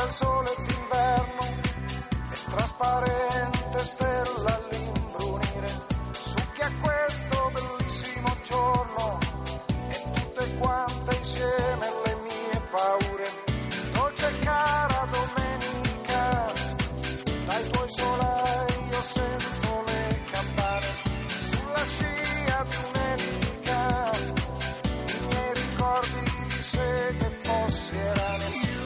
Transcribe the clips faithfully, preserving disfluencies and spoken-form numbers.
bel sole d'inverno e trasparente stella all'imbrunire, succhia questo bellissimo giorno e tutte quante insieme le mie paure. Dolce e cara domenica, dai tuoi solai io sento le campane, sulla scia di un'elica i miei ricordi di sé che fossi erano.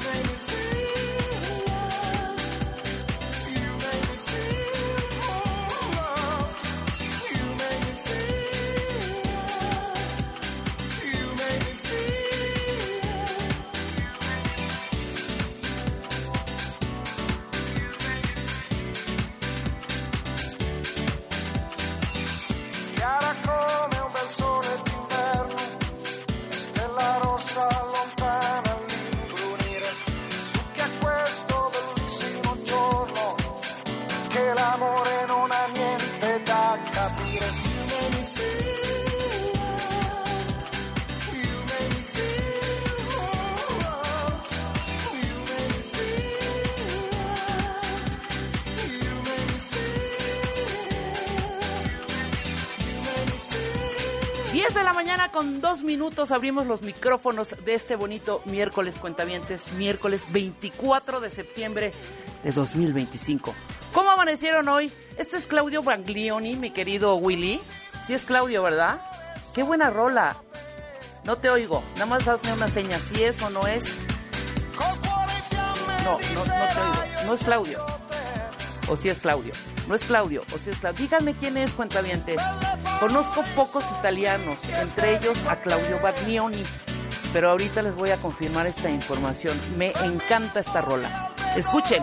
diez de la mañana con dos minutos abrimos los micrófonos de este bonito miércoles, cuentavientes, miércoles veinticuatro de septiembre de dos mil veinticinco. ¿Cómo amanecieron hoy? Esto es Claudio Baglioni, mi querido Willy. Sí es Claudio, ¿verdad? ¡Qué buena rola! No te oigo, nada más hazme una seña, si es o no es. No, no, no te oigo, no es Claudio. O si es Claudio. No es Claudio, o si es Claudio. Díganme quién es, cuentavientes. Conozco pocos italianos, entre ellos a Claudio Baglioni, pero ahorita les voy a confirmar esta información. Me encanta esta rola. Escuchen.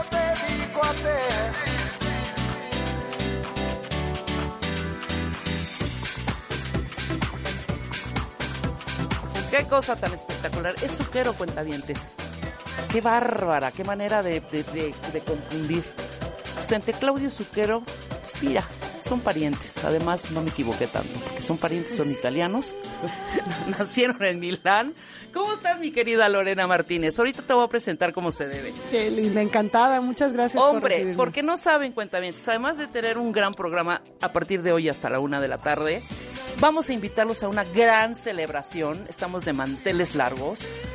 Qué cosa tan espectacular. Es Zucchero, cuentavientes. Qué bárbara, qué manera de, de, de, de confundir. Pues entre Claudio y Zucchero, pues mira, son parientes. Además, no me equivoqué tanto, porque son parientes, son italianos. Nacieron en Milán. ¿Cómo estás, mi querida Lorena Martínez? Ahorita te voy a presentar cómo se debe. Qué linda, encantada. Muchas gracias. Hombre, por recibirme. Porque no saben, cuentavientes, además de tener un gran programa a partir de hoy hasta la una de la tarde, vamos a invitarlos a una gran celebración. Estamos de manteles largos,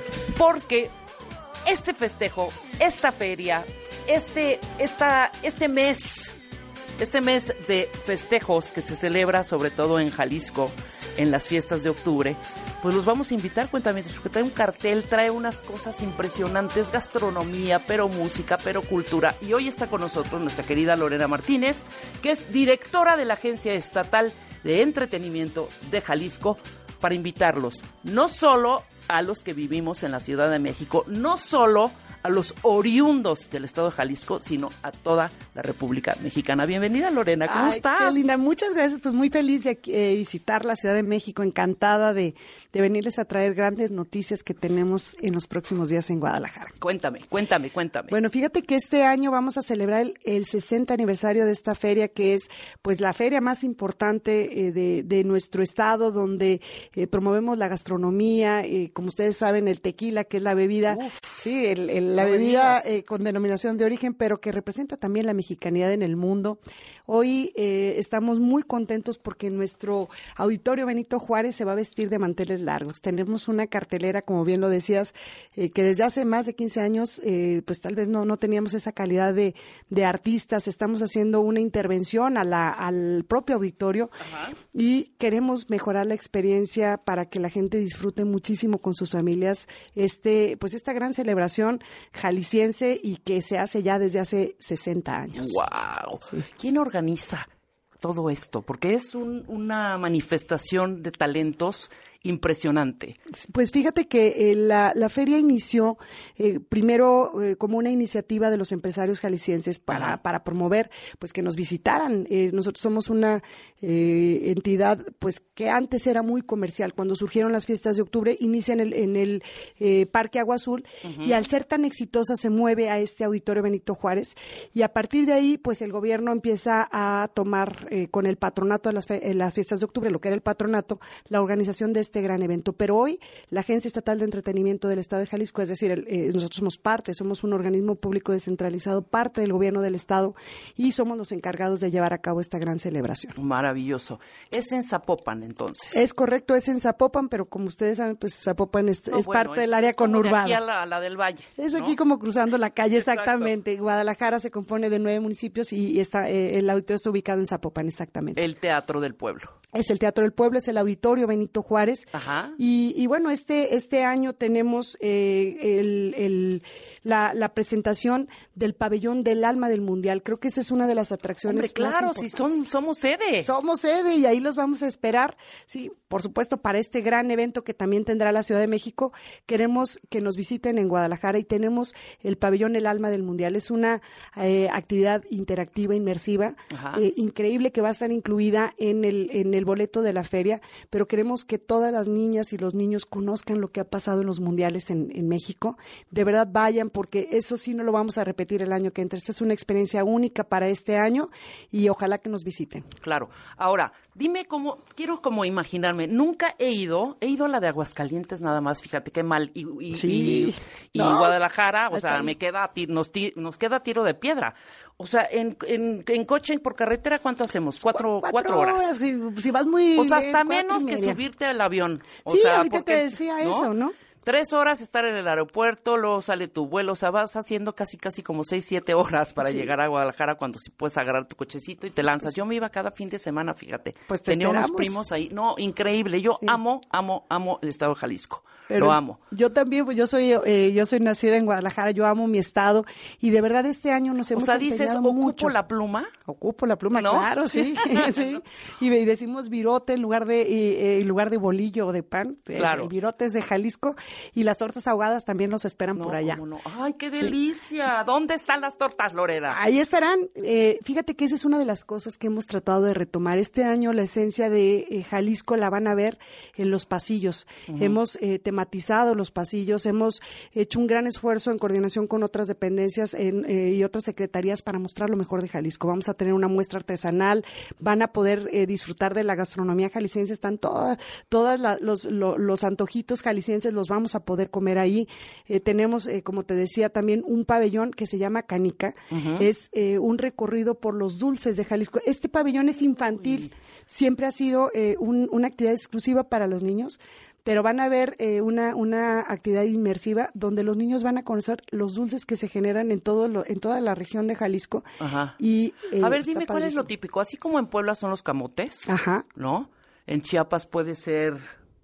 porque este festejo, esta feria, este, esta, este mes, este mes de festejos que se celebra sobre todo en Jalisco, en las fiestas de octubre, pues los vamos a invitar, cuentavientes, porque trae un cartel, trae unas cosas impresionantes, gastronomía, pero música, pero cultura. Y hoy está con nosotros nuestra querida Lorena Martínez, que es directora de la Agencia Estatal de Entretenimiento de Jalisco, para invitarlos no solo a los que vivimos en la Ciudad de México, no solo a los oriundos del estado de Jalisco, sino a toda la República Mexicana. Bienvenida, Lorena, ¿cómo Ay, estás? Qué linda, muchas gracias, pues muy feliz de eh, visitar la Ciudad de México, encantada de, de venirles a traer grandes noticias que tenemos en los próximos días en Guadalajara. Cuéntame, cuéntame, cuéntame. Bueno, fíjate que este año vamos a celebrar el, el sesenta aniversario de esta feria, que es pues la feria más importante eh, de, de nuestro estado, donde eh, promovemos la gastronomía, eh, como ustedes saben, el tequila, que es la bebida, Uf, sí, el, el, la no bebida eh, con denominación de origen, pero que representa también la mexicanidad en el mundo. Hoy eh, estamos muy contentos porque nuestro auditorio Benito Juárez se va a vestir de manteles largos. Tenemos una cartelera, como bien lo decías, eh, que desde hace más de quince años, eh, pues tal vez no, no teníamos esa calidad de, de artistas. Estamos haciendo una intervención a la, al propio auditorio. Ajá. Y queremos mejorar la experiencia para que la gente disfrute muchísimo con sus familias este, pues esta gran celebración jalisciense y que se hace ya desde hace sesenta años. ¡Wow! Sí. ¿Quién organiza todo esto? Porque es un, una manifestación de talentos impresionante. Pues fíjate que eh, la, la feria inició eh, primero eh, como una iniciativa de los empresarios jaliscienses para, para promover pues que nos visitaran. Eh, nosotros somos una eh, entidad pues que antes era muy comercial. Cuando surgieron las fiestas de octubre, inicia en el, en el eh, Parque Agua Azul, uh-huh. y al ser tan exitosa se mueve a este auditorio Benito Juárez, y a partir de ahí pues el gobierno empieza a tomar eh, con el patronato de las, fe- las fiestas de octubre, lo que era el patronato, la organización de este este gran evento. Pero hoy la Agencia Estatal de Entretenimiento del Estado de Jalisco, es decir, el, eh, nosotros somos parte, somos un organismo público descentralizado, parte del gobierno del Estado, y somos los encargados de llevar a cabo esta gran celebración. Maravilloso. Es en Zapopan, entonces. Es correcto, es en Zapopan, pero como ustedes saben, pues Zapopan es, no, es bueno, parte es, del área es como conurbada. De aquí a la, a la del Valle. Es ¿no? aquí como cruzando la calle, exactamente. Exacto. Guadalajara se compone de nueve municipios y, y está, eh, el auditorio está ubicado en Zapopan, exactamente. El Teatro del Pueblo. Es el Teatro del Pueblo, es el Auditorio Benito Juárez. Ajá. Y, y bueno, este este año tenemos eh, el, el, la, la presentación del Pabellón del Alma del Mundial. Creo que esa es una de las atracciones. Hombre, claro, más si son, somos sede. Somos sede y ahí los vamos a esperar. Sí, por supuesto, para este gran evento que también tendrá la Ciudad de México, queremos que nos visiten en Guadalajara y tenemos el Pabellón El Alma del Mundial. Es una eh, actividad interactiva, inmersiva, eh, increíble, que va a estar incluida en el, en el boleto de la feria, pero queremos que todas las niñas y los niños conozcan lo que ha pasado en los mundiales en, en México. De verdad vayan, porque eso sí no lo vamos a repetir el año que entra. Esta es una experiencia única para este año y ojalá que nos visiten. Claro. Ahora, dime cómo, quiero como imaginarme, nunca he ido, he ido a la de Aguascalientes nada más, fíjate qué mal, y, y, sí. y, y no. Guadalajara, o Hasta sea, ahí. me queda, nos, nos queda tiro de piedra. O sea, en, en, en coche por carretera, ¿cuánto hacemos? Cuatro, cuatro, cuatro horas. horas. Si, si vas muy O sea, bien, hasta cuatro menos y que media. subirte al avión. O Sí, sea, ahorita porque, te decía ¿no? eso, ¿no? Tres horas estar en el aeropuerto, luego sale tu vuelo, o sea, vas haciendo casi casi como seis, siete horas para sí. llegar a Guadalajara, cuando si puedes agarrar tu cochecito y te lanzas. Yo me iba cada fin de semana, fíjate. Pues te Tenía esperamos. unos primos ahí. No, increíble. Yo Sí. amo, amo, amo el estado de Jalisco. Pero Lo amo. Yo también, pues yo soy eh, yo soy nacida en Guadalajara, yo amo mi estado y de verdad este año nos hemos O sea, dices, empeñado ocupo mucho. la pluma. Ocupo la pluma, ¿No? claro, sí, sí. Y, y decimos virote en lugar de eh, en lugar de bolillo o de pan. Claro. El virote es de Jalisco y las tortas ahogadas también nos esperan No, por allá. cómo no. Ay, qué delicia. Sí. ¿Dónde están las tortas, Lorena? Ahí estarán. Eh, fíjate que esa es una de las cosas que hemos tratado de retomar. Este año la esencia de eh, Jalisco la van a ver en los pasillos. Uh-huh. Hemos eh, tematizado los pasillos, hemos hecho un gran esfuerzo en coordinación con otras dependencias en, eh, y otras secretarías para mostrar lo mejor de Jalisco. Vamos a tener una muestra artesanal, van a poder eh, disfrutar de la gastronomía jalisciense, están todas todas la, los, lo, los antojitos jaliscienses, los vamos a poder comer ahí. Eh, tenemos, eh, como te decía, también un pabellón que se llama Canica, uh-huh. es eh, un recorrido por los dulces de Jalisco. Este pabellón es infantil, Uy. siempre ha sido eh, un, una actividad exclusiva para los niños, pero van a ver eh, una, una actividad inmersiva donde los niños van a conocer los dulces que se generan en todo lo, en toda la región de Jalisco. Ajá. Y, eh, a ver, dime, ¿cuál es lo típico? Así como en Puebla son los camotes, Ajá. ¿no? En Chiapas puede ser,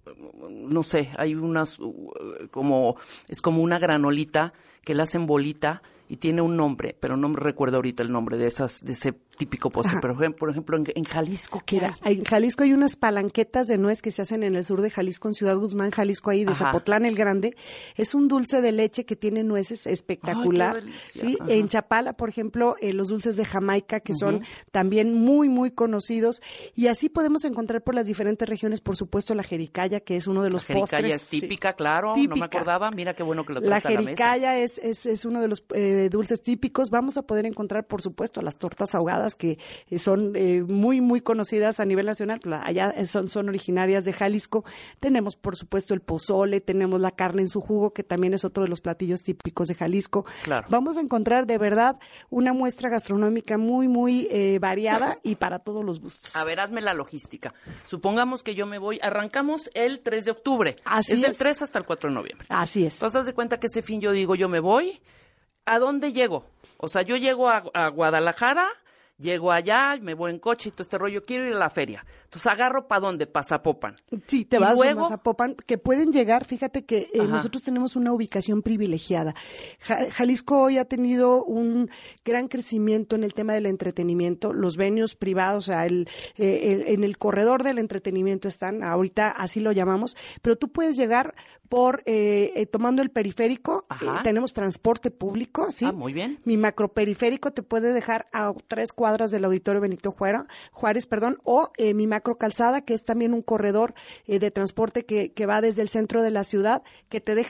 no sé, hay unas, como es como una granolita que la hacen bolita y tiene un nombre, pero no me recuerdo ahorita el nombre de esas, de ese típico postre. Pero, por ejemplo, en, en Jalisco, ¿qué Mira, hay? En Jalisco hay unas palanquetas de nuez que se hacen en el sur de Jalisco, en Ciudad Guzmán, Jalisco, ahí de Ajá. Zapotlán el Grande. Es un dulce de leche que tiene nueces espectacular. Ay, qué delicia. ¿Sí? En Chapala, por ejemplo, eh, los dulces de Jamaica, que uh-huh. son también muy, muy conocidos. Y así podemos encontrar por las diferentes regiones, por supuesto, la jericaya, que es uno de los la postres. La jericaya es típica, sí. claro, típica. No me acordaba. Mira qué bueno que lo traes la a la mesa. La jericaya es, es, es uno de los eh, dulces típicos. Vamos a poder encontrar, por supuesto, las tortas ahogadas, que eh, son eh, muy, muy conocidas a nivel nacional. Allá son, son originarias de Jalisco. Tenemos, por supuesto, el pozole, tenemos la carne en su jugo, que también es otro de los platillos típicos de Jalisco. Claro. Vamos a encontrar, de verdad, una muestra gastronómica muy, muy eh, variada y para todos los gustos. A ver, hazme la logística. Supongamos que yo me voy, arrancamos el tres de octubre. Así es. Es del tres hasta el cuatro de noviembre. Así es. Entonces, haz de cuenta que ese fin yo digo, yo me voy. ¿A dónde llego? O sea, yo llego a, a Guadalajara, llego allá, me voy en coche y todo este rollo, quiero ir a la feria. Entonces, ¿agarro para dónde? Para Zapopan. Sí, te y vas luego... a Zapopan, que pueden llegar, fíjate que eh, nosotros tenemos una ubicación privilegiada. Ja, Jalisco hoy ha tenido un gran crecimiento en el tema del entretenimiento, los venues privados, o sea, el, eh, el, en el corredor del entretenimiento están, ahorita así lo llamamos, pero tú puedes llegar por, eh, eh, tomando el periférico, eh, tenemos transporte público, ¿sí? Ah, muy bien. Mi macroperiférico te puede dejar a tres cuadras del Auditorio Benito Juárez, Juárez, perdón, o eh, mi macro calzada, que es también un corredor eh, de transporte que, que va desde el centro de la ciudad, que te deja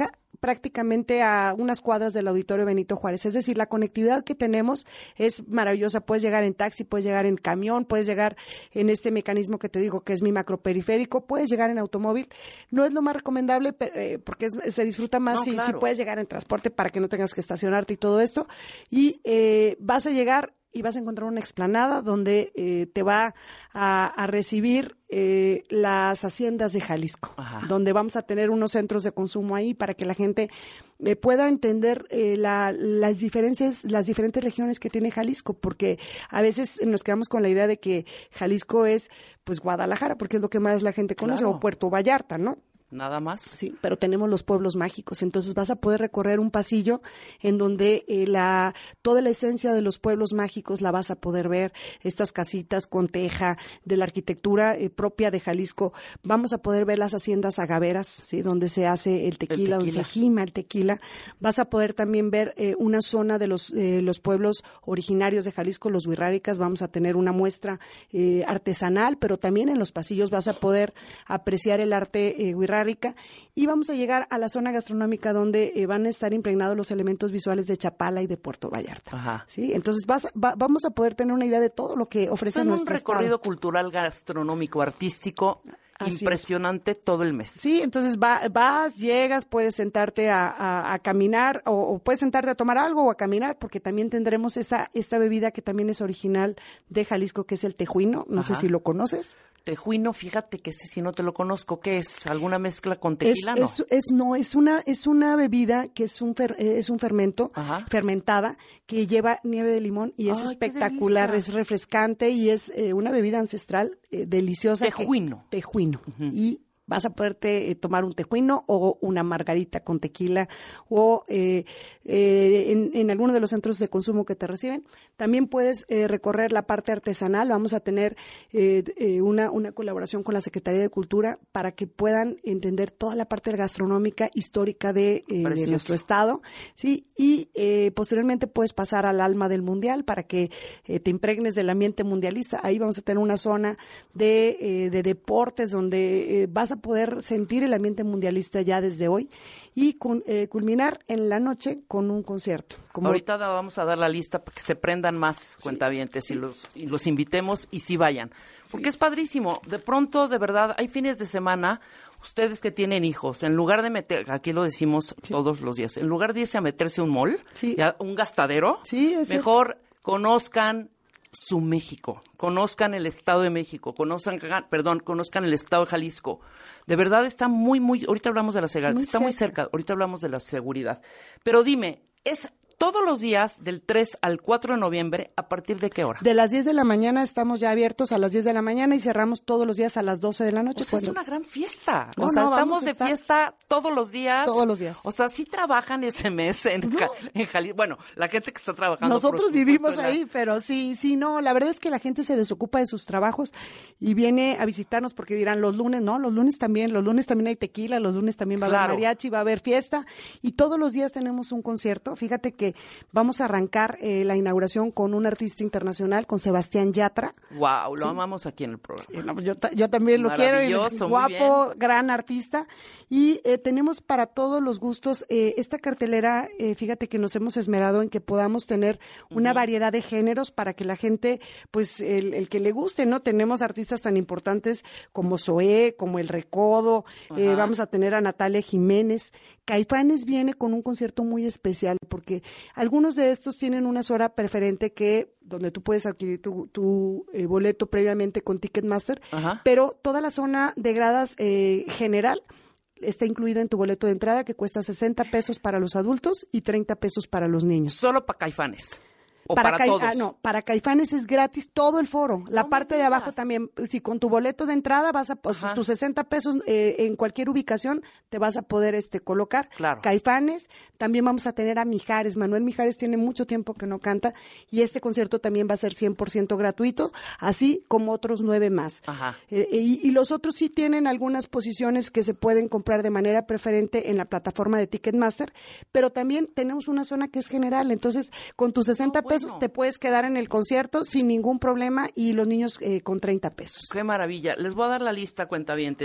prácticamente a unas cuadras del Auditorio Benito Juárez. Es decir, la conectividad que tenemos es maravillosa. Puedes llegar en taxi, puedes llegar en camión, puedes llegar en este mecanismo que te digo que es mi macroperiférico, puedes llegar en automóvil. No es lo más recomendable eh, porque es, se disfruta más no, si, claro. si puedes llegar en transporte para que no tengas que estacionarte y todo esto. Y eh, vas a llegar y vas a encontrar una explanada donde eh, te va a, a recibir eh, las haciendas de Jalisco, Ajá. donde vamos a tener unos centros de consumo ahí para que la gente eh, pueda entender eh, la, las diferencias, las diferentes regiones que tiene Jalisco, porque a veces nos quedamos con la idea de que Jalisco es pues Guadalajara, porque es lo que más la gente conoce, Claro. o Puerto Vallarta, ¿no? Nada más. Sí, pero tenemos los pueblos mágicos, entonces vas a poder recorrer un pasillo en donde eh, la toda la esencia de los pueblos mágicos la vas a poder ver, estas casitas con teja, de la arquitectura eh, propia de Jalisco. Vamos a poder ver las haciendas agaveras, ¿sí? Donde se hace el tequila, El donde se tequila. gima el tequila. Vas a poder también ver eh, una zona de los eh, los pueblos originarios de Jalisco, los huirráricas. Vamos a tener una muestra eh, artesanal, pero también en los pasillos vas a poder apreciar el arte eh, huirrárico. Y vamos a llegar a la zona gastronómica donde eh, van a estar impregnados los elementos visuales de Chapala y de Puerto Vallarta. Ajá. ¿Sí? Entonces vas, va, vamos a poder tener una idea de todo lo que ofrece Son un nuestro recorrido estado. cultural, gastronómico, artístico, Así impresionante todo el mes. Sí, entonces va, vas, llegas, puedes sentarte a, a, a caminar o, o puedes sentarte a tomar algo o a caminar, porque también tendremos esta, esta bebida que también es original de Jalisco, que es el tejuino. No Ajá. sé si lo conoces. Tejuino, fíjate que ese si no te lo conozco, ¿qué es? ¿Alguna mezcla con Es, tequila? No. es, es no, es una, es una bebida que es un fer, es un fermento, Ajá. fermentada, que lleva nieve de limón y es Ay, qué espectacular, delicia. es refrescante y es eh, una bebida ancestral eh, deliciosa. que- Tejuino. Tejuino. Y vas a poderte eh, tomar un tejuino o una margarita con tequila o eh, eh, en, en alguno de los centros de consumo que te reciben. También puedes eh, recorrer la parte artesanal. Vamos a tener eh, eh, una, una colaboración con la Secretaría de Cultura para que puedan entender toda la parte gastronómica histórica de, eh, de Precioso. nuestro estado. Sí, y eh, posteriormente puedes pasar al alma del mundial para que eh, te impregnes del ambiente mundialista. Ahí vamos a tener una zona de, eh, de deportes donde eh, vas a poder sentir el ambiente mundialista ya desde hoy y con, eh, culminar en la noche con un concierto. Como Ahorita da- vamos a dar la lista para que se prendan más cuentavientes y los y los invitemos y sí vayan. Porque es padrísimo. De pronto, de verdad, hay fines de semana, ustedes que tienen hijos, en lugar de meter, aquí lo decimos todos los días, en lugar de irse a meterse a un mall, Sí. y a un gastadero, Sí, es mejor conozcan su México, conozcan el Estado de México, conozcan, perdón, conozcan el Estado de Jalisco. De verdad está muy, muy, ahorita hablamos de la seguridad, Muy está muy cerca. cerca, ahorita hablamos de la seguridad. Pero dime, ¿es todos los días del tres al cuatro de noviembre a partir de qué hora? De las diez de la mañana estamos ya abiertos a las diez de la mañana y cerramos todos los días a las doce de la noche. O sea, es cuando- una gran fiesta. No, o sea, no, vamos estamos a de estar fiesta todos los días. todos los días. O sea, sí trabajan ese mes en, Ja- en Jalisco. Bueno, la gente que está trabajando. por Nosotros supuesto, vivimos en la- ahí, pero sí, sí, no, la verdad es que la gente se desocupa de sus trabajos y viene a visitarnos porque dirán los lunes, no, los lunes también, los lunes también hay tequila, los lunes también va a Claro. haber mariachi, va a haber fiesta y todos los días tenemos un concierto. Fíjate que vamos a arrancar eh, la inauguración con un artista internacional, con Sebastián Yatra. Wow, lo amamos aquí en el programa. Eh, no, Yo, ta- yo también lo quiero, y Maravilloso, muy guapo, gran artista. Y eh, tenemos para todos los gustos eh, esta cartelera, eh, fíjate que nos hemos esmerado en que podamos tener una variedad de géneros para que la gente, pues el, el que le guste, ¿no? Tenemos artistas tan importantes como Zoé, como El Recodo, eh, Ajá. vamos a tener a Natalia Jiménez. Caifanes viene con un concierto muy especial porque algunos de estos tienen una hora preferente que donde tú puedes adquirir tu, tu eh, boleto previamente con Ticketmaster, Ajá. pero toda la zona de gradas eh, general está incluida en tu boleto de entrada que cuesta sesenta pesos para los adultos y treinta pesos para los niños. Solo para Caifanes. O para, Cai- todos. ah, no, para Caifanes es gratis todo el foro. La No me parte de abajo digas. también, si con tu boleto de entrada vas a, pues, Ajá. tus sesenta pesos eh, en cualquier ubicación te vas a poder este colocar. Claro. Caifanes, también vamos a tener a Mijares. Manuel Mijares tiene mucho tiempo que no canta y este concierto también va a ser cien por ciento gratuito, así como otros nueve más. Ajá. Eh, y, y los otros sí tienen algunas posiciones que se pueden comprar de manera preferente en la plataforma de Ticketmaster, pero también tenemos una zona que es general, entonces con tus sesenta No, bueno. pesos te puedes quedar en el concierto sin ningún problema y los niños eh, con treinta pesos. Qué maravilla. Les voy a dar la lista, cuentavientes.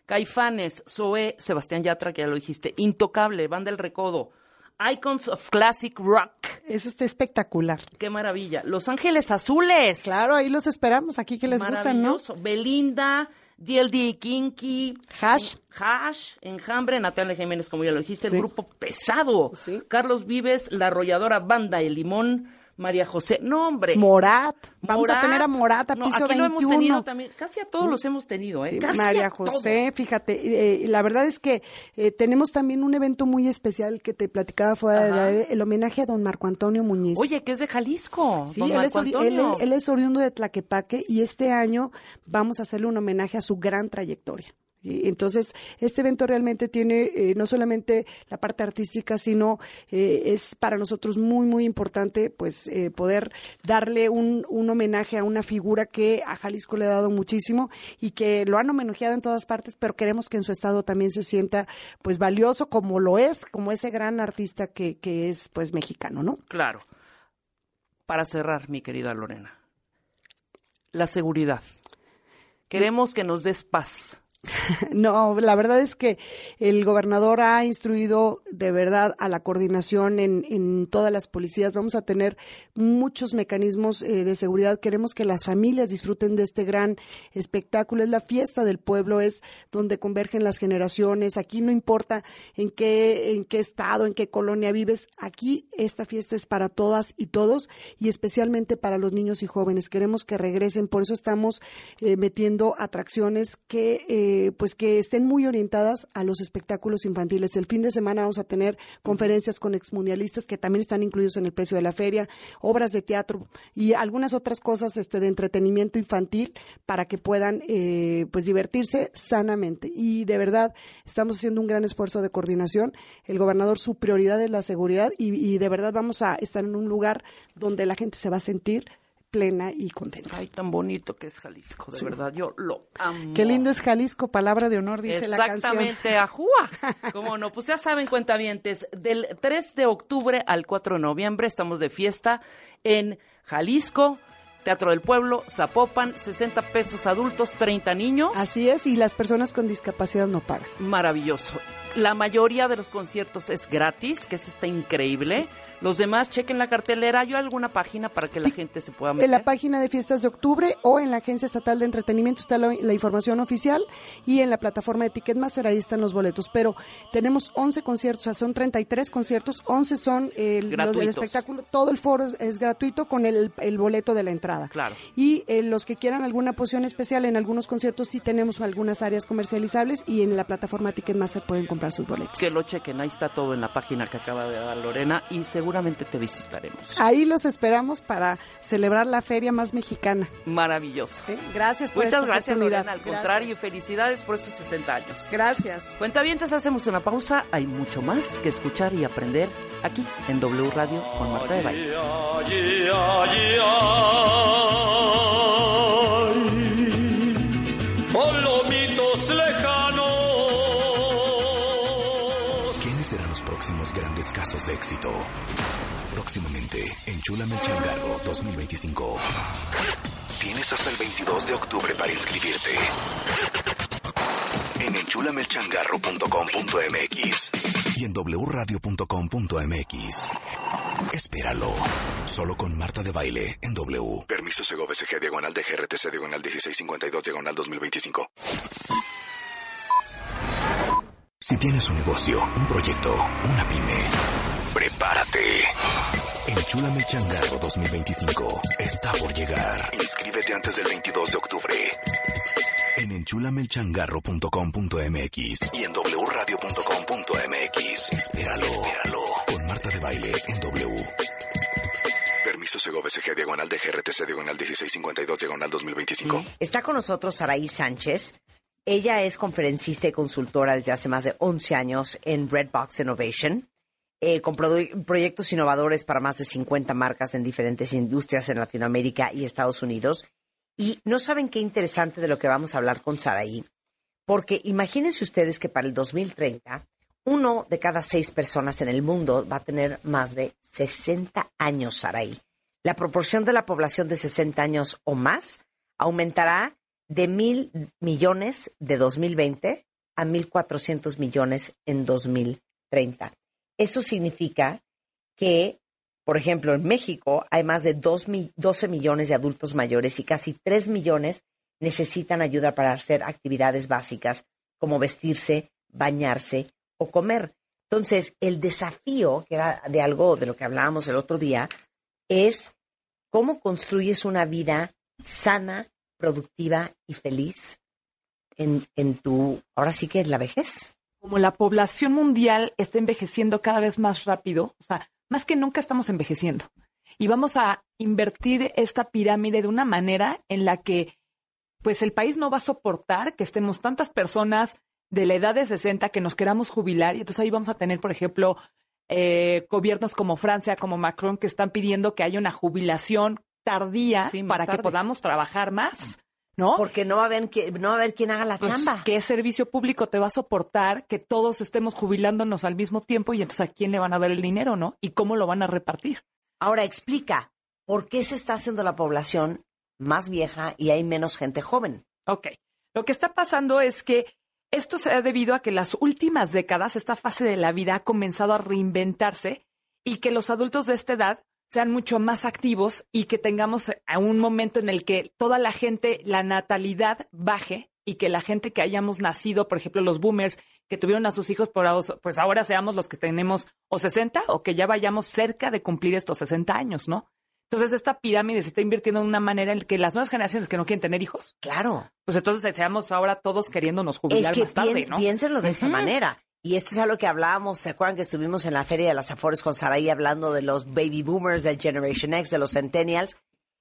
Caifanes, Zoé, Sebastián Yatra, que ya lo dijiste, Intocable, Banda El Recodo, Icons of Classic Rock. Eso está espectacular. Qué maravilla. Los Ángeles Azules. Claro, ahí los esperamos, aquí que les gustan, ¿no? Belinda, D L D, Kinky, Hash. Hash, Enjambre, Natalia Jiménez, como ya lo dijiste, Sí. el grupo Pesado. Sí. Carlos Vives, La Arrolladora Banda El Limón, María José. No, hombre. Morat. Vamos Morat. a tener a Morat a No, piso aquí veintiuno. lo hemos tenido también. Casi a todos los hemos tenido, ¿eh? Sí, Casi María a José, todos. fíjate, eh, la verdad es que eh, tenemos también un evento muy especial que te platicaba fuera de Ajá. aire, el homenaje a don Marco Antonio Muñiz. Oye, que es de Jalisco. Sí, don él es, Marco ori- él, Antonio. es- él es oriundo de Tlaquepaque y este año vamos a hacerle un homenaje a su gran trayectoria. Y entonces, este evento realmente tiene eh, no solamente la parte artística, sino eh, es para nosotros muy, muy importante pues eh, poder darle un, un homenaje a una figura que a Jalisco le ha dado muchísimo y que lo han homenajeado en todas partes, pero queremos que en su estado también se sienta pues valioso como lo es, como ese gran artista que, que es pues mexicano, ¿no? Claro. Para cerrar, mi querida Lorena, la seguridad. Queremos que nos des paz. No, la verdad es que el gobernador ha instruido de verdad a la coordinación en, en todas las policías. Vamos a tener muchos mecanismos eh, de seguridad. Queremos que las familias disfruten de este gran espectáculo. Es la fiesta del pueblo, es donde convergen las generaciones. Aquí no importa en qué, en qué estado, en qué colonia vives. Aquí esta fiesta es para todas y todos y especialmente para los niños y jóvenes. Queremos que regresen, por eso estamos eh, metiendo atracciones que eh, pues que estén muy orientadas a los espectáculos infantiles. El fin de semana vamos a tener conferencias con exmundialistas que también están incluidos en el precio de la feria, obras de teatro y algunas otras cosas este de entretenimiento infantil para que puedan eh, pues divertirse sanamente. Y de verdad estamos haciendo un gran esfuerzo de coordinación. El gobernador, su prioridad es la seguridad y, y de verdad vamos a estar en un lugar donde la gente se va a sentir plena y contenta. Ay, tan bonito que es Jalisco, de Sí. verdad, yo lo amo. Qué lindo es Jalisco, palabra de honor, dice la canción. Exactamente, ajúa. Cómo no, pues ya saben, cuentavientes, del tres de octubre al cuatro de noviembre estamos de fiesta en Jalisco, Teatro del Pueblo, Zapopan, sesenta pesos adultos, treinta niños. Así es, y las personas con discapacidad no pagan. Maravilloso. La mayoría de los conciertos es gratis, que eso está increíble. Los demás, chequen la cartelera. ¿Hay alguna página para que la gente se pueda meter? En la página de Fiestas de Octubre o en la Agencia Estatal de Entretenimiento está la, la información oficial y en la plataforma de Ticketmaster ahí están los boletos. Pero tenemos once conciertos, o sea, son treinta y tres conciertos, once son eh, los del Gratuitos. espectáculo. Todo el foro es, es gratuito con el, el boleto de la entrada. Claro. Y eh, los que quieran alguna posición especial, en algunos conciertos sí tenemos algunas áreas comercializables y en la plataforma Ticketmaster pueden comprar sus boletos. Que lo chequen, ahí está todo en la página que acaba de dar Lorena y seguramente te visitaremos. Ahí los esperamos para celebrar la feria más mexicana. Maravilloso. ¿Eh? Gracias por Muchas esta gracias, oportunidad. Lorena. Al Gracias. contrario, y felicidades por estos sesenta años. Gracias. Cuentavientes, hacemos una pausa. Hay mucho más que escuchar y aprender aquí en W Radio con Marta de Baile. Palomitos lejanos. ¿Quiénes serán los próximos grandes casos de éxito? Próximamente, Enchúlame el Changarro dos mil veinticinco. Tienes hasta el veintidós de octubre para inscribirte. En enchúlame el changarro punto com punto m x y en w radio punto com punto m x. Espéralo. Solo con Marta de Baile en W. Permiso Segov S G diagonal de G R T C diagonal dieciséis cincuenta y dos diagonal dos mil veinticinco. Si tienes un negocio, un proyecto, una pyme, prepárate. Enchúlame el Changarro dos mil veinticinco está por llegar. Inscríbete antes del veintidós de octubre. En enchúlame el changarro punto com punto m x y en w radio punto com punto m x. Espéralo. Espéralo. Con Marta de Baile en W. Permiso Segov S G diagonal de G R T C diagonal dieciséis cincuenta y dos diagonal dos mil veinticinco. Está con nosotros Saraí Sánchez. Ella es conferencista y consultora desde hace más de once años en Redbox Innovation, eh, con produ- proyectos innovadores para más de cincuenta marcas en diferentes industrias en Latinoamérica y Estados Unidos. Y no saben qué interesante de lo que vamos a hablar con Saraí, porque imagínense ustedes que para el dos mil treinta, uno de cada seis personas en el mundo va a tener más de sesenta años, Saraí. La proporción de la población de sesenta años o más aumentará de mil millones de dos mil veinte a mil cuatrocientos millones en dos mil treinta. Eso significa que, por ejemplo, en México hay más de doce millones de adultos mayores y casi tres millones necesitan ayuda para hacer actividades básicas como vestirse, bañarse o comer. Entonces, el desafío, que era de algo de lo que hablábamos el otro día, es cómo construyes una vida sana, productiva y feliz en, en tu, ahora sí que es la vejez. Como la población mundial está envejeciendo cada vez más rápido, o sea, más que nunca estamos envejeciendo. Y vamos a invertir esta pirámide de una manera en la que, pues, el país no va a soportar que estemos tantas personas de la edad de sesenta que nos queramos jubilar. Y entonces ahí vamos a tener, por ejemplo, eh, gobiernos como Francia, como Macron, que están pidiendo que haya una jubilación tardía sí, para tarde. que podamos trabajar más, ¿no? Porque no va a haber, no va a haber quien haga la pues, chamba. ¿Qué servicio público te va a soportar que todos estemos jubilándonos al mismo tiempo? Y entonces, ¿a quién le van a dar el dinero, no? ¿Y cómo lo van a repartir? Ahora, explica, ¿por qué se está haciendo la población más vieja y hay menos gente joven? Ok. Lo que está pasando es que esto se ha debido a que las últimas décadas, esta fase de la vida ha comenzado a reinventarse y que los adultos de esta edad sean mucho más activos y que tengamos un momento en el que toda la gente, la natalidad baje y que la gente que hayamos nacido, por ejemplo, los boomers que tuvieron a sus hijos, pues ahora seamos los que tenemos o sesenta o que ya vayamos cerca de cumplir estos sesenta años, ¿no? Entonces, esta pirámide se está invirtiendo de una manera en que las nuevas generaciones que no quieren tener hijos. Claro. Pues entonces seamos ahora todos queriéndonos jubilar es que más tarde, piens, ¿no? Piénsenlo de esta uh-huh. manera. Y esto es algo que hablábamos, ¿se acuerdan que estuvimos en la Feria de las Afores con Saraí hablando de los baby boomers, del Generation X, de los centennials?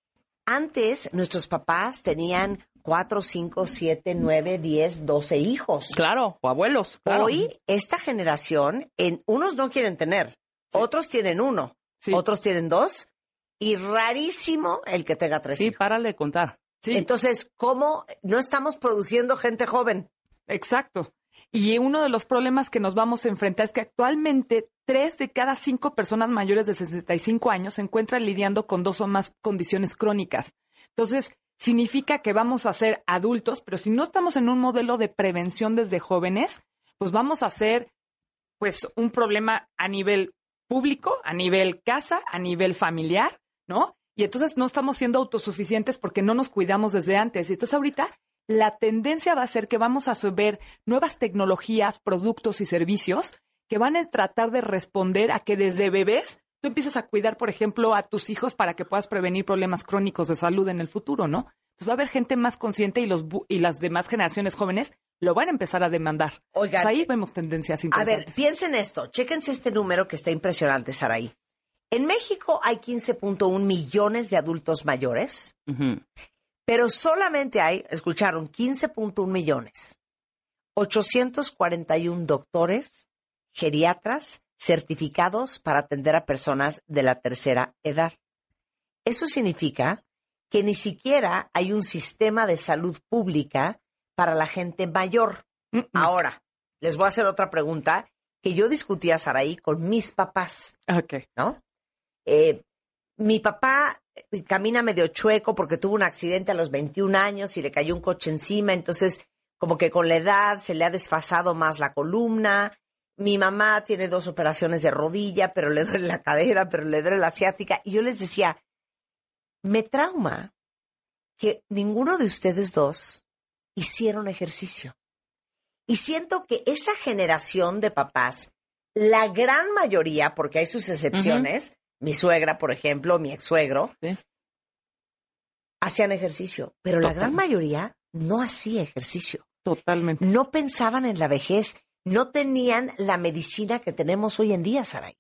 Antes, nuestros papás tenían cuatro, cinco, siete, nueve, diez, doce hijos. Claro, o abuelos. Claro. Hoy, esta generación, en unos no quieren tener, sí. otros tienen uno, sí. otros tienen dos, y rarísimo el que tenga tres sí, hijos. Sí, párale de contar. Sí. Entonces, ¿cómo no estamos produciendo gente joven? Exacto. Y uno de los problemas que nos vamos a enfrentar es que actualmente tres de cada cinco personas mayores de sesenta y cinco años se encuentran lidiando con dos o más condiciones crónicas. Entonces, significa que vamos a ser adultos, pero si no estamos en un modelo de prevención desde jóvenes, pues vamos a ser pues un problema a nivel público, a nivel casa, a nivel familiar, ¿no? Y entonces no estamos siendo autosuficientes porque no nos cuidamos desde antes. Y entonces ahorita la tendencia va a ser que vamos a ver nuevas tecnologías, productos y servicios que van a tratar de responder a que desde bebés tú empieces a cuidar, por ejemplo, a tus hijos para que puedas prevenir problemas crónicos de salud en el futuro, ¿no? Entonces va a haber gente más consciente y los y las demás generaciones jóvenes lo van a empezar a demandar. Oigan, pues ahí vemos tendencias interesantes. A ver, piensen esto, chéquense este número que está impresionante, Saraí. En México hay quince punto uno millones de adultos mayores, uh-huh. pero solamente hay, escucharon, quince punto uno millones, ochocientos cuarenta y uno doctores, geriatras, certificados para atender a personas de la tercera edad. Eso significa que ni siquiera hay un sistema de salud pública para la gente mayor. Uh-uh. Ahora, les voy a hacer otra pregunta que yo discutía, Saraí, con mis papás. Okay. ¿No? Eh, mi papá camina medio chueco porque tuvo un accidente a los veintiún años y le cayó un coche encima, entonces como que con la edad se le ha desfasado más la columna. Mi mamá tiene dos operaciones de rodilla, pero le duele la cadera, pero le duele la ciática. Y yo les decía, me trauma que ninguno de ustedes dos hicieron ejercicio. Y siento que esa generación de papás, la gran mayoría, porque hay sus excepciones, uh-huh. mi suegra, por ejemplo, mi ex-suegro, ¿sí? hacían ejercicio. Pero Total. la gran mayoría no hacía ejercicio. Totalmente. No pensaban en la vejez. No tenían la medicina que tenemos hoy en día, Saraí.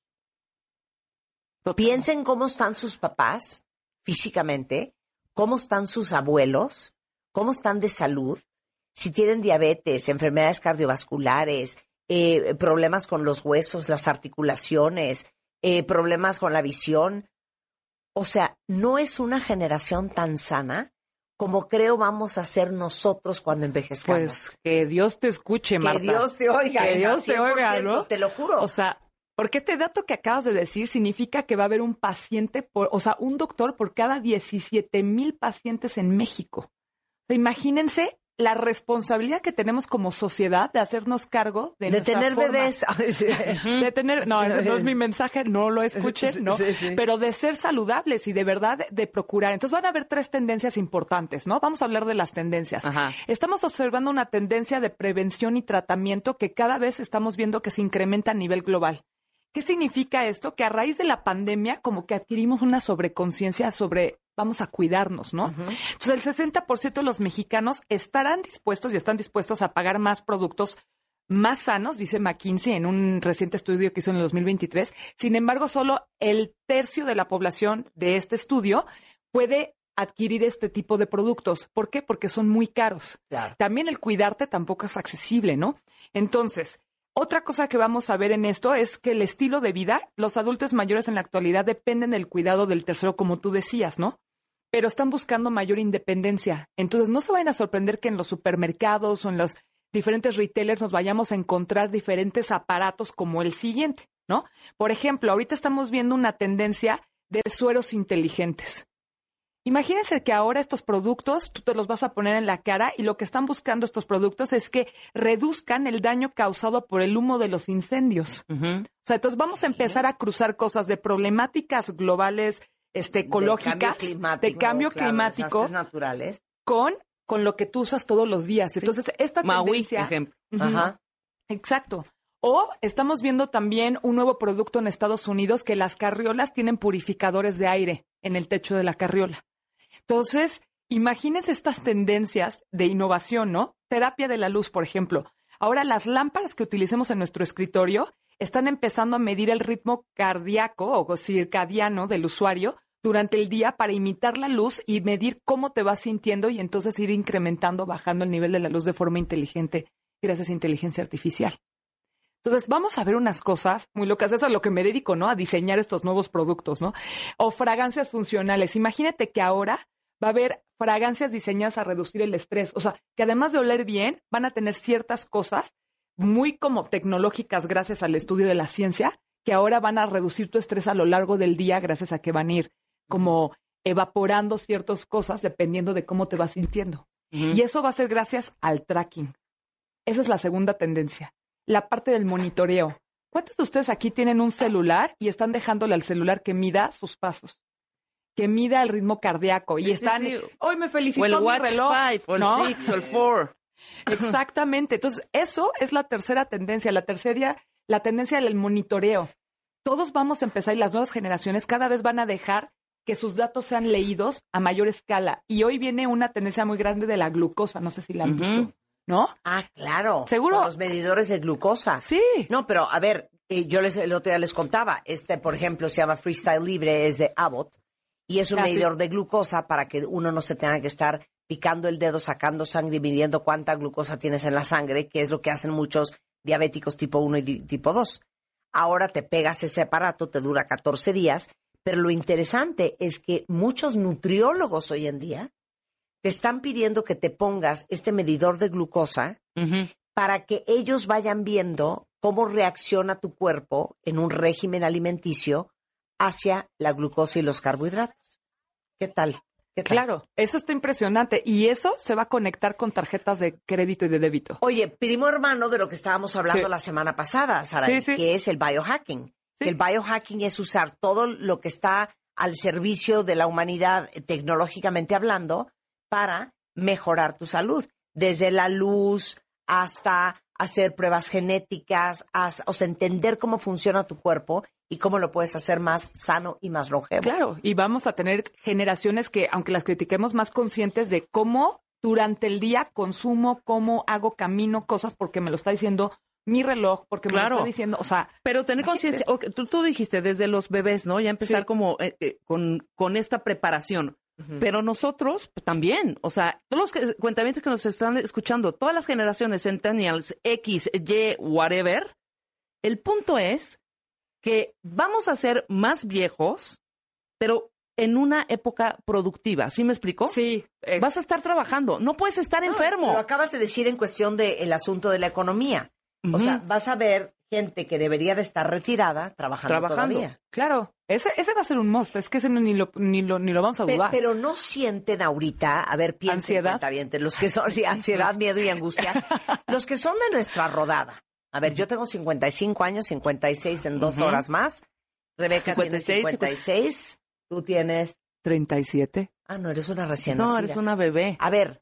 Piensen cómo están sus papás físicamente, cómo están sus abuelos, cómo están de salud, si tienen diabetes, enfermedades cardiovasculares, eh, problemas con los huesos, las articulaciones, eh, problemas con la visión. O sea, no es una generación tan sana como creo vamos a ser nosotros cuando envejezcamos. Pues que Dios te escuche, Marta. Que Dios te oiga. Que Dios te oiga, ¿no? Te lo juro. O sea, porque este dato que acabas de decir significa que va a haber un paciente, por, o sea, un doctor por cada diecisiete mil pacientes en México. O sea, imagínense la responsabilidad que tenemos como sociedad de hacernos cargo de, de nuestra tener forma, bebés. de tener, no, ese no es mi mensaje, no lo escuchen, ¿no? Sí, sí. Pero de ser saludables y de verdad de, de procurar. Entonces van a haber tres tendencias importantes, ¿no? Vamos a hablar de las tendencias. Ajá. Estamos observando una tendencia de prevención y tratamiento que cada vez estamos viendo que se incrementa a nivel global. ¿Qué significa esto? Que a raíz de la pandemia como que adquirimos una sobreconciencia sobre vamos a cuidarnos, ¿no? Uh-huh. Entonces el sesenta por ciento de los mexicanos estarán dispuestos y están dispuestos a pagar más productos más sanos, dice McKinsey en un reciente estudio que hizo en el dos mil veintitrés. Sin embargo, solo el tercio de la población de este estudio puede adquirir este tipo de productos. ¿Por qué? Porque son muy caros. Claro. También el cuidarte tampoco es accesible, ¿no? Entonces, otra cosa que vamos a ver en esto es que el estilo de vida, los adultos mayores en la actualidad dependen del cuidado del tercero, como tú decías, ¿no? Pero están buscando mayor independencia. Entonces, no se vayan a sorprender que en los supermercados o en los diferentes retailers nos vayamos a encontrar diferentes aparatos como el siguiente, ¿no? Por ejemplo, ahorita estamos viendo una tendencia de sueros inteligentes. Imagínense que ahora estos productos tú te los vas a poner en la cara y lo que están buscando estos productos es que reduzcan el daño causado por el humo de los incendios. Uh-huh. O sea, entonces vamos a empezar a cruzar cosas de problemáticas globales, este, ecológicas, de cambio climático, de cambio claro, climático desastres naturales, con, con lo que tú usas todos los días. Entonces, sí. esta Maui, tendencia... por ejemplo. Uh-huh, Ajá. Exacto. O estamos viendo también un nuevo producto en Estados Unidos que las carriolas tienen purificadores de aire en el techo de la carriola. Entonces, imagínense estas tendencias de innovación, ¿no? Terapia de la luz, por ejemplo. Ahora las lámparas que utilicemos en nuestro escritorio están empezando a medir el ritmo cardíaco o circadiano del usuario durante el día para imitar la luz y medir cómo te vas sintiendo y entonces ir incrementando, bajando el nivel de la luz de forma inteligente gracias a inteligencia artificial. Entonces, vamos a ver unas cosas muy locas. Eso es a lo que me dedico, ¿no? A diseñar estos nuevos productos, ¿no? O fragancias funcionales. Imagínate que ahora va a haber fragancias diseñadas a reducir el estrés. O sea, que además de oler bien, van a tener ciertas cosas muy como tecnológicas gracias al estudio de la ciencia, que ahora van a reducir tu estrés a lo largo del día gracias a que van a ir como evaporando ciertas cosas dependiendo de cómo te vas sintiendo. Uh-huh. Y eso va a ser gracias al tracking. Esa es la segunda tendencia. La parte del monitoreo. ¿Cuántos de ustedes aquí tienen un celular y están dejándole al celular que mida sus pasos? Que mida el ritmo cardíaco. Y sí, están, sí, sí. Hoy me felicitó o el mi Watch reloj. cinco, o el ¿no? seis, o el cuatro. Exactamente. Entonces, eso es la tercera tendencia. La tercera, la tendencia del monitoreo. Todos vamos a empezar y las nuevas generaciones cada vez van a dejar que sus datos sean leídos a mayor escala. Y hoy viene una tendencia muy grande de la glucosa. No sé si la han uh-huh. visto. ¿No? Ah, claro. ¿Seguro? Con los medidores de glucosa. Sí. No, pero a ver, eh, yo les, el otro día les contaba, este, por ejemplo, se llama Freestyle Libre, es de Abbott, y es un ah, medidor sí. de glucosa para que uno no se tenga que estar picando el dedo, sacando sangre y midiendo cuánta glucosa tienes en la sangre, que es lo que hacen muchos diabéticos tipo uno y di- tipo dos. Ahora te pegas ese aparato, te dura catorce días, pero lo interesante es que muchos nutriólogos hoy en día te están pidiendo que te pongas este medidor de glucosa uh-huh. para que ellos vayan viendo cómo reacciona tu cuerpo en un régimen alimenticio hacia la glucosa y los carbohidratos. ¿Qué tal? ¿Qué tal? Claro, eso está impresionante. Y eso se va a conectar con tarjetas de crédito y de débito. Oye, primo hermano de lo que estábamos hablando sí. la semana pasada, Sara, sí, sí. que es el biohacking. Sí. Que el biohacking es usar todo lo que está al servicio de la humanidad tecnológicamente hablando para mejorar tu salud, desde la luz hasta hacer pruebas genéticas, hasta, o sea, entender cómo funciona tu cuerpo y cómo lo puedes hacer más sano y más longevo. Claro, y vamos a tener generaciones que, aunque las critiquemos, más conscientes de cómo durante el día consumo, cómo hago, camino, cosas, porque me lo está diciendo mi reloj, porque me claro. lo está diciendo, o sea... Pero tener conciencia, okay, tú, tú dijiste desde los bebés, ¿no? Ya empezar sí. como eh, eh, con, con esta preparación. Uh-huh. Pero nosotros pues, también, o sea, todos los que, cuentamientos que nos están escuchando, todas las generaciones, Centennials, X, Y, whatever, el punto es que vamos a ser más viejos, pero en una época productiva, ¿sí me explico? Sí. Eh. Vas a estar trabajando, no puedes estar no, enfermo. Lo acabas de decir en cuestión del asunto de la economía. Uh-huh. O sea, vas a ver gente que debería de estar retirada trabajando, Trabajando. todavía. Claro, ese, ese va a ser un must. Es que ese no- ni lo, ni lo, ni lo vamos a Pe- dudar. pero no sienten ahorita, a ver, piensen, ¿Ansiedad? cuentavientes, los que son, sí, ansiedad, miedo y angustia, los que son de nuestra rodada. A ver, yo tengo cincuenta y cinco años, cincuenta y seis en dos Ujú. horas más. Rebeca tiene cincuenta y seis, cincuenta y seis. Tú tienes... treinta y siete. Ah, no, eres una recién No, nacida. eres una bebé. A ver,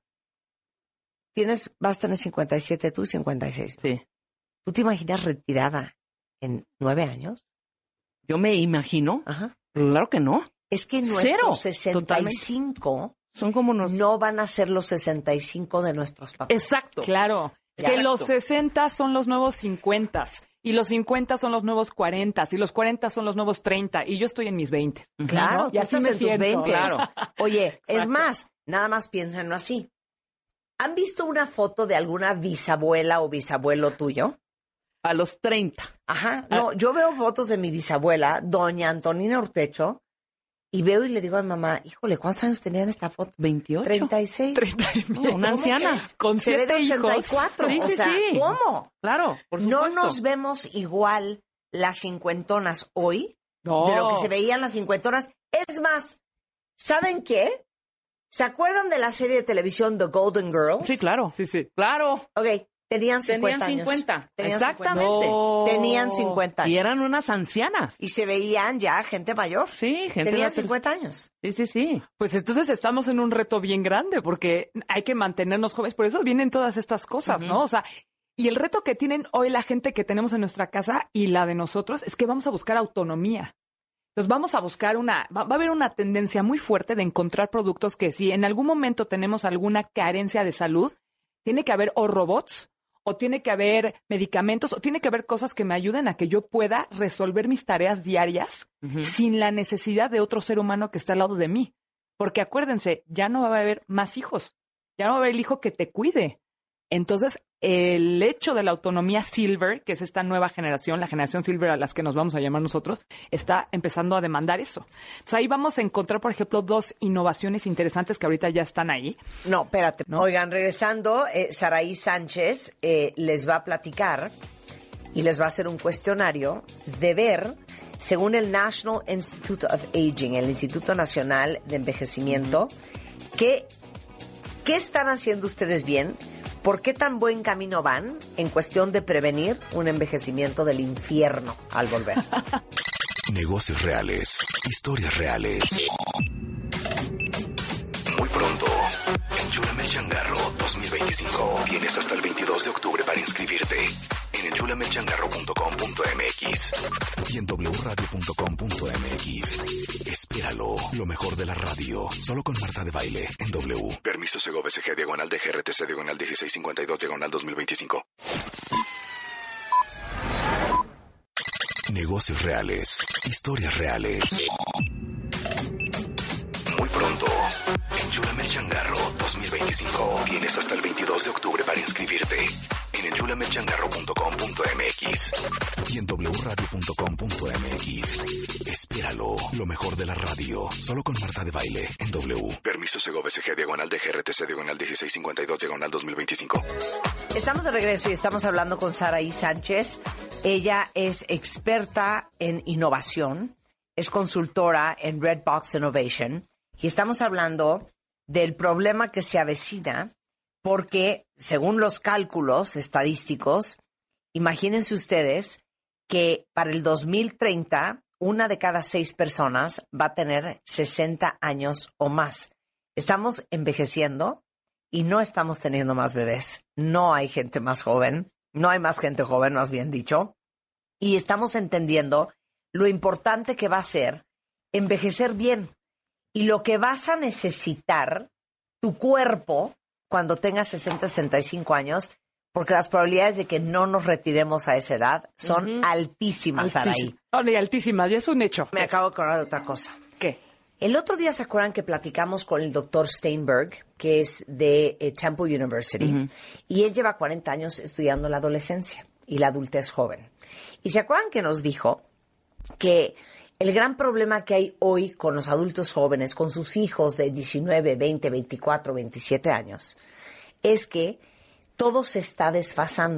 tienes, vas a tener cincuenta y siete tú y cincuenta y seis. Sí. ¿Tú te imaginas retirada en nueve años? Yo me imagino. Ajá. Claro que no. Es que Cero, nuestros sesenta y cinco Son como unos... no van a ser los sesenta y cinco de nuestros papás. Exacto. Claro. Es Ya. que los Exacto. sesenta son los nuevos cincuenta y los cincuenta son los nuevos cuarenta y los cuarenta son los nuevos treinta y yo estoy en mis veinte. Claro, Y tú así estás me en tus siento, veinte. claro. Oye, es Exacto. más, nada más piénsenlo así. ¿Han visto una foto de alguna bisabuela o bisabuelo tuyo? A los treinta. Ajá. No, yo veo fotos de mi bisabuela, doña Antonina Urtecho, y veo y le digo a mi mamá, híjole, ¿cuántos años tenía en esta foto? veintiocho. treinta y seis. No, una ¿Cómo anciana. crees? Con Se ve de siete ochenta y hijos. cuatro. Sí, O sí, sea, sí. ¿cómo? Claro, por No supuesto. nos vemos igual las cincuentonas hoy No. de lo que se veían las cincuentonas. Es más, ¿saben qué? ¿Se acuerdan de la serie de televisión The Golden Girls? Sí, claro. Sí, sí. Claro. Ok, tenían Tenían cincuenta años. cincuenta. Tenían Exactamente. cincuenta. No. Tenían cincuenta años. Y eran unas ancianas. Y se veían ya gente mayor. Sí, gente Tenían de- cincuenta años. Sí, sí, sí. Pues entonces estamos en un reto bien grande porque hay que mantenernos jóvenes. Por eso vienen todas estas cosas, ¿no? O sea, y el reto que tienen hoy la gente que tenemos en nuestra casa y la de nosotros es que vamos a buscar autonomía. Entonces vamos a buscar una, va, va a haber una tendencia muy fuerte de encontrar productos que si en algún momento tenemos alguna carencia de salud, tiene que haber o robots, o tiene que haber medicamentos, o tiene que haber cosas que me ayuden a que yo pueda resolver mis tareas diarias Ujú. sin la necesidad de otro ser humano que está al lado de mí. Porque acuérdense, ya no va a haber más hijos, ya no va a haber el hijo que te cuide. Entonces, el hecho de la autonomía silver, que es esta nueva generación, la generación silver a las que nos vamos a llamar nosotros, está empezando a demandar eso. Entonces, ahí vamos a encontrar, por ejemplo, dos innovaciones interesantes que ahorita ya están ahí. No, espérate. ¿No? Oigan, regresando, eh, Saraí Sánchez eh, les va a platicar y les va a hacer un cuestionario de ver, según el National Institute of Aging, el Instituto Nacional de Envejecimiento, ¿qué, qué están haciendo ustedes bien? ¿Por qué tan buen camino van en cuestión de prevenir un envejecimiento del infierno al volver? Negocios reales, historias reales. Muy pronto, Enchúlame el Changarro dos mil veinticinco. Tienes hasta el veintidós de octubre para inscribirte en enchúlame el changarro punto com punto m x y en doble u radio punto com punto m x. Espéralo, lo mejor de la radio, solo con Marta de Baile en W. Permiso Segov S G diagonal de G R T C diagonal dieciséis cincuenta y dos diagonal dos mil veinticinco. Negocios reales, historias reales. Muy pronto, Enchúlame el Changarro dos mil veinticinco. Tienes hasta el veintidós de octubre para inscribirte en enchúlame el changarro punto com punto m x y en doble u radio punto com punto m x. Espéralo, lo mejor de la radio, solo con Marta de Baile en W. Permiso Segov S G diagonal de G R T C diagonal dieciséis cincuenta y dos diagonal dos mil veinticinco. Estamos de regreso y estamos hablando con Saraí Sánchez. Ella es experta en innovación, es consultora en Redbox Innovation y estamos hablando del problema que se avecina porque, según los cálculos estadísticos, imagínense ustedes que para el dos mil treinta una de cada seis personas va a tener sesenta años o más. Estamos envejeciendo y no estamos teniendo más bebés. No hay gente más joven, no hay más gente joven, más bien dicho. Y estamos entendiendo lo importante que va a ser envejecer bien y lo que vas a necesitar tu cuerpo cuando tengas sesenta, sesenta y cinco años, porque las probabilidades de que no nos retiremos a esa edad son Uh-huh. altísimas, Saraí. Oh, y altísimas, ya es un hecho. Me acabo de acordar de otra cosa. ¿Qué? El otro día se acuerdan que platicamos con el doctor Steinberg, que es de eh, Temple University, uh-huh. y él lleva cuarenta años estudiando la adolescencia y la adultez joven. Y se acuerdan que nos dijo que el gran problema que hay hoy con los adultos jóvenes, con sus hijos de diecinueve, veinte, veinticuatro, veintisiete años, es que todo se está desfasando.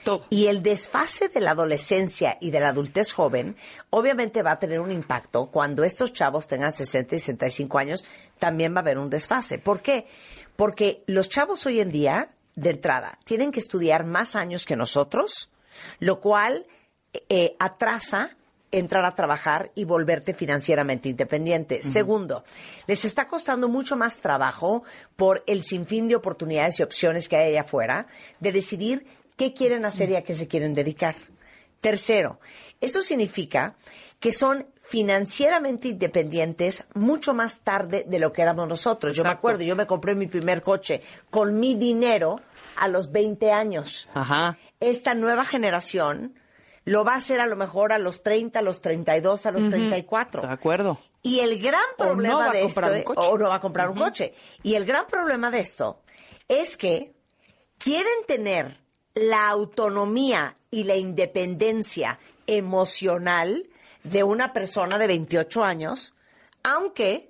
Todo. Y el desfase de la adolescencia y de la adultez joven, obviamente va a tener un impacto cuando estos chavos tengan sesenta y sesenta y cinco años, también va a haber un desfase. ¿Por qué? Porque los chavos hoy en día, de entrada, tienen que estudiar más años que nosotros, lo cual eh, atrasa entrar a trabajar y volverte financieramente independiente. Uh-huh. Segundo, les está costando mucho más trabajo por el sinfín de oportunidades y opciones que hay allá afuera de decidir qué quieren hacer y a qué se quieren dedicar. Tercero, eso significa que son financieramente independientes mucho más tarde de lo que éramos nosotros. Exacto. Yo me acuerdo, yo me compré mi primer coche con mi dinero a los veinte años. Ajá. Esta nueva generación lo va a hacer a lo mejor a los treinta, a los treinta y dos, a los uh-huh. treinta y cuatro. De acuerdo. Y el gran problema o no va de a esto, un coche. o no va a comprar uh-huh. un coche. Y el gran problema de esto es que quieren tener la autonomía y la independencia emocional de una persona de veintiocho años, aunque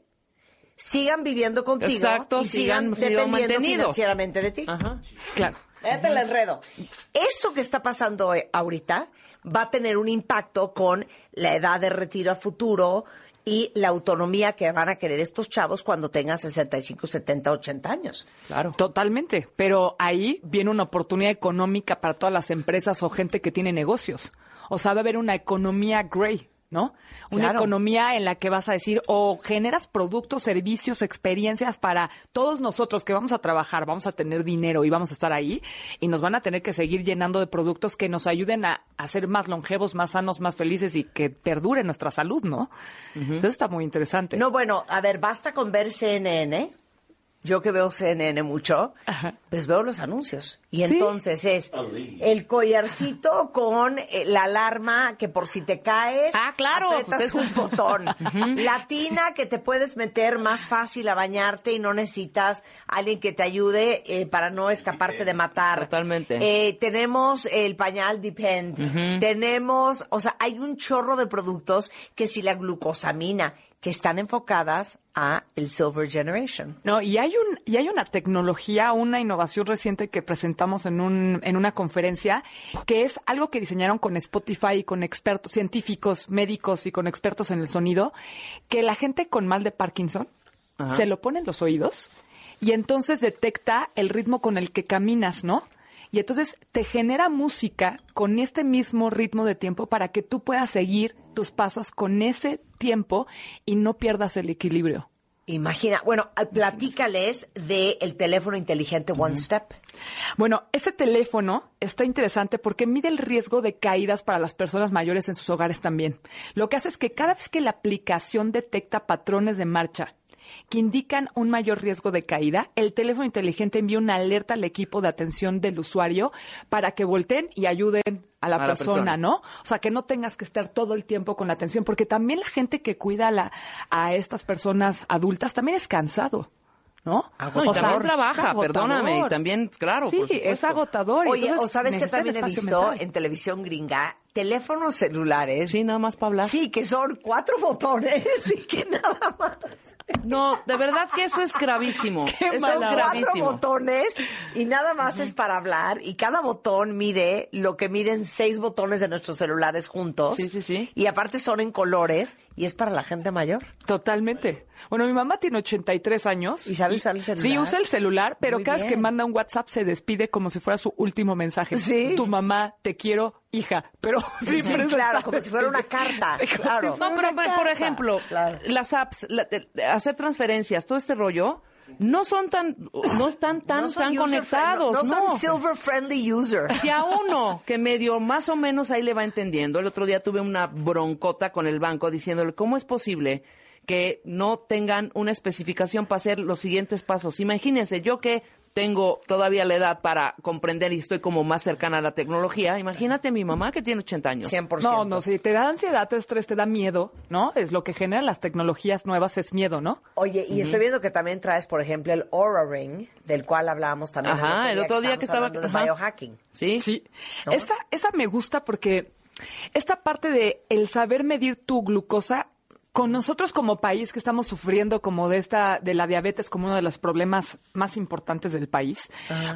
sigan viviendo contigo Exacto, y sigan, sigan dependiendo mantenidos. financieramente de ti. Ajá, claro. Fíjate el enredo. Eso que está pasando ahorita va a tener un impacto con la edad de retiro a futuro y la autonomía que van a querer estos chavos cuando tengan sesenta y cinco, setenta, ochenta años. Claro. Totalmente. Pero ahí viene una oportunidad económica para todas las empresas o gente que tiene negocios. O sea, va a haber una economía gray, ¿no? Una Claro. economía en la que vas a decir, o generas productos, servicios, experiencias para todos nosotros que vamos a trabajar, vamos a tener dinero y vamos a estar ahí, y nos van a tener que seguir llenando de productos que nos ayuden a, a ser más longevos, más sanos, más felices y que perdure nuestra salud, ¿no? Uh-huh. Entonces está muy interesante. No, bueno, a ver, basta con ver C N N. Yo que veo C N N mucho, Ajá. pues veo los anuncios. Y ¿Sí? entonces es el collarcito con eh, la alarma que por si te caes, Ah, claro, apretas pues un eso- botón. La tina que te puedes meter más fácil a bañarte y no necesitas a alguien que te ayude eh, para no escaparte de matar. Totalmente. Eh, tenemos el pañal Depend. Tenemos, o sea, hay un chorro de productos que si la glucosamina, que están enfocadas a el Silver Generation. No, y hay un y hay una tecnología, una innovación reciente que presentamos en un en una conferencia que es algo que diseñaron con Spotify y con expertos científicos, médicos y con expertos en el sonido, que la gente con mal de Parkinson Ajá. se lo pone en los oídos y entonces detecta el ritmo con el que caminas, ¿no? Y entonces te genera música con este mismo ritmo de tiempo para que tú puedas seguir tus pasos con ese tiempo y no pierdas el equilibrio. Imagina, bueno, platícales del teléfono inteligente One Step. Bueno, ese teléfono está interesante porque mide el riesgo de caídas para las personas mayores en sus hogares también. Lo que hace es que cada vez que la aplicación detecta patrones de marcha que indican un mayor riesgo de caída, el teléfono inteligente envía una alerta al equipo de atención del usuario para que volteen y ayuden a la, A la persona, persona. ¿no? O sea, que no tengas que estar todo el tiempo con la atención, porque también la gente que cuida a, la, a estas personas adultas también es cansado, ¿no? No, y O sea, también es trabaja, agotador. perdóname, y también, claro, Sí, por supuesto. es agotador. y Oye, entonces o sabes que necesitan también he espacio visto mental. en televisión gringa teléfonos celulares. Sí, nada más para hablar. Sí, que son cuatro botones y que nada más. No, de verdad que eso es gravísimo. Qué Eso Son es mala cuatro gravísimo. botones y nada más es para hablar y cada botón mide lo que miden seis botones de nuestros celulares juntos. Sí, sí, sí. Y aparte son en colores y es para la gente mayor. Totalmente. Bueno, mi mamá tiene ochenta y tres años. ¿Y sabe usar el celular? Sí, usa el celular, pero Muy cada vez que bien. manda un WhatsApp se despide como si fuera su último mensaje. Sí. Tu mamá, te quiero, hija. Pero Sí, siempre se claro, está como si fuera una despidiendo. carta, Sí, como claro. si fuera No, pero una por- por carta. ejemplo, Claro. las apps, la- de- de hacer transferencias, todo este rollo, no son tan, no están tan, No son tan user conectados, friendly, no. no son silver friendly user. Si a uno que medio más o menos ahí le va entendiendo, el otro día tuve una broncota con el banco diciéndole, ¿cómo es posible que no tengan una especificación para hacer los siguientes pasos? Imagínense, yo que tengo todavía la edad para comprender y estoy como más cercana a la tecnología, imagínate a mi mamá que tiene ochenta años. cien por ciento. No, no, si te da ansiedad, te da estrés, te da miedo, ¿no? Es lo que genera las tecnologías nuevas, es miedo, ¿no? Oye, y estoy viendo que también traes, por ejemplo, el Oura Ring, del cual hablábamos también Ajá, el otro día que estaba- estábamos hablando de ajá. biohacking. ¿Sí? Sí. ¿No? Esa, esa me gusta porque esta parte de el saber medir tu glucosa, con nosotros como país que estamos sufriendo como de esta, de la diabetes como uno de los problemas más importantes del país, pues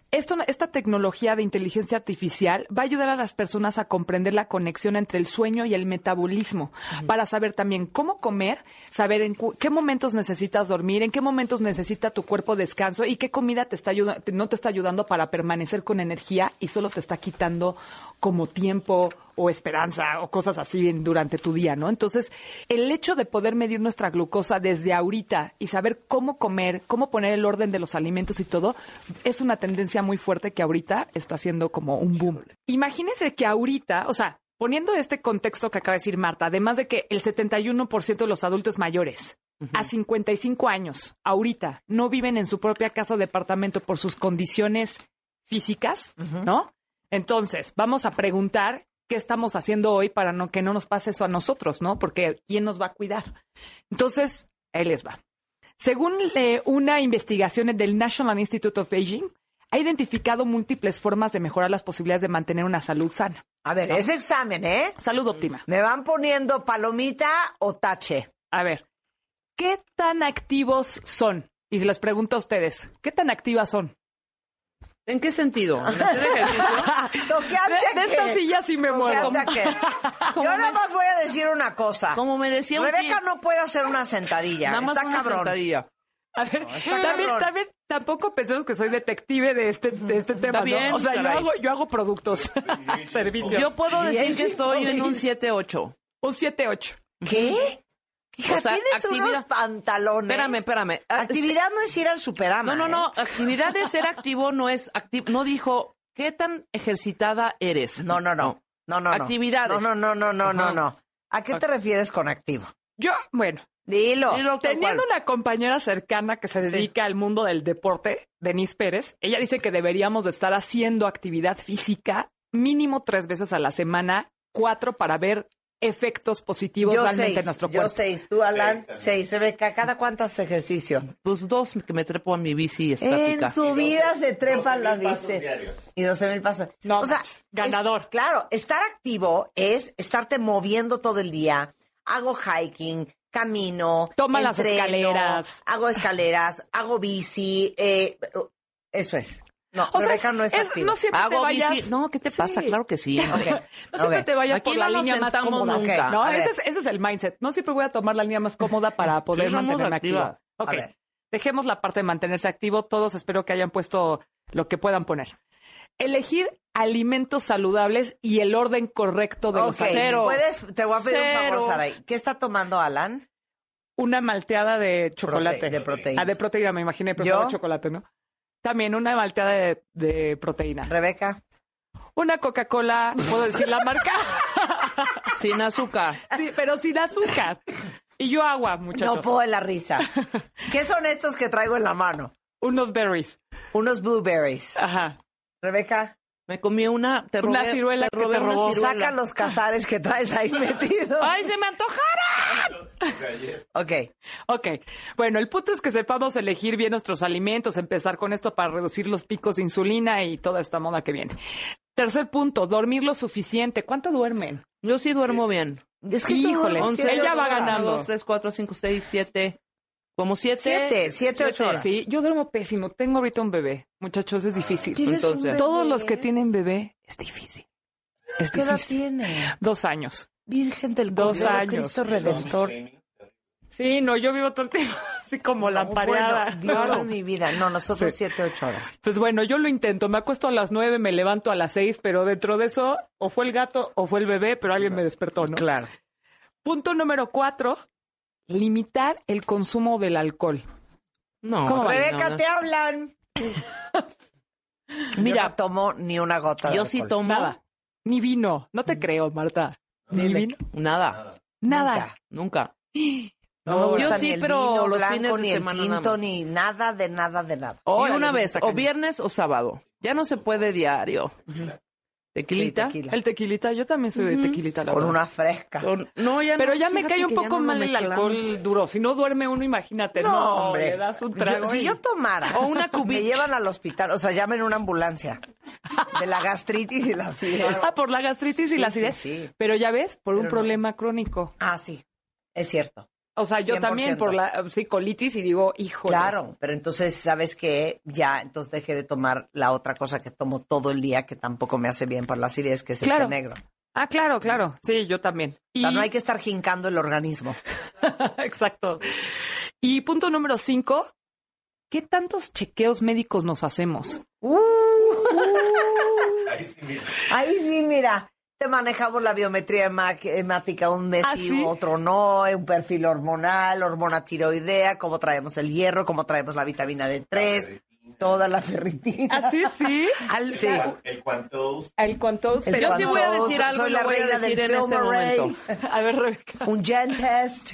Esto, esta tecnología de inteligencia artificial va a ayudar a las personas a comprender la conexión entre el sueño y el metabolismo, uh-huh. para saber también cómo comer, saber en cu- qué momentos necesitas dormir, en qué momentos necesita tu cuerpo descanso y qué comida te está ayudando, no te está ayudando para permanecer con energía y solo te está quitando como tiempo o esperanza o cosas así durante tu día, ¿no? Entonces, el hecho de poder medir nuestra glucosa desde ahorita y saber cómo comer, cómo poner el orden de los alimentos y todo, es una tendencia muy fuerte que ahorita está haciendo como un boom. Imagínense que ahorita, o sea, poniendo este contexto que acaba de decir Marta, además de que el setenta y uno por ciento de los adultos mayores uh-huh. a cincuenta y cinco años, ahorita, no viven en su propia casa o departamento por sus condiciones físicas, uh-huh. ¿no? Entonces, vamos a preguntar qué estamos haciendo hoy para no, que no nos pase eso a nosotros, ¿no? Porque ¿quién nos va a cuidar? Entonces, ahí les va. Según eh, una investigación del National Institute of Aging, ha identificado múltiples formas de mejorar las posibilidades de mantener una salud sana. A ver, ¿no? ese examen, ¿eh? Salud óptima. ¿Me van poniendo palomita o tache? A ver, ¿qué tan activos son? Y si les pregunto a ustedes, ¿qué tan activas son? ¿En qué sentido? ¿En hacer ejercicio? ¿Toqueante de, de esta silla sí me muero. Yo nada más voy a decir una cosa. Como me decía un Rebeca tío, no puede hacer una sentadilla. nada más Está una cabrón. sentadilla. A ver, No, está también, cabrón. también tampoco pensemos que soy detective de este, de este tema, ¿no? bien, O sea, yo caray. hago, yo hago productos, servicios. Yo puedo decir Bien, que estoy en un Luis. siete ocho. Un siete ocho. ¿Qué? Hija, O sea, tienes unos actividad- pantalones. Espérame, espérame. Ah, Actividad no es ir al Superama. No, no, no. ¿eh? Actividad de ser activo no es activo. No dijo qué tan ejercitada eres. No, no, no. No, no, no. Actividades. No, no, no, no, no, no, Ajá. no. ¿A qué te refieres con activo? Yo, bueno, Dilo. Dilo tal teniendo cual. una compañera cercana que se dedica al mundo del deporte, Denise Pérez, ella dice que deberíamos de estar haciendo actividad física mínimo tres veces a la semana, cuatro para ver efectos positivos Yo realmente seis. en nuestro Yo cuerpo. seis. Tú, Alan, Seis seis. Rebeca, ¿cada cuánto haces ejercicio? Pues dos que me trepo a mi bici estática. En su vida se trepa la pasos bici. diarios. Y doce mil pasos. No, o sea, manches, ganador. es- claro, estar activo es estarte moviendo todo el día. Hago hiking, camino, Toma las entreno, escaleras. hago escaleras, hago bici. Eh, eso es. No, O sea, Rebeca es- no es, es- activa. no siempre te Hago vayas. bici. No, ¿qué te Sí. pasa? Claro que sí. Ok. No siempre Ok. te vayas Aquí por la no nos línea más sentamos cómoda. nunca. No, A ver. ese es, ese es el mindset. No siempre voy a tomar la línea más cómoda para poder Sí, somos mantenerme activa. activa. Ok, A ver. dejemos la parte de mantenerse activo. Todos espero que hayan puesto lo que puedan poner. Elegir alimentos saludables y el orden correcto de los Ok, alimentos. puedes, te voy a pedir un Cero. favor, Saray. ¿Qué está tomando Alan? Una malteada de chocolate. Prote- de proteína. Ah, de proteína, me imaginé, pero ¿Yo? sabe a chocolate, ¿no? También una malteada de, de proteína. Rebeca. Una Coca-Cola, ¿puedo decir la marca? Sin azúcar. Sí, pero sin azúcar. Y yo agua, muchachos. No puedo de la risa. ¿Qué son estos que traigo en la mano? Unos berries. Unos blueberries. Ajá. Rebeca, Me comí una. Te robé, Una ciruela te que robé te una robó. ciruela. saca los cazares que traes ahí metidos. ¡Ay, se me antojaron! Ok. Ok. Bueno, el punto es que sepamos elegir bien nuestros alimentos, empezar con esto para reducir los picos de insulina y toda esta moda que viene. Tercer punto, dormir lo suficiente. ¿Cuánto duermen? Yo sí duermo bien. Es que Híjole, tú- once, ella ocho, va ganando. dos, tres, cuatro, cinco, seis, siete. Como siete. Siete, siete, ocho horas. Sí, yo duermo pésimo. Tengo ahorita un bebé. Muchachos, es difícil. ¿Tienes un Entonces, bebé? Todos los que tienen bebé, es difícil. Es ¿Qué edad difícil. tiene? Dos años. Virgen del Dos Cordero años. Cristo Redentor. Sí, no, yo vivo todo el tiempo así como la No, pareada. bueno, Dios de mi vida. No, nosotros siete, ocho horas. Pues bueno, yo lo intento. Me acuesto a las nueve, me levanto a las seis, pero dentro de eso, o fue el gato o fue el bebé, pero alguien me despertó, ¿no? Claro. Punto número cuatro, limitar el consumo del alcohol. No, ¿Cómo va? Rebeca, no, te hablan. Mira, Yo no tomo ni una gota de yo sí alcohol. tomo. Nada. Ni vino. No te creo, Marta. Ni Dile. vino. Nada. Nada. Nunca. No me gusta Yo sí, ni el pero vino los blanco, fines de ni el semana nada tinto, más. ni nada de nada de nada. Y Órale, una eso vez, está o cañón. viernes o sábado. Ya no se puede diario. Tequilita. Sí, tequila. El tequilita, yo también soy de tequilita, la Con verdad. una fresca. Con- no, ya Pero no, ya me fíjate cae un que ya poco no lo mal el mezclamos. alcohol duro. Si no duerme uno, imagínate. No, hombre, le das un trago. Yo- si y- yo tomara, O una me cubita. llevan al hospital, o sea, llamen una ambulancia de la gastritis y la acidez. Ah, por la gastritis y Sí, la sí, acidez. sí. Pero ya ves, por un Pero no. problema crónico. Ah, sí, es cierto. O sea, yo cien por también ciento. por la sí, colitis y digo, híjole. Claro, pero entonces, ¿sabes qué? Ya, entonces dejé de tomar la otra cosa que tomo todo el día, que tampoco me hace bien para la acidez, que es el Claro. té negro. Ah, claro, claro. Sí, yo también. O sea, no hay que estar jincando el organismo. Exacto. Y punto número cinco, ¿qué tantos chequeos médicos nos hacemos? Uh, Ahí sí, mira. Ahí sí, mira. Te manejamos la biometría hema- hemática un mes ¿Ah, y sí? otro no, un perfil hormonal, hormona tiroidea, cómo traemos el hierro, cómo traemos la vitamina D tres, toda la ferritina. ¿Ah, sí, sí? Al, Sí. El cuantos. El cuantos, El pero Yo sí voy a cuantos, decir algo soy y la lo voy a reina decir del en este Film-Array. momento. a ver, Rebeca. Un gen test.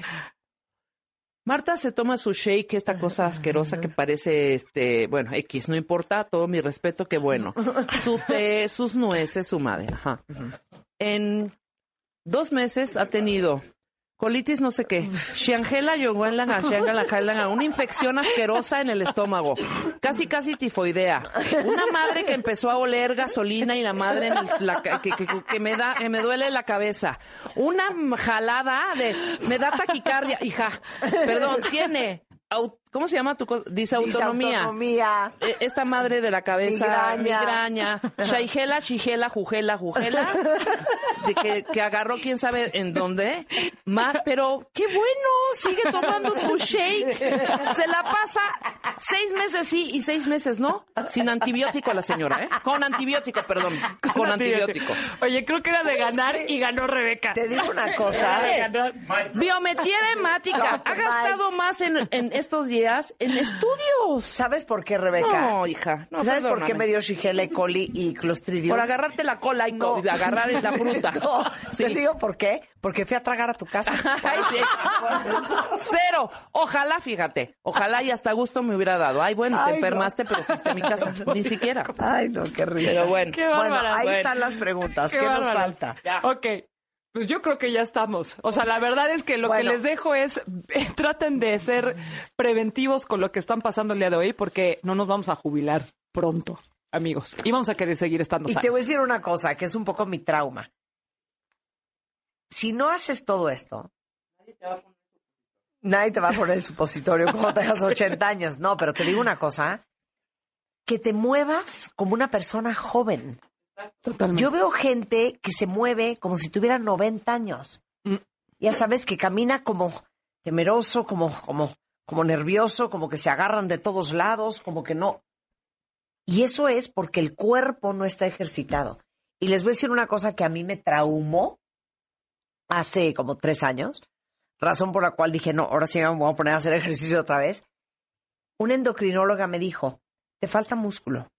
Marta se toma su shake, esta cosa asquerosa que parece, este, bueno, X, no importa, todo mi respeto, que bueno. Su té, sus nueces, su madre, ajá. En dos meses ha tenido colitis no sé qué, Shangela Yongwenlanga, Shangela Kailanga, una infección asquerosa en el estómago, casi casi tifoidea, una madre que empezó a oler gasolina y la madre en el- la- que, que- que me da, que me duele la cabeza, una jalada de, me da taquicardia, hija, perdón, tiene, au- ¿cómo se llama tu cosa? Disautonomía. Disautonomía. Eh, Esta madre de la cabeza, Migraña. migraña, shaigela, chigela, jujela, jujela, de que, que agarró quién sabe en dónde. Ma, pero qué bueno, sigue tomando tu shake. Se la pasa seis meses sí y seis meses no, sin antibiótico la señora, ¿eh? Con antibiótico, perdón, con, antibiótico. Oye, creo que era de ganar y ganó Rebeca. Te digo una cosa. Era de ganar. Biometría hemática, ha gastado más en, en estos días en estudios. ¿Sabes por qué, Rebeca? No, hija, no, ¿Sabes por qué perdóname. me dio Shigella, E. coli y Clostridium? Por agarrarte la cola y, co- y agarrar la fruta. No, Sí. te digo por qué. Porque fui a tragar a tu casa. Ay, sí. Cero. Ojalá, fíjate. Ojalá y hasta gusto me hubiera dado. Ay, bueno, Ay, te no. enfermaste, pero fuiste a mi casa. Ni siquiera. Ay, no, qué risa. Pero bueno. Qué Bueno, bárbara. ahí Bueno. están las preguntas. Qué ¿Qué, nos bárbaras. falta? Ya. Ok. Pues yo creo que ya estamos. O sea, la verdad es que lo Bueno. que les dejo es eh, traten de ser preventivos con lo que están pasando el día de hoy porque no nos vamos a jubilar pronto, amigos. Y vamos a querer seguir estando Y te sanos. voy a decir una cosa, que es un poco mi trauma. Si no haces todo esto, nadie te va a poner el supositorio cuando tengas ochenta años. No, pero te digo una cosa, que te muevas como una persona joven. Totalmente. Yo veo gente que se mueve como si tuviera noventa años. Mm. Ya sabes, que camina como temeroso, como, como, como nervioso, como que se agarran de todos lados, como que no. Y eso es porque el cuerpo no está ejercitado. Y les voy a decir una cosa que a mí me traumó hace como tres años, razón por la cual dije, no, ahora sí me voy a poner a hacer ejercicio otra vez. Una endocrinóloga me dijo, te falta músculo.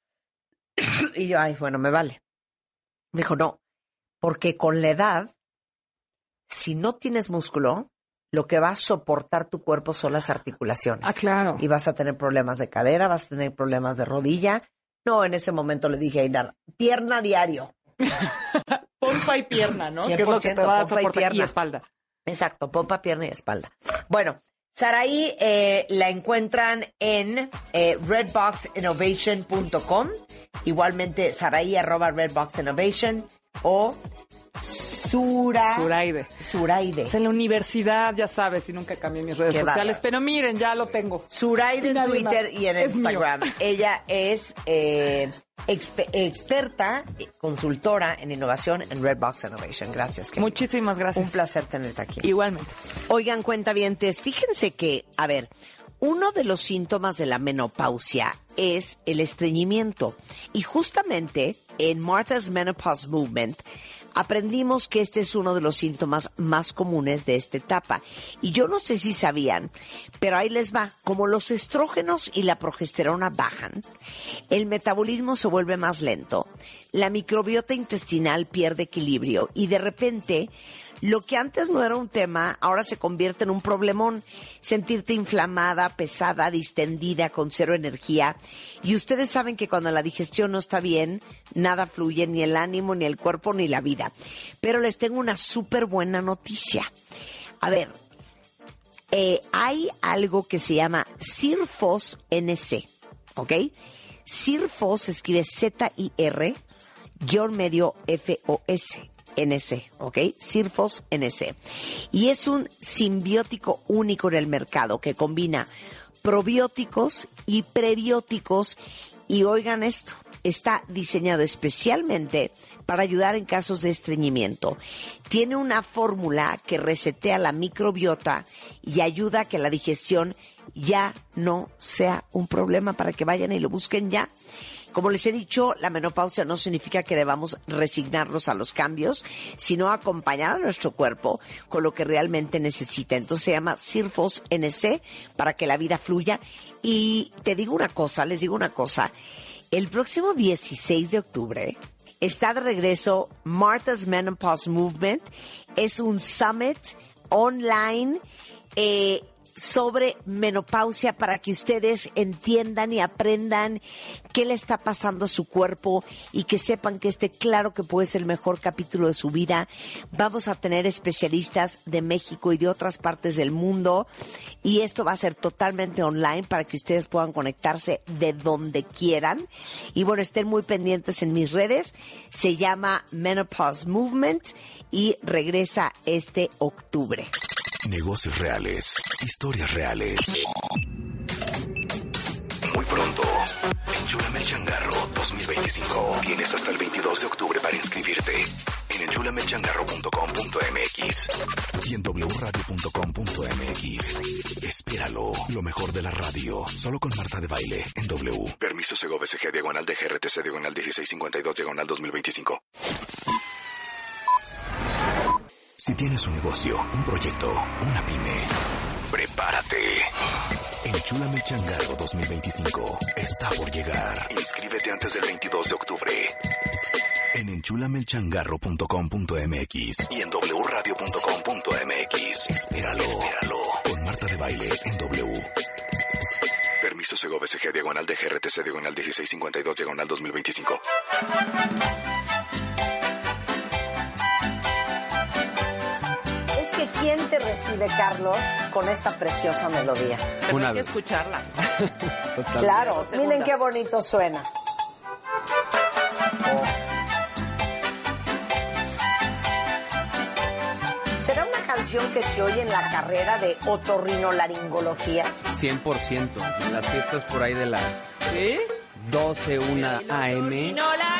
Y yo, ay, bueno, me vale. Me dijo, no, porque con la edad, si no tienes músculo, lo que va a soportar tu cuerpo son las articulaciones. Ah, claro. Y vas a tener problemas de cadera, vas a tener problemas de rodilla. No, en ese momento le dije a Inar, pierna diario. Pompa y pierna, ¿no? Que es lo que te cien por ciento, va a pompa y soportar. Y, pierna. espalda. Exacto, pompa, pierna y espalda. Bueno, Saraí eh, la encuentran en eh, redbox innovation punto com, igualmente Saraí arroba redbox innovation o Sura... Suraide. Suraide. Es en la universidad, ya sabes, y nunca cambié mis redes Qué sociales. bárbaro. Pero miren, ya lo tengo. Suraide en Nadie Twitter más. y en Es Instagram. mío. Ella es eh, expe- experta, eh, consultora en innovación en Redbox Innovation. Gracias. Kelly. Muchísimas gracias. Un placer tenerte aquí. Igualmente. Oigan, cuentavientes, fíjense que, a ver, uno de los síntomas de la menopausia es el estreñimiento. Y justamente en Martha's Menopause Movement aprendimos que este es uno de los síntomas más comunes de esta etapa. Y yo no sé si sabían, pero ahí les va. Como los estrógenos y la progesterona bajan, el metabolismo se vuelve más lento, la microbiota intestinal pierde equilibrio y de repente lo que antes no era un tema, ahora se convierte en un problemón. Sentirte inflamada, pesada, distendida, con cero energía. Y ustedes saben que cuando la digestión no está bien, nada fluye, ni el ánimo, ni el cuerpo, ni la vida. Pero les tengo una súper buena noticia. A ver, eh, hay algo que se llama Zirfos N C, ¿ok? Zirfos se escribe Z I R, guión medio F O S. N C, ¿ok? Sirfos N C. Y es un simbiótico único en el mercado que combina probióticos y prebióticos. Y oigan esto, está diseñado especialmente para ayudar en casos de estreñimiento. Tiene una fórmula que resetea la microbiota y ayuda a que la digestión ya no sea un problema, para que vayan y lo busquen ya. Como les he dicho, la menopausia no significa que debamos resignarnos a los cambios, sino acompañar a nuestro cuerpo con lo que realmente necesita. Entonces se llama Sirfos N C, para que la vida fluya. Y te digo una cosa, les digo una cosa. El próximo dieciséis de octubre está de regreso Martha's Menopause Movement. Es un summit online eh, sobre menopausia, para que ustedes entiendan y aprendan qué le está pasando a su cuerpo y que sepan que este, claro que puede ser el mejor capítulo de su vida. Vamos a tener especialistas de México y de otras partes del mundo, y esto va a ser totalmente online para que ustedes puedan conectarse de donde quieran. Y bueno, estén muy pendientes en mis redes. Se llama Menopause Movement y regresa este octubre. Negocios reales, historias reales. Muy pronto, Enchúlame el Changarro dos mil veinticinco. Tienes hasta el veintidós de octubre para inscribirte en enchúlame el changarro punto com punto m x y en doble u radio punto com punto m x. Espéralo, lo mejor de la radio, solo con Marta de Baile en W. Permiso Segov S G diagonal de G R T C diagonal dieciséis cincuenta y dos diagonal dos mil veinticinco. Si tienes un negocio, un proyecto, una pyme, prepárate. Enchúlame el Changarro dos mil veinticinco está por llegar. Inscríbete antes del veintidós de octubre en enchúlame el changarro punto com punto m x y en doble u radio punto com punto m x. Espéralo, espéralo. Con Marta de Baile en W. Permiso Segov S G diagonal de G R T C diagonal dieciséis cincuenta y dos diagonal dos mil veinticinco. ¿Quién te recibe, Carlos, con esta preciosa melodía? Pero hay que escucharla. Claro, miren qué bonito suena. Oh. ¿Será una canción que se oye en la carrera de otorrinolaringología? cien por ciento. En las fiestas por ahí de las ¿Sí? doce, una a eme.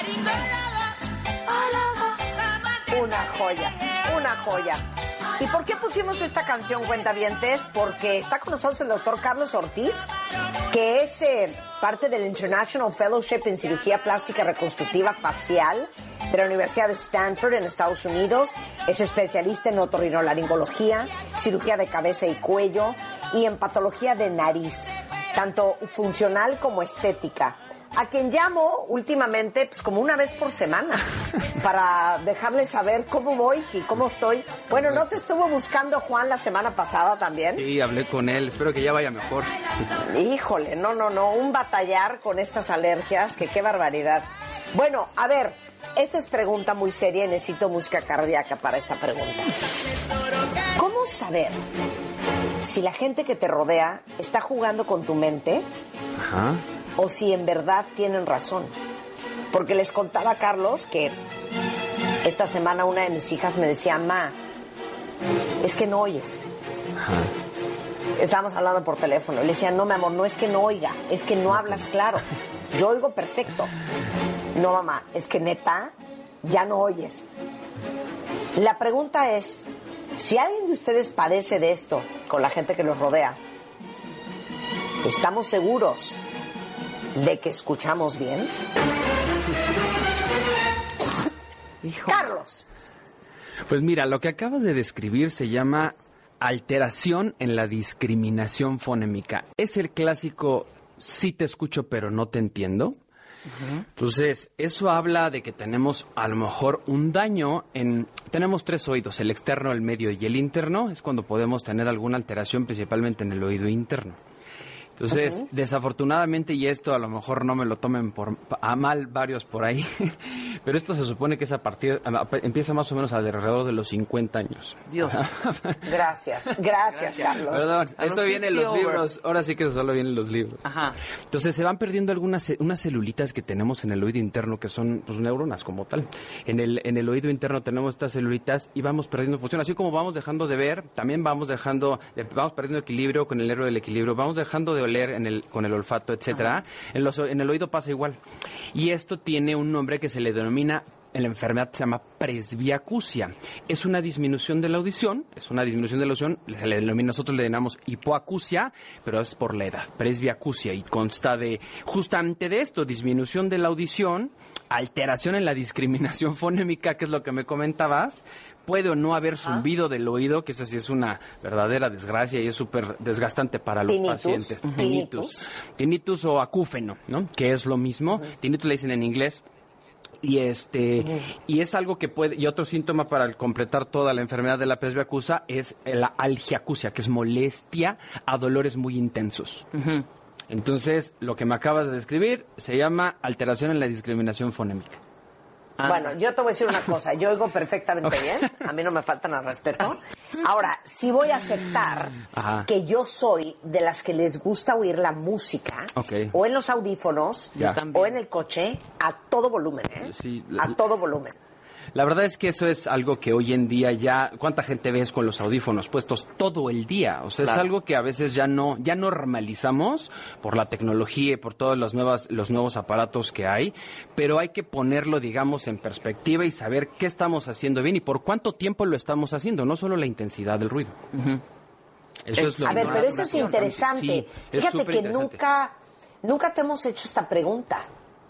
Una joya, una joya. ¿Y por qué pusimos esta canción, cuentavientes? Porque está con nosotros el doctor Carlos Ortiz, que es eh, parte del International Fellowship en Cirugía Plástica Reconstructiva Facial de la Universidad de Stanford en Estados Unidos. Es especialista en otorrinolaringología, cirugía de cabeza y cuello y en patología de nariz, tanto funcional como estética. A quien llamo últimamente, pues como una vez por semana, para dejarles saber cómo voy y cómo estoy. Bueno, ¿no te estuvo buscando Juan la semana pasada también? Sí, hablé con él, espero que ya vaya mejor. Híjole, no, no, no, un batallar con estas alergias, que qué barbaridad. Bueno, a ver, esta es pregunta muy seria y necesito música cardíaca para esta pregunta. ¿Cómo saber si la gente que te rodea está jugando con tu mente? Ajá. O si en verdad tienen razón. Porque les contaba a Carlos que esta semana una de mis hijas me decía, ma, es que no oyes. Ajá. Estábamos hablando por teléfono. Le decía, no, mi amor, no es que no oiga, es que no hablas claro. Yo oigo perfecto. No, mamá, es que neta, ya no oyes. La pregunta es, si alguien de ustedes padece de esto con la gente que los rodea, ¿estamos seguros de que escuchamos bien? Hijo. Carlos. Pues mira, lo que acabas de describir se llama alteración en la discriminación fonémica. Es el clásico sí te escucho pero no te entiendo. Uh-huh. Entonces, eso habla de que tenemos a lo mejor un daño en... Tenemos tres oídos, el externo, el medio y el interno. Es cuando podemos tener alguna alteración, principalmente en el oído interno. Entonces, Ujú. desafortunadamente, y esto a lo mejor no me lo tomen por a mal varios por ahí, pero esto se supone que es a partir, a- empieza más o menos alrededor de los cincuenta años. Dios. Gracias, gracias, Carlos. Perdón, A los eso viene en los cincuenta over. libros, ahora sí que eso solo viene en los libros. Ajá. Entonces se van perdiendo algunas ce- unas celulitas que tenemos en el oído interno que son pues, neuronas como tal. En el en el oído interno tenemos estas celulitas y vamos perdiendo función. Así como vamos dejando de ver, también vamos dejando, de- vamos perdiendo equilibrio con el nervio del equilibrio, vamos dejando de oler en el, con el olfato, etcétera. En, los, en el oído pasa igual. Y esto tiene un nombre que se le denomina, en la enfermedad se llama presbiacusia. Es una disminución de la audición, es una disminución de la audición, se le denomina, nosotros le denominamos hipoacusia, pero es por la edad, presbiacusia, y consta de justamente de esto, disminución de la audición, alteración en la discriminación fonémica, que es lo que me comentabas, puede o no haber zumbido del oído, que esa sí es una verdadera desgracia y es súper desgastante para los Tinnitus. pacientes. Ujú. Tinnitus. Tinnitus o acúfeno, ¿no? Que es lo mismo. Tinnitus le dicen en inglés. Y este y es algo que puede, y otro síntoma para el completar toda la enfermedad de la presbiacusia es la algiacusia, que es molestia a dolores muy intensos. Entonces, lo que me acabas de describir se llama alteración en la discriminación fonémica. Bueno, yo te voy a decir una cosa, yo oigo perfectamente bien, a mí no me faltan al respeto. Ahora, sí voy a aceptar Ajá. que yo soy de las que les gusta oír la música, Ok. o en los audífonos, Ya. o en el coche, a todo volumen, ¿eh? Sí, a la- todo volumen. La verdad es que eso es algo que hoy en día ya, ¿cuánta gente ves con los audífonos puestos todo el día? O sea, Claro. es algo que a veces ya no, ya normalizamos por la tecnología y por todos los nuevos, los nuevos aparatos que hay, pero hay que ponerlo, digamos, en perspectiva y saber qué estamos haciendo bien y por cuánto tiempo lo estamos haciendo, no solo la intensidad del ruido. Eso es lo A ver, pero eso es Sí, interesante. es Fíjate súper que interesante. nunca, nunca te hemos hecho esta pregunta.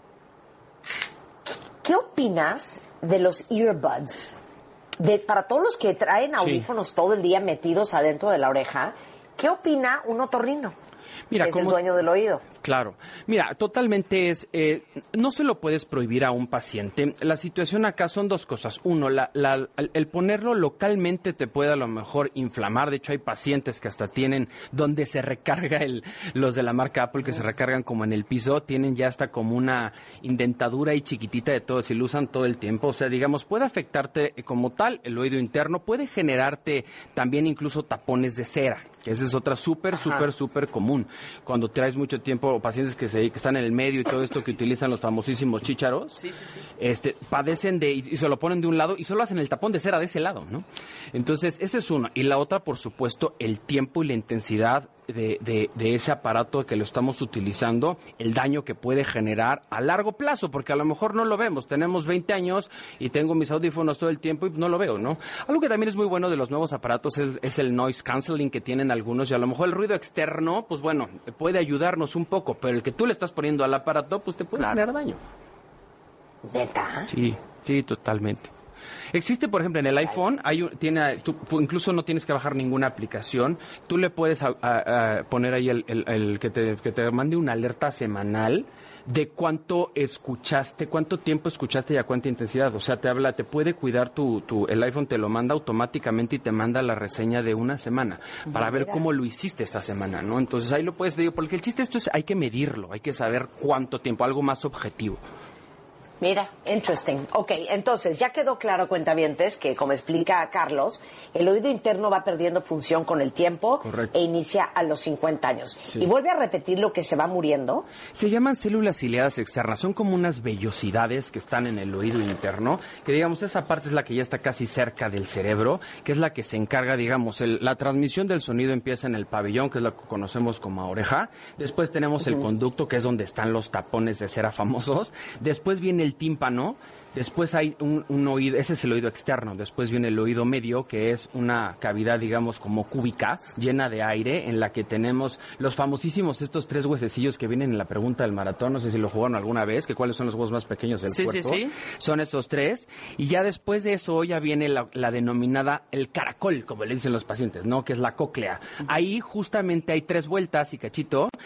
¿Qué opinas de los earbuds? De, para todos los que traen audífonos todo el día metidos adentro de la oreja, ¿qué opina un otorrino? Mira, que es el ¿cómo- dueño del oído. Claro. Mira, totalmente es... eh, no se lo puedes prohibir a un paciente. La situación acá son dos cosas. Uno, la, la- el el ponerlo localmente te puede a lo mejor inflamar. De hecho, hay pacientes que hasta tienen donde se recarga el... Los de la marca Apple que se recargan como en el piso, tienen ya hasta como una indentadura ahí chiquitita de todo, si lo usan todo el tiempo. O sea, digamos, puede afectarte eh, como tal el oído interno. Puede generarte también incluso tapones de cera. Que esa es otra súper, súper, súper común. Cuando traes mucho tiempo, pacientes que, se, que están en el medio y todo esto que utilizan los famosísimos chícharos, Sí, sí, sí. este, padecen de, y, y se lo ponen de un lado y solo hacen el tapón de cera de ese lado, ¿no? Entonces, esa es una. Y la otra, por supuesto, el tiempo y la intensidad de, de, de ese aparato que lo estamos utilizando, el daño que puede generar a largo plazo, porque a lo mejor no lo vemos. Tenemos veinte años y tengo mis audífonos todo el tiempo y no lo veo, ¿no? Algo que también es muy bueno de los nuevos aparatos es, es el noise canceling que tienen algunos, y a lo mejor el ruido externo, pues bueno, puede ayudarnos un poco, pero el que tú le estás poniendo al aparato, pues te puede generar daño. ¿Neta? Sí, sí, totalmente. Existe, por ejemplo, en el iPhone, hay un- tiene, tú, tú incluso no tienes que bajar ninguna aplicación. Tú le puedes a- a- a poner ahí el, el- el que, te, que te mande una alerta semanal de cuánto escuchaste, cuánto tiempo escuchaste y a cuánta intensidad. O sea, te habla, te puede cuidar tu, tu el iPhone, te lo manda automáticamente y te manda la reseña de una semana para ver cómo lo hiciste esa semana, ¿no? Entonces ahí lo puedes decir, porque el chiste esto es, hay que medirlo, hay que saber cuánto tiempo, algo más objetivo. Mira, interesting. Ok, entonces ya quedó claro, cuentavientes, que como explica Carlos, el oído interno va perdiendo función con el tiempo. Correcto. E inicia a los cincuenta años. Sí. Y vuelve a repetir lo que se va muriendo. Se llaman células ciliadas externas, son como unas vellosidades que están en el oído interno, que digamos esa parte es la que ya está casi cerca del cerebro, que es la que se encarga, digamos, el- la transmisión del sonido empieza en el pabellón, que es lo que conocemos como oreja, después tenemos el conducto, que es donde están los tapones de cera famosos, después viene el tímpano, después hay un, un oído, ese es el oído externo, después viene el oído medio, que es una cavidad, digamos, como cúbica, llena de aire, en la que tenemos los famosísimos estos tres huesecillos que vienen en la pregunta del maratón, no sé si lo jugaron alguna vez, que cuáles son los huesos más pequeños del Sí, sí, cuerpo. sí. Son esos tres, y ya después de eso ya viene la, la denominada el caracol, como le dicen los pacientes, ¿no? Que es la cóclea. Ahí justamente hay tres vueltas y cachito,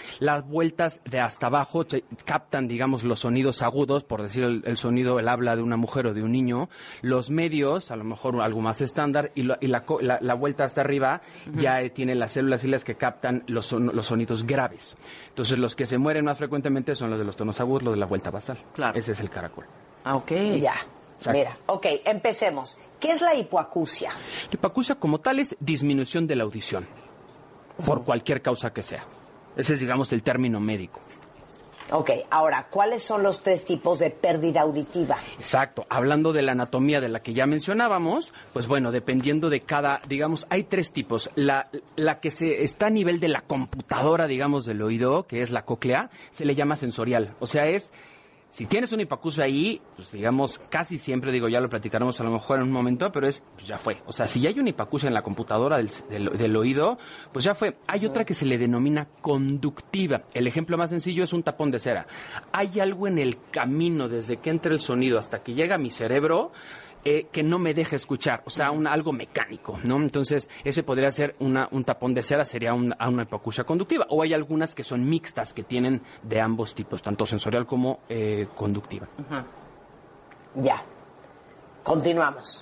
Las vueltas de hasta abajo te- captan, digamos, los sonidos agudos, por decir el, el sonido, el habla de una mujer o de un niño. Los medios, a lo mejor algo más estándar, y, lo- y la, co- la, la vuelta hasta arriba uh-huh. ya eh, tiene las células y las que captan los, son, los sonidos graves. Entonces, los que se mueren más frecuentemente son los de los tonos agudos, los de la vuelta basal. Claro. Ese es el caracol. Ah, ok. Ya. Exacto. Mira, ok, empecemos. ¿Qué es la hipoacusia? La hipoacusia como tal es disminución de la audición, por cualquier causa que sea. Ese es, digamos, el término médico. Ok, ahora, ¿cuáles son los tres tipos de pérdida auditiva? Exacto. Hablando de la anatomía de la que ya mencionábamos, pues bueno, dependiendo de cada, digamos, hay tres tipos. La, la que se está a nivel de la computadora, digamos, del oído, que es la cóclea, se le llama sensorial. O sea, es... Si tienes una hipoacusia ahí, pues digamos, casi siempre, digo, ya lo platicaremos a lo mejor en un momento, pero es, pues ya fue. O sea, si ya hay una hipoacusia en la computadora del, del, del oído, pues ya fue. Hay otra que se le denomina conductiva. El ejemplo más sencillo es un tapón de cera. Hay algo en el camino desde que entra el sonido hasta que llega a mi cerebro eh, que no me deja escuchar, o sea, un, algo mecánico, ¿no? Entonces, ese podría ser una, un tapón de cera, sería una, una hipoacusia conductiva. O hay algunas que son mixtas, que tienen de ambos tipos, tanto sensorial como eh, conductiva. Uh-huh. Ya. Continuamos.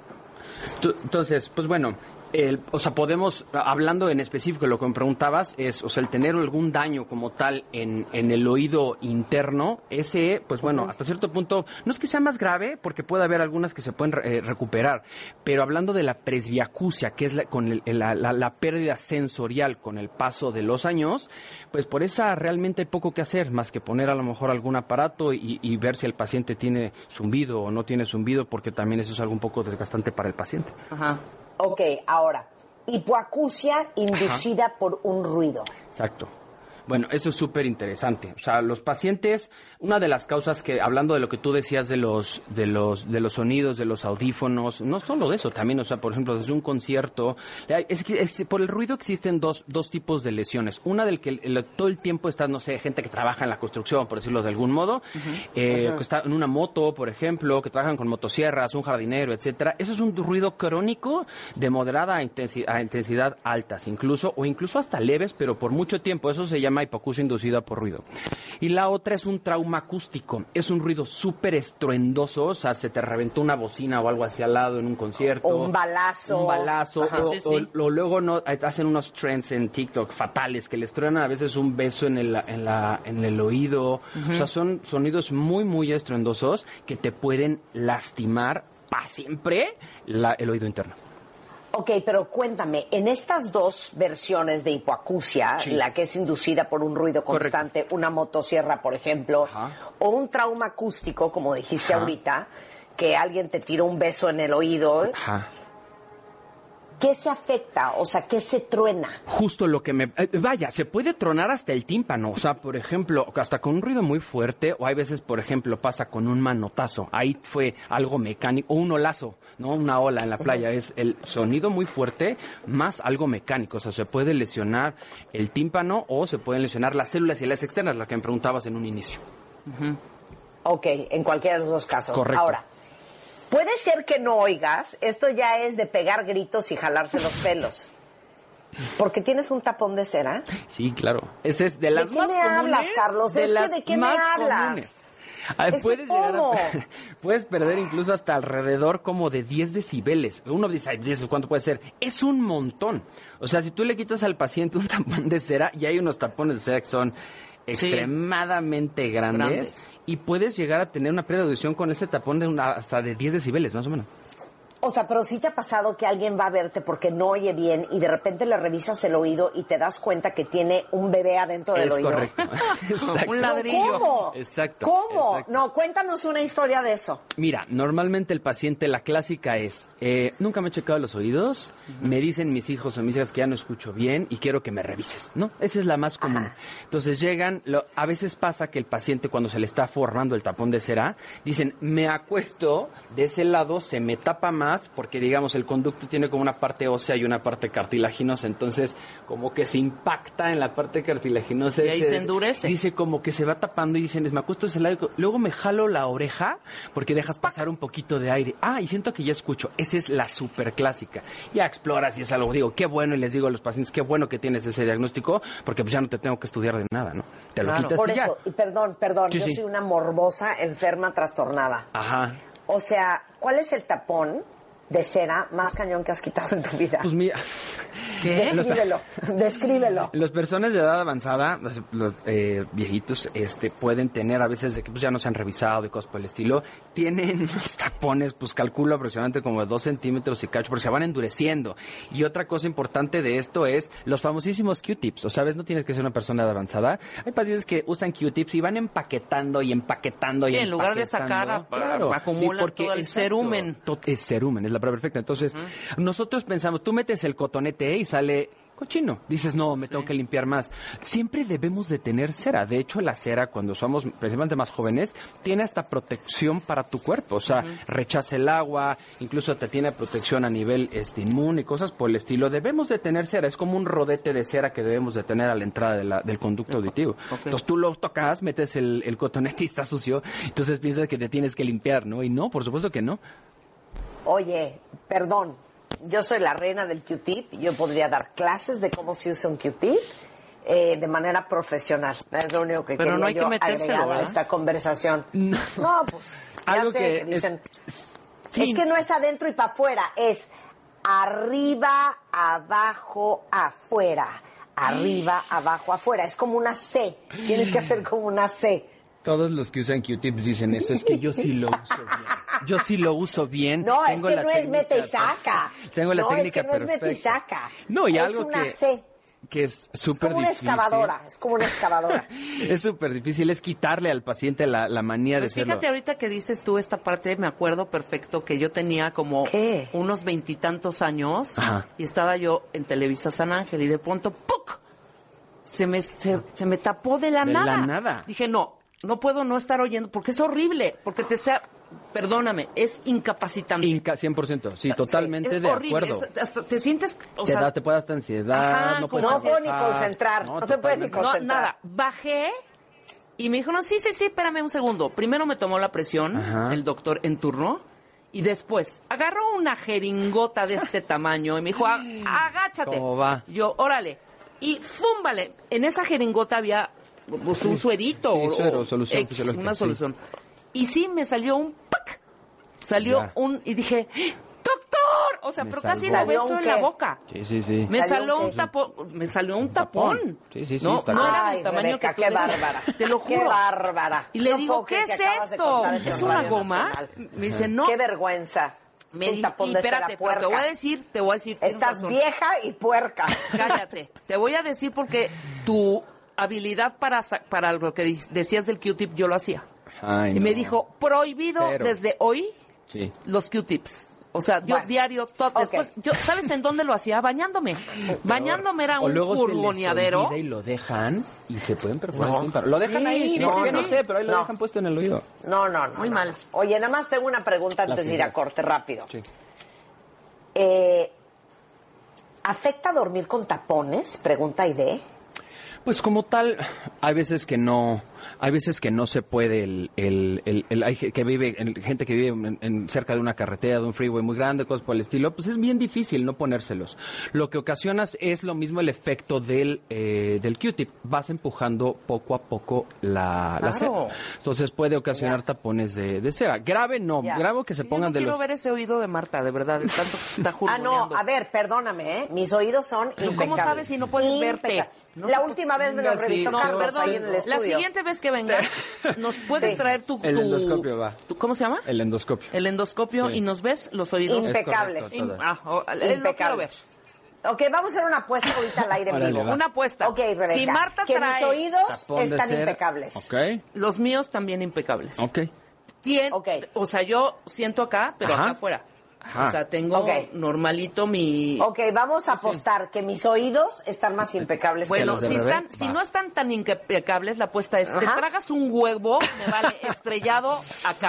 Entonces, pues bueno, el, o sea, podemos, hablando en específico de lo que me preguntabas, es, o sea, el tener algún daño como tal en, en el oído interno, ese, pues bueno, uh-huh. hasta cierto punto, no es que sea más grave, porque puede haber algunas que se pueden eh, recuperar, pero hablando de la presbiacusia, que es la, con el, la, la, la pérdida sensorial con el paso de los años, pues por esa realmente hay poco que hacer, más que poner a lo mejor algún aparato y, y ver si el paciente tiene zumbido o no tiene zumbido, porque también eso es algo un poco desgastante para el paciente. Ajá. Ok, ahora, hipoacusia inducida Ajá. por un ruido. Exacto. Bueno, eso es súper interesante. O sea, los pacientes, una de las causas que, hablando de lo que tú decías de los, de los, de los sonidos, de los audífonos, no solo de eso, también, o sea, por ejemplo, desde un concierto, es que es, por el ruido existen dos, dos tipos de lesiones. Una del que el, el, todo el tiempo está, no sé, gente que trabaja en la construcción, por decirlo de algún modo, uh-huh. eh, uh-huh. que está en una moto, por ejemplo, que trabajan con motosierras, un jardinero, etcétera. Eso es un ruido crónico de moderada a intensidad, a intensidad altas, incluso, o incluso hasta leves, pero por mucho tiempo. Eso se llama hipoacusia inducida por ruido. Y la otra es un trauma acústico. Es un ruido súper estruendoso, o sea, se te reventó una bocina o algo así al lado en un concierto. O un balazo. Un balazo. Ajá, o, sí, sí. O, o luego no, hacen unos trends en TikTok fatales que les truenan a veces un beso en el, en la, en el oído. Uh-huh. O sea, son sonidos muy, muy estruendosos que te pueden lastimar para siempre la, el oído interno. Ok, pero cuéntame, en estas dos versiones de hipoacusia, sí. la que es inducida por un ruido constante, Correcto. Una motosierra, por ejemplo, Ajá. o un trauma acústico, como dijiste Ajá. ahorita, que alguien te tira un beso en el oído, Ajá. ¿qué se afecta? O sea, ¿qué se truena? Justo lo que me... Eh, vaya, se puede tronar hasta el tímpano. O sea, por ejemplo, hasta con un ruido muy fuerte, o hay veces, por ejemplo, pasa con un manotazo. Ahí fue algo mecánico, o un olazo, ¿no? Una ola en la playa. Uh-huh. Es el sonido muy fuerte más algo mecánico. O sea, se puede lesionar el tímpano o se pueden lesionar las células y las externas, las que me preguntabas en un inicio. Uh-huh. Ok, en cualquiera de los dos casos. Correcto. Ahora, puede ser que no oigas, esto ya es de pegar gritos y jalarse los pelos. ¿Porque tienes un tapón de cera? Sí, claro. Ese es de las ¿De qué más me comunes. hablas, Carlos? De Es que las ¿de qué me más hablas? comunes. A ver, Es puedes que llegar ¿cómo? a, puedes perder incluso hasta alrededor como de diez decibeles. Uno dice, ay, diez, ¿cuánto puede ser? Es un montón. O sea, si tú le quitas al paciente un tapón de cera, y hay unos tapones de cera que son sí. extremadamente grandes, grandes, y puedes llegar a tener una pérdida de audición con ese tapón de una, hasta de diez decibeles, más o menos. O sea, pero sí te ha pasado que alguien va a verte porque no oye bien y de repente le revisas el oído y te das cuenta que tiene un bebé adentro del es oído. Correcto. Exacto. Un ladrillo. ¿Cómo? Exacto. ¿Cómo? Exacto. No, cuéntanos una historia de eso. Mira, normalmente el paciente, la clásica es, eh, nunca me he checado los oídos, uh-huh. me dicen mis hijos o mis hijas que ya no escucho bien y quiero que me revises, ¿no? Esa es la más común. Ajá. Entonces llegan, lo, a veces pasa que el paciente cuando se le está formando el tapón de cera, dicen, me acuesto de ese lado, se me tapa más más porque, digamos, el conducto tiene como una parte ósea y una parte cartilaginosa, entonces como que se impacta en la parte cartilaginosa. Y ahí se, se endurece. Dice como que se va tapando y dicen, me acuesto ese lado, luego me jalo la oreja porque dejas pasar un poquito de aire. Ah, y siento que ya escucho. Esa es la super clásica. Ya exploras y es algo, digo, qué bueno, y les digo a los pacientes, qué bueno que tienes ese diagnóstico, porque pues ya no te tengo que estudiar de nada, ¿no? Te lo Claro. quitas Por y ya. eso, y perdón, perdón, Sí, yo sí. soy una morbosa, enferma, trastornada. Ajá. O sea, ¿cuál es el tapón de cera más cañón que has quitado en tu vida? Pues mira, ¿Qué? Descríbelo, descríbelo. las personas de edad avanzada, los, los, eh, viejitos, este, pueden tener a veces de que pues ya no se han revisado y cosas por el estilo, tienen unos tapones, pues calculo aproximadamente como de dos centímetros y cacho, porque se van endureciendo. Y otra cosa importante de esto es los famosísimos Q-tips, o sabes, no tienes que ser una persona de avanzada. Hay pacientes que usan Q-tips y van empaquetando y empaquetando Sí, y en lugar de empaquetando. sacar, a- Claro, acumulan y porque- todo el exacto, cerumen. to- Es cerumen, es la palabra perfecta. Entonces, nosotros pensamos, tú metes el cotonete y sale cochino. Dices, no, me tengo que limpiar más. Siempre debemos de tener cera. De hecho, la cera, cuando somos principalmente más jóvenes, tiene hasta protección para tu cuerpo. O sea, rechaza el agua, incluso te tiene protección a nivel este, inmune y cosas por el estilo. Debemos de tener cera. Es como un rodete de cera que debemos de tener a la entrada de la- del conducto auditivo. Ok. Entonces, tú lo tocas, metes el, el cotonete y está sucio. Entonces, piensas que te tienes que limpiar, ¿no? Y no, por supuesto que no. Oye, perdón, yo soy la reina del Q-tip, yo podría dar clases de cómo se usa un Q-tip eh, de manera profesional. Es lo único que Pero quería no hay yo que metérselo, agregar a ¿verdad? esta conversación. No. No, pues, ya Algo sé que que, es- dicen, Sí. es que no es adentro y para afuera, es arriba, abajo, afuera. Arriba, abajo, afuera. Es como una C. Tienes que hacer como una C. Todos los que usan Q-tips dicen eso, es que yo sí lo uso bien. Yo sí lo uso bien. No, Tengo es que la no es técnica meta y saca. Tengo la no, técnica es que no es perfecta. meta y saca. No, y es algo una que, C. que es Es súper como una difícil. excavadora. Es como una excavadora. Es súper difícil, es quitarle al paciente la, la manía de Pues hacerlo. fíjate, ahorita que dices tú esta parte, me acuerdo perfecto que yo tenía como ¿Qué? unos veintitantos años Ajá. y estaba yo en Televisa San Ángel y de pronto ¡puc! Se me, se, se me tapó de la De la nada. nada. Dije, no, no puedo no estar oyendo porque es horrible, porque te sea, perdóname, es incapacitante. Inca, cien por ciento, sí, totalmente es de horrible, acuerdo. es- hasta te sientes, o te, sea, da, te puede dar hasta ansiedad, Ajá, no puedes No puedo ni trabajar. concentrar. No te puedes ni totalmente. no, concentrar. nada, bajé y me dijo, no, sí, sí, sí, espérame un segundo. Primero me tomó la presión, Ajá. el doctor en turno, y después agarró una jeringota de este tamaño y me dijo, "Ah, agáchate. ¿Cómo va? Yo, órale. Y fúmbale. En esa jeringota había pues, un suerito. Sí, o- suero, o solución X, fisiológica, una sí. solución. Y sí, me salió un ¡pac! Salió Ya. un... Y dije, ¡doctor! O sea, Me pero casi salvó. lo beso ¿Salió un en la qué? boca. Sí, sí, sí. Me ¿Salió salió un un qué? tapón, me salió un tapón. tapón. Sí, sí, sí, No, está no claro. era Ay, del tamaño Rebeca, que tú qué dices. bárbara. Te lo Qué juro. bárbara. Y le No digo, puedo ¿qué creer es que acabas de esto? contar esto ¿Es en una Radio goma? Nacional. Me dice, no. Qué vergüenza. Me un di- tapón y de espérate, cera pero te voy a puerca. decir, te voy a decir. tienes Estás razón. vieja y puerca. Cállate. Te voy a decir porque tu habilidad para, sa- para lo que di- decías del Q-tip, yo lo hacía. Ay, Y no. me dijo, prohibido Cero. desde hoy Sí. los Q-tips. O sea, yo Bueno, diario, to- ok. después, yo, ¿sabes en dónde lo hacía? Bañándome. Bañándome era O un luego se les furgoneadero. olvida y lo dejan y se pueden perforar No. el tímpano. Lo dejan Sí, ahí, sí, no, sí, que no sí. sé, pero ahí lo No. dejan puesto en el oído. No, no, no. Muy no. mal. Oye, nada más tengo una pregunta antes Las de ir a figuras. corte rápido. Sí. Eh, ¿Afecta dormir con tapones? Pregunta Aide. Pues como tal, hay veces que no, hay veces que no se puede el, el, el, el- hay ge- que vive, el- gente que vive en, en cerca de una carretera, de un freeway muy grande, cosas por el estilo, pues es bien difícil no ponérselos. Lo que ocasionas es lo mismo el efecto del, eh, del Q-tip. Vas empujando poco a poco la, la Claro. cera. Entonces puede ocasionar tapones de, de cera. Grave no, Ya. grave que se Yo pongan no de quiero los... ver ese oído de Marta, de verdad, de tanto que se está Ah, jurgoneando. no, a ver, perdóname, ¿eh? Mis oídos son ¿Tú cómo impecables. sabes si no puedes verte? Impecables. No la se- última vez me lo Sí, revisó no, Carlos perdón, ahí en el estudio. la siguiente vez que vengas, ¿nos puedes Sí. traer tu, El tu- endoscopio va. tu- ¿cómo se llama? El endoscopio. El endoscopio Sí. y nos ves los oídos. Impe- Impecables. Es correcto, Im- todas. ah, oh, eh, lo quiero ver. Impecables. Ok, vamos a hacer una apuesta ahorita al aire en Órale, vivo. va. Una apuesta. Ok, Rebeca. Si Marta que trae mis oídos Tapón de están cera. impecables. Ok, los míos también impecables. ok. Tien- Ok. O sea, yo siento acá, pero Ajá. acá afuera. Ajá. O sea, tengo Ok. normalito mi... Ok, vamos a apostar que mis oídos están más impecables Bueno, los de si, Rebe? están, si Va. no están tan impecables, la apuesta es, te Ajá. tragas un huevo, me vale, estrellado acá.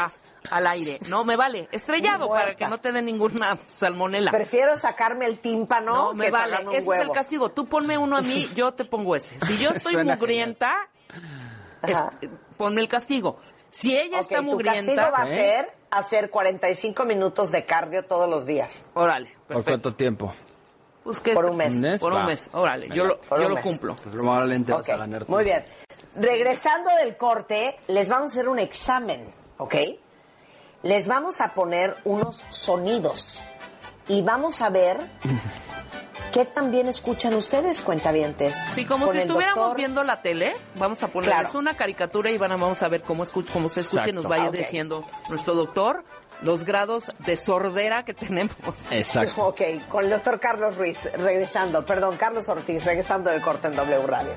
al aire. No, me vale. Estrellado Muerta. para que no te dé ninguna salmonela. Prefiero sacarme el tímpano No, me que vale. tragarme un Ese huevo. es el castigo. Tú ponme uno a mí, yo te pongo ese. Si yo estoy Suena mugrienta, es- Ajá. ponme el castigo. Si ella Ok, está tu mugrienta, castigo va a ¿eh? ser hacer cuarenta y cinco minutos de cardio todos los días. órale. ¿Por Perfecto. cuánto tiempo? Pues, ¿qué? Por un mes. ¿Un mes? Por un Va. mes. Órale, yo Venga. lo, Por yo un lo mes. cumplo. Pues probablemente vas Ok, a ganar tú. muy bien. Regresando del corte, les vamos a hacer un examen, ¿ok? Les vamos a poner unos sonidos y vamos a ver qué tan bien escuchan ustedes, cuentavientes. Sí, como Con si el estuviéramos doctor- viendo la tele, vamos a ponerles Claro. una caricatura y van a, vamos a ver cómo, escuch, cómo se escucha y nos Exacto. vaya Ok. diciendo nuestro doctor los grados de sordera que tenemos. Exacto. Ok, con el doctor Carlos Ruiz, regresando, perdón, Carlos Ortiz, regresando del corte en W Radio.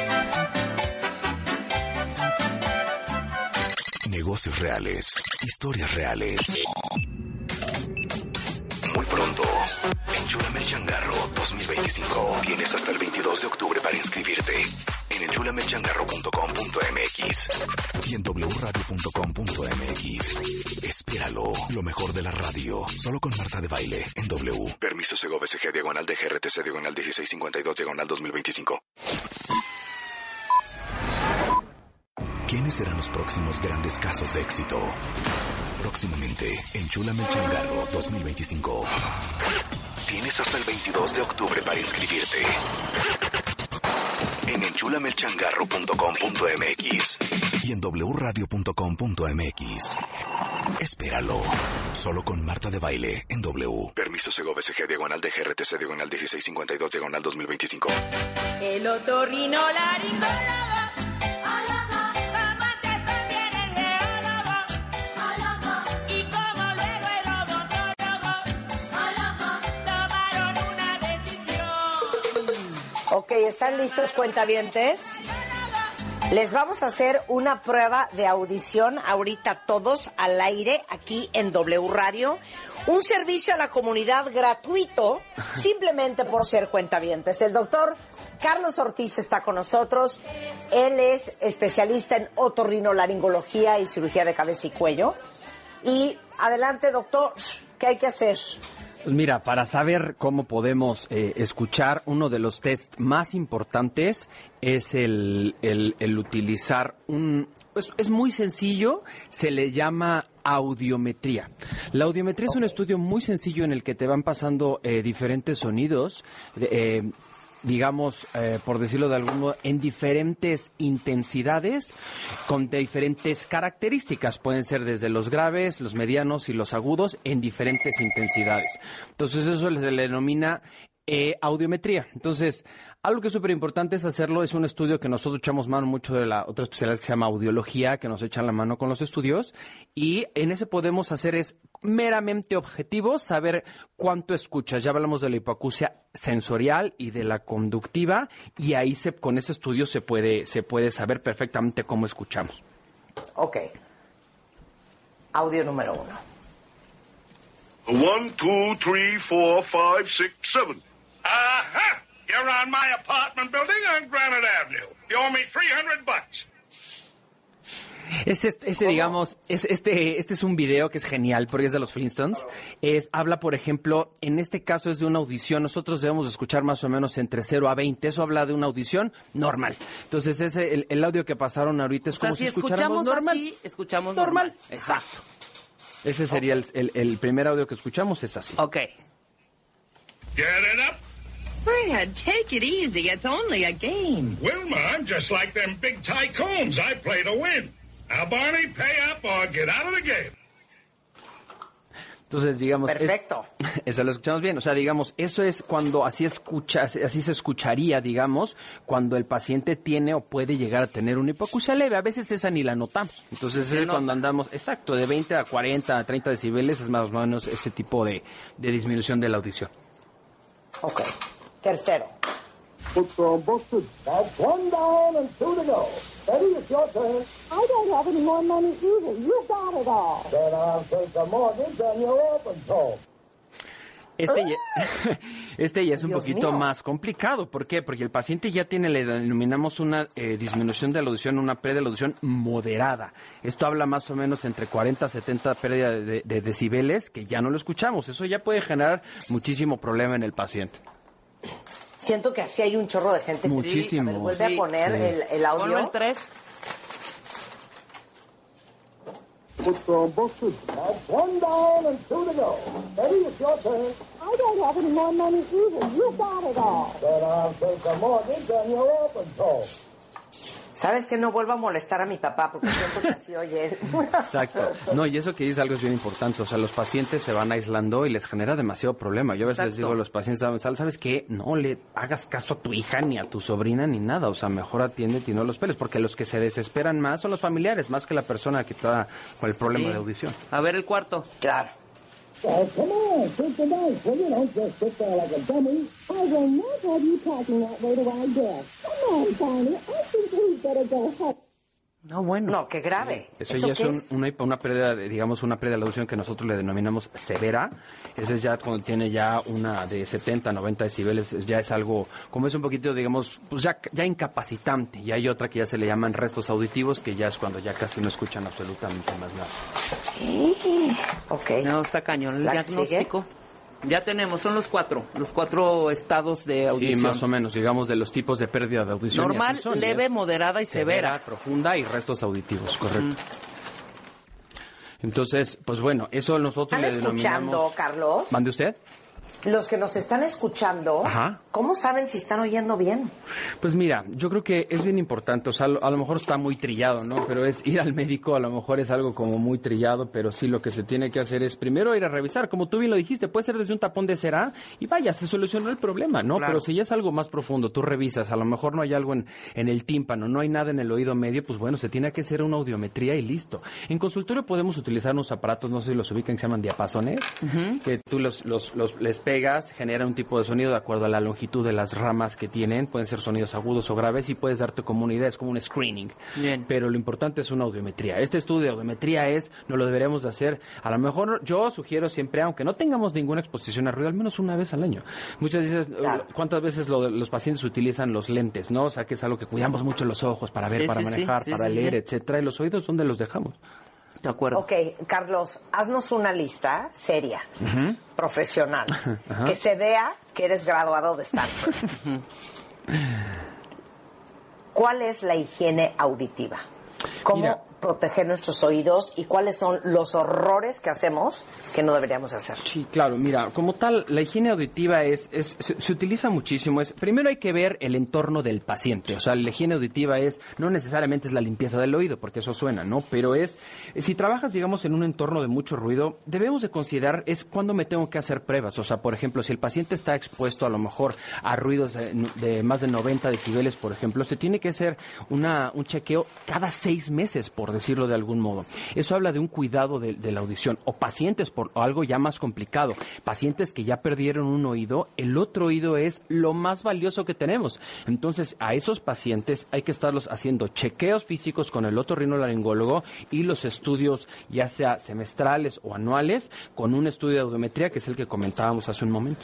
Negocios reales, historias reales. Muy pronto, Enchúlame el Changarro dos mil veinticinco. Tienes hasta el veintidós de octubre para inscribirte en enchúlame el changarro punto com punto m x y en doble u radio punto com punto m x. Espéralo, lo mejor de la radio, solo con Marta de Baile en W. Permiso Segov S G diagonal de G R T C diagonal dieciséis cincuenta y dos diagonal dos mil veinticinco. ¿Quiénes serán los próximos grandes casos de éxito? Próximamente, Enchúlame el Changarro dos mil veinticinco. Tienes hasta el veintidós de octubre para inscribirte en enchúlame el changarro punto com punto m x y en doble u radio punto com punto m x. Espéralo, solo con Marta de Baile en W. Permiso Segov S G diagonal de G R T C diagonal dieciséis cincuenta y dos diagonal dos mil veinticinco. El otorrinolaringólogo. Y como luego el odontólogo tomaron una decisión. Ok, ¿están listos, cuentavientes? Les vamos a hacer una prueba de audición ahorita todos al aire aquí en W Radio. Un servicio a la comunidad gratuito, simplemente por ser cuentavientes. El doctor Carlos Ortiz está con nosotros. Él es especialista en otorrinolaringología y cirugía de cabeza y cuello. Y adelante, doctor, ¿qué hay que hacer? Pues mira, para saber cómo podemos eh, escuchar, uno de los test más importantes es el, el, el utilizar un... Pues es muy sencillo, se le llama audiometría. La audiometría es un estudio muy sencillo en el que te van pasando eh, diferentes sonidos, eh, digamos, eh, por decirlo de algún modo, en diferentes intensidades, con diferentes características. Pueden ser desde los graves, los medianos y los agudos, en diferentes intensidades. Entonces eso se le denomina eh, audiometría. Entonces, algo que es súper importante es hacerlo. Es un estudio que nosotros echamos mano mucho de la otra especialidad que se llama audiología, que nos echan la mano con los estudios. Y en ese podemos hacer es meramente objetivo, saber cuánto escuchas. Ya hablamos de la hipoacusia sensorial y de la conductiva, y ahí se, con ese estudio se puede, se puede saber perfectamente cómo escuchamos. Ok. Audio número uno. One, two, three, four, five, six, seven. Aha! You're on my apartment building on Granite Avenue. You owe me three hundred bucks. Ese, ese digamos, es, este, este es un video que es genial porque es de los Flintstones. Es, habla, por ejemplo, en este caso es de una audición. Nosotros debemos escuchar más o menos entre cero a veinte. Eso habla de una audición normal. Entonces, ese, el, el audio que pasaron ahorita es O sea, como si si escucháramos escuchamos normal. así, escuchamos Normal. normal. Exacto. Ese sería el, el, el primer audio que escuchamos, es así. Ok. Get it up. Fred, take it easy. It's only a game. Wilma, I'm just like them big tycoons. I play to win. Now, Barney, pay up or get out of the game. Entonces, digamos... Perfecto. Es, eso lo escuchamos bien. O sea, digamos, eso es cuando así escucha, así se escucharía, digamos, cuando el paciente tiene o puede llegar a tener una hipoacusia leve. A veces esa ni la notamos. Entonces, es cuando andamos, exacto, de veinte a cuarenta, a treinta decibeles, es más o menos ese tipo de, de disminución de la audición. Ok. Tercero. One down and two to go. Eddie, it's your turn. I don't have any more money either. You got it all. Then I'll take the mortgage on your open home. Este, Este ya es un Dios poquito mío. más complicado. ¿Por qué? Porque el paciente ya tiene, le denominamos una eh, disminución de la audición, una pérdida de la audición moderada. Esto habla más o menos entre cuarenta a setenta pérdida de, de, de decibeles que ya no lo escuchamos. Eso ya puede generar muchísimo problema en el paciente. Siento que así hay un chorro de gente. Muchísimo. A ver, vuelve Sí. a poner Sí. el, el audio. Ponlo el tres. Put from boxes. That's one down and two to go. Eddie, it's your turn. I don't have any more money either. You got it all. Then I'll take the mortgage and you're open toe. ¿Sabes que no vuelvo a molestar a mi papá? Porque siento que así oye él. Exacto. No, y eso que dice algo es bien importante. O sea, los pacientes se van aislando y les genera demasiado problema. Yo a veces Exacto. les digo a los pacientes, ¿sabes qué? No le hagas caso a tu hija, ni a tu sobrina, ni nada. O sea, mejor atiéndete y no los peles. Porque los que se desesperan más son los familiares, más que la persona que está con el problema Sí. de audición. A ver el cuarto. Claro. Oh, come on, take the dice, will you? Don't just sit there like a dummy. I will not have you talking that way to our guest. Come on, Barney. I think we'd better go home. No, bueno. No, qué grave. Eso, ya es, qué un- una, una pérdida, de- digamos, una pérdida de la audición que nosotros le denominamos severa. Ese es ya cuando tiene ya una de setenta, noventa decibeles, es- ya es algo, como es un poquito, digamos, pues ya, ya incapacitante. Y hay otra que ya se le llaman restos auditivos, que ya es cuando ya casi no escuchan absolutamente más nada. Ok. No, está cañón. El ¿La que diagnóstico. Ya tenemos, son los cuatro. Los cuatro estados de Sí, audición. más o menos, digamos, de los tipos de pérdida de audición. y Normal, así son, leve, es moderada y severa. profunda y restos auditivos, correcto. Entonces, pues bueno, eso nosotros ¿Están le escuchando, denominamos... Carlos? ¿Mande usted? Los que nos están escuchando, Ajá. ¿cómo saben si están oyendo bien? Pues mira, yo creo que es bien importante, o sea, a lo mejor está muy trillado, ¿no? Pero es ir al médico, a lo mejor es algo como muy trillado, pero sí lo que se tiene que hacer es primero ir a revisar, como tú bien lo dijiste, puede ser desde un tapón de cera y vaya, se solucionó el problema, ¿no? Claro. Pero si ya es algo más profundo, tú revisas, a lo mejor no hay algo en, en el tímpano, no hay nada en el oído medio, pues bueno, se tiene que hacer una audiometría y listo. En consultorio podemos utilizar unos aparatos, no sé si los ubican, que se llaman diapasones, que tú los, los, los les pegas, genera un tipo de sonido de acuerdo a la longitud de las ramas que tienen, pueden ser sonidos agudos o graves y puedes darte como una idea, es como un screening. Bien. Pero lo importante es una audiometría. Este estudio de audiometría es, no lo deberíamos de hacer, a lo mejor yo sugiero siempre, aunque no tengamos ninguna exposición a ruido, al menos una vez al año. Muchas veces, Claro. ¿cuántas veces lo de- los pacientes utilizan los lentes, no? O sea, que es algo que cuidamos mucho los ojos para ver, Sí, para sí, sí, manejar, sí, para sí, leer, sí. etcétera, y los oídos, ¿dónde los dejamos? De acuerdo. Ok, Carlos, haznos una lista seria, profesional, Ajá. que se vea que eres graduado de Stanford. ¿Cuál es la higiene auditiva? ¿Cómo Mira. proteger nuestros oídos y cuáles son los horrores que hacemos que no deberíamos hacer? Sí, claro, mira, como tal, la higiene auditiva es, es se, se utiliza muchísimo. Es, primero hay que ver el entorno del paciente. O sea, la higiene auditiva es, no necesariamente es la limpieza del oído, porque eso suena, ¿no? Pero es, si trabajas, digamos, en un entorno de mucho ruido, debemos de considerar es cuándo me tengo que hacer pruebas. O sea, por ejemplo, si el paciente está expuesto a lo mejor a ruidos de, de más de noventa decibeles, por ejemplo, se tiene que hacer una, un chequeo cada seis meses, por decirlo de algún modo. Eso habla de un cuidado de, de la audición. O pacientes, por o algo ya más complicado, pacientes que ya perdieron un oído, el otro oído es lo más valioso que tenemos. Entonces, a esos pacientes hay que estarlos haciendo chequeos físicos con el otorrinolaringólogo y los estudios, ya sea semestrales o anuales, con un estudio de audiometría, que es el que comentábamos hace un momento.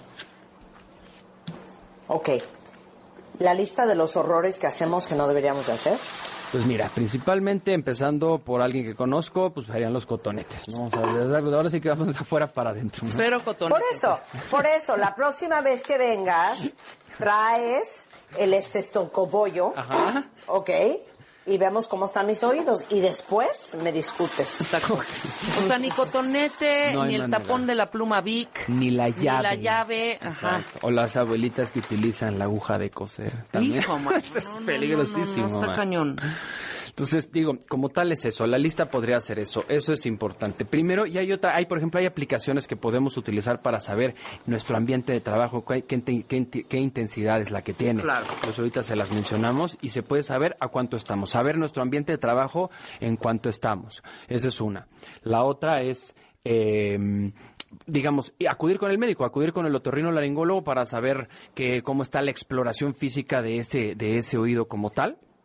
Ok, la lista de los horrores que hacemos que no deberíamos de hacer. Pues mira, principalmente empezando por alguien que conozco, pues serían los cotonetes, ¿no? O sea, desde ahora sí que vamos de afuera para adentro, ¿no? Cero cotonetes. Por eso, por eso, la próxima vez que vengas, traes el estetoscopio, Ajá. ok, y vemos cómo están mis oídos, y después me discutes. Exacto. O sea, ni cotonete, No hay ni el manera. tapón de la pluma Bic, Ni la llave. ni la llave. Ajá. Exacto. O las abuelitas que utilizan la aguja de coser. También. Hijo, man. Eso es No, no, no, peligrosísimo. no, no, está man. cañón. Entonces, digo, como tal es eso, la lista podría ser eso, eso es importante. Primero, y hay otra, hay por ejemplo, hay aplicaciones que podemos utilizar para saber nuestro ambiente de trabajo, qué, qué, qué- qué intensidad es la que tiene. Claro. Pues ahorita se las mencionamos y se puede saber a cuánto estamos, saber nuestro ambiente de trabajo en cuánto estamos. Esa es una. La otra es... Eh, digamos, y acudir con el médico, acudir con el otorrinolaringólogo para saber que, cómo está la exploración física de ese, de ese oído como tal.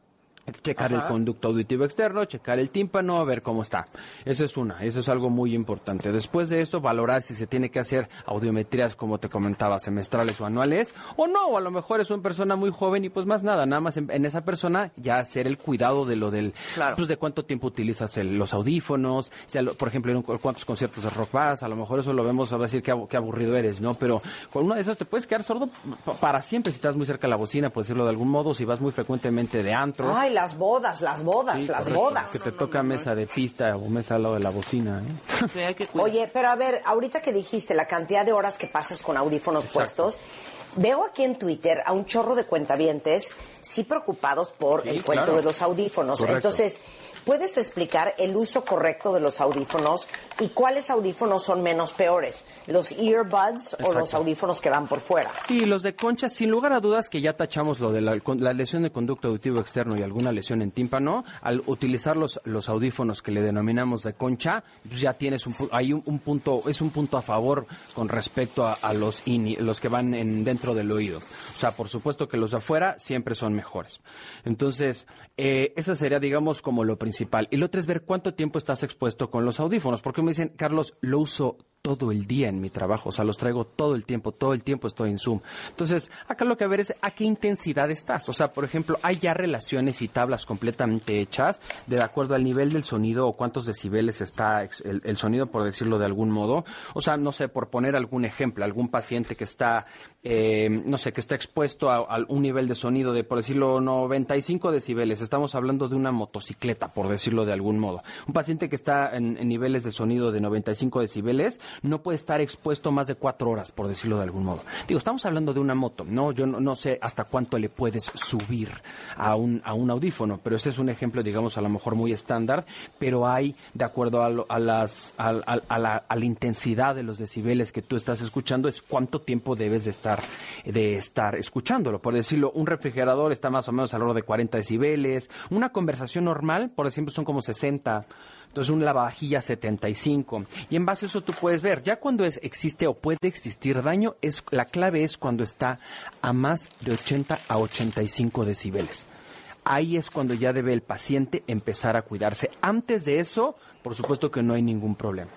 checar Ajá. el conducto auditivo externo, checar el tímpano, a ver cómo está. Eso es una, eso es algo muy importante. Después de esto, valorar si se tiene que hacer audiometrías, como te comentaba, semestrales o anuales, o no, o a lo mejor es una persona muy joven y pues más nada, nada más en, en esa persona ya hacer el cuidado de lo del, claro. pues de cuánto tiempo utilizas el, los audífonos, sea, lo, por ejemplo, en un, cuántos conciertos de rock vas, a lo mejor eso lo vemos, a decir qué, qué aburrido eres, ¿no? Pero con uno de esos te puedes quedar sordo para siempre si estás muy cerca de la bocina, por decirlo de algún modo, si vas muy frecuentemente de antro. Ay, las bodas, las bodas, sí, las correcto. bodas. Que te toca mesa de pista o mesa al lado de la bocina, ¿eh? Sí, hay que cuidar. Oye, pero a ver, ahorita que dijiste la cantidad de horas que pasas con audífonos Exacto. puestos, veo aquí en Twitter a un chorro de cuentavientes sí preocupados por sí, el cuento claro. de los audífonos. Correcto. Entonces, ¿puedes explicar el uso correcto de los audífonos y cuáles audífonos son menos peores? ¿Los earbuds Exacto. o los audífonos que van por fuera? Sí, los de concha, sin lugar a dudas que ya tachamos lo de la, la lesión de conducto auditivo externo y alguna lesión en tímpano. Al utilizar los, los audífonos que le denominamos de concha, pues ya tienes un, hay un, un punto, es un punto a favor con respecto a, a los, in, los que van en, dentro del oído. O sea, por supuesto que los de afuera siempre son mejores. Entonces, eh, eso sería, digamos, como lo principal. Y lo otro es ver cuánto tiempo estás expuesto con los audífonos, porque me dicen, Carlos, lo uso todo el día en mi trabajo, o sea, los traigo todo el tiempo, todo el tiempo estoy en Zoom. Entonces, acá lo que ver es a qué intensidad estás. O sea, por ejemplo, hay ya relaciones y tablas completamente hechas de acuerdo al nivel del sonido o cuántos decibeles está el, el sonido, por decirlo de algún modo. O sea, no sé, por poner algún ejemplo, algún paciente que está, eh, no sé, que está expuesto a, a un nivel de sonido de, por decirlo, noventa y cinco decibeles. Estamos hablando de una motocicleta, por decirlo de algún modo. Un paciente que está en, en niveles de sonido de noventa y cinco decibeles no puede estar expuesto más de cuatro horas, por decirlo de algún modo. Digo, estamos hablando de una moto, ¿no? Yo no, no sé hasta cuánto le puedes subir a un, a un audífono, pero este es un ejemplo, digamos, a lo mejor muy estándar, pero hay, de acuerdo a, lo, a, las, a, a, a, la, a la intensidad de los decibeles que tú estás escuchando, es cuánto tiempo debes de estar, de estar escuchándolo. Por decirlo, un refrigerador está más o menos alrededor de cuarenta decibeles, una conversación normal, por ejemplo, son como sesenta. Entonces, un lavavajillas setenta y cinco. Y en base a eso tú puedes ver, ya cuando es, existe o puede existir daño, es la clave es cuando está a más de ochenta a ochenta y cinco decibeles. Ahí es cuando ya debe el paciente empezar a cuidarse. Antes de eso, por supuesto que no hay ningún problema.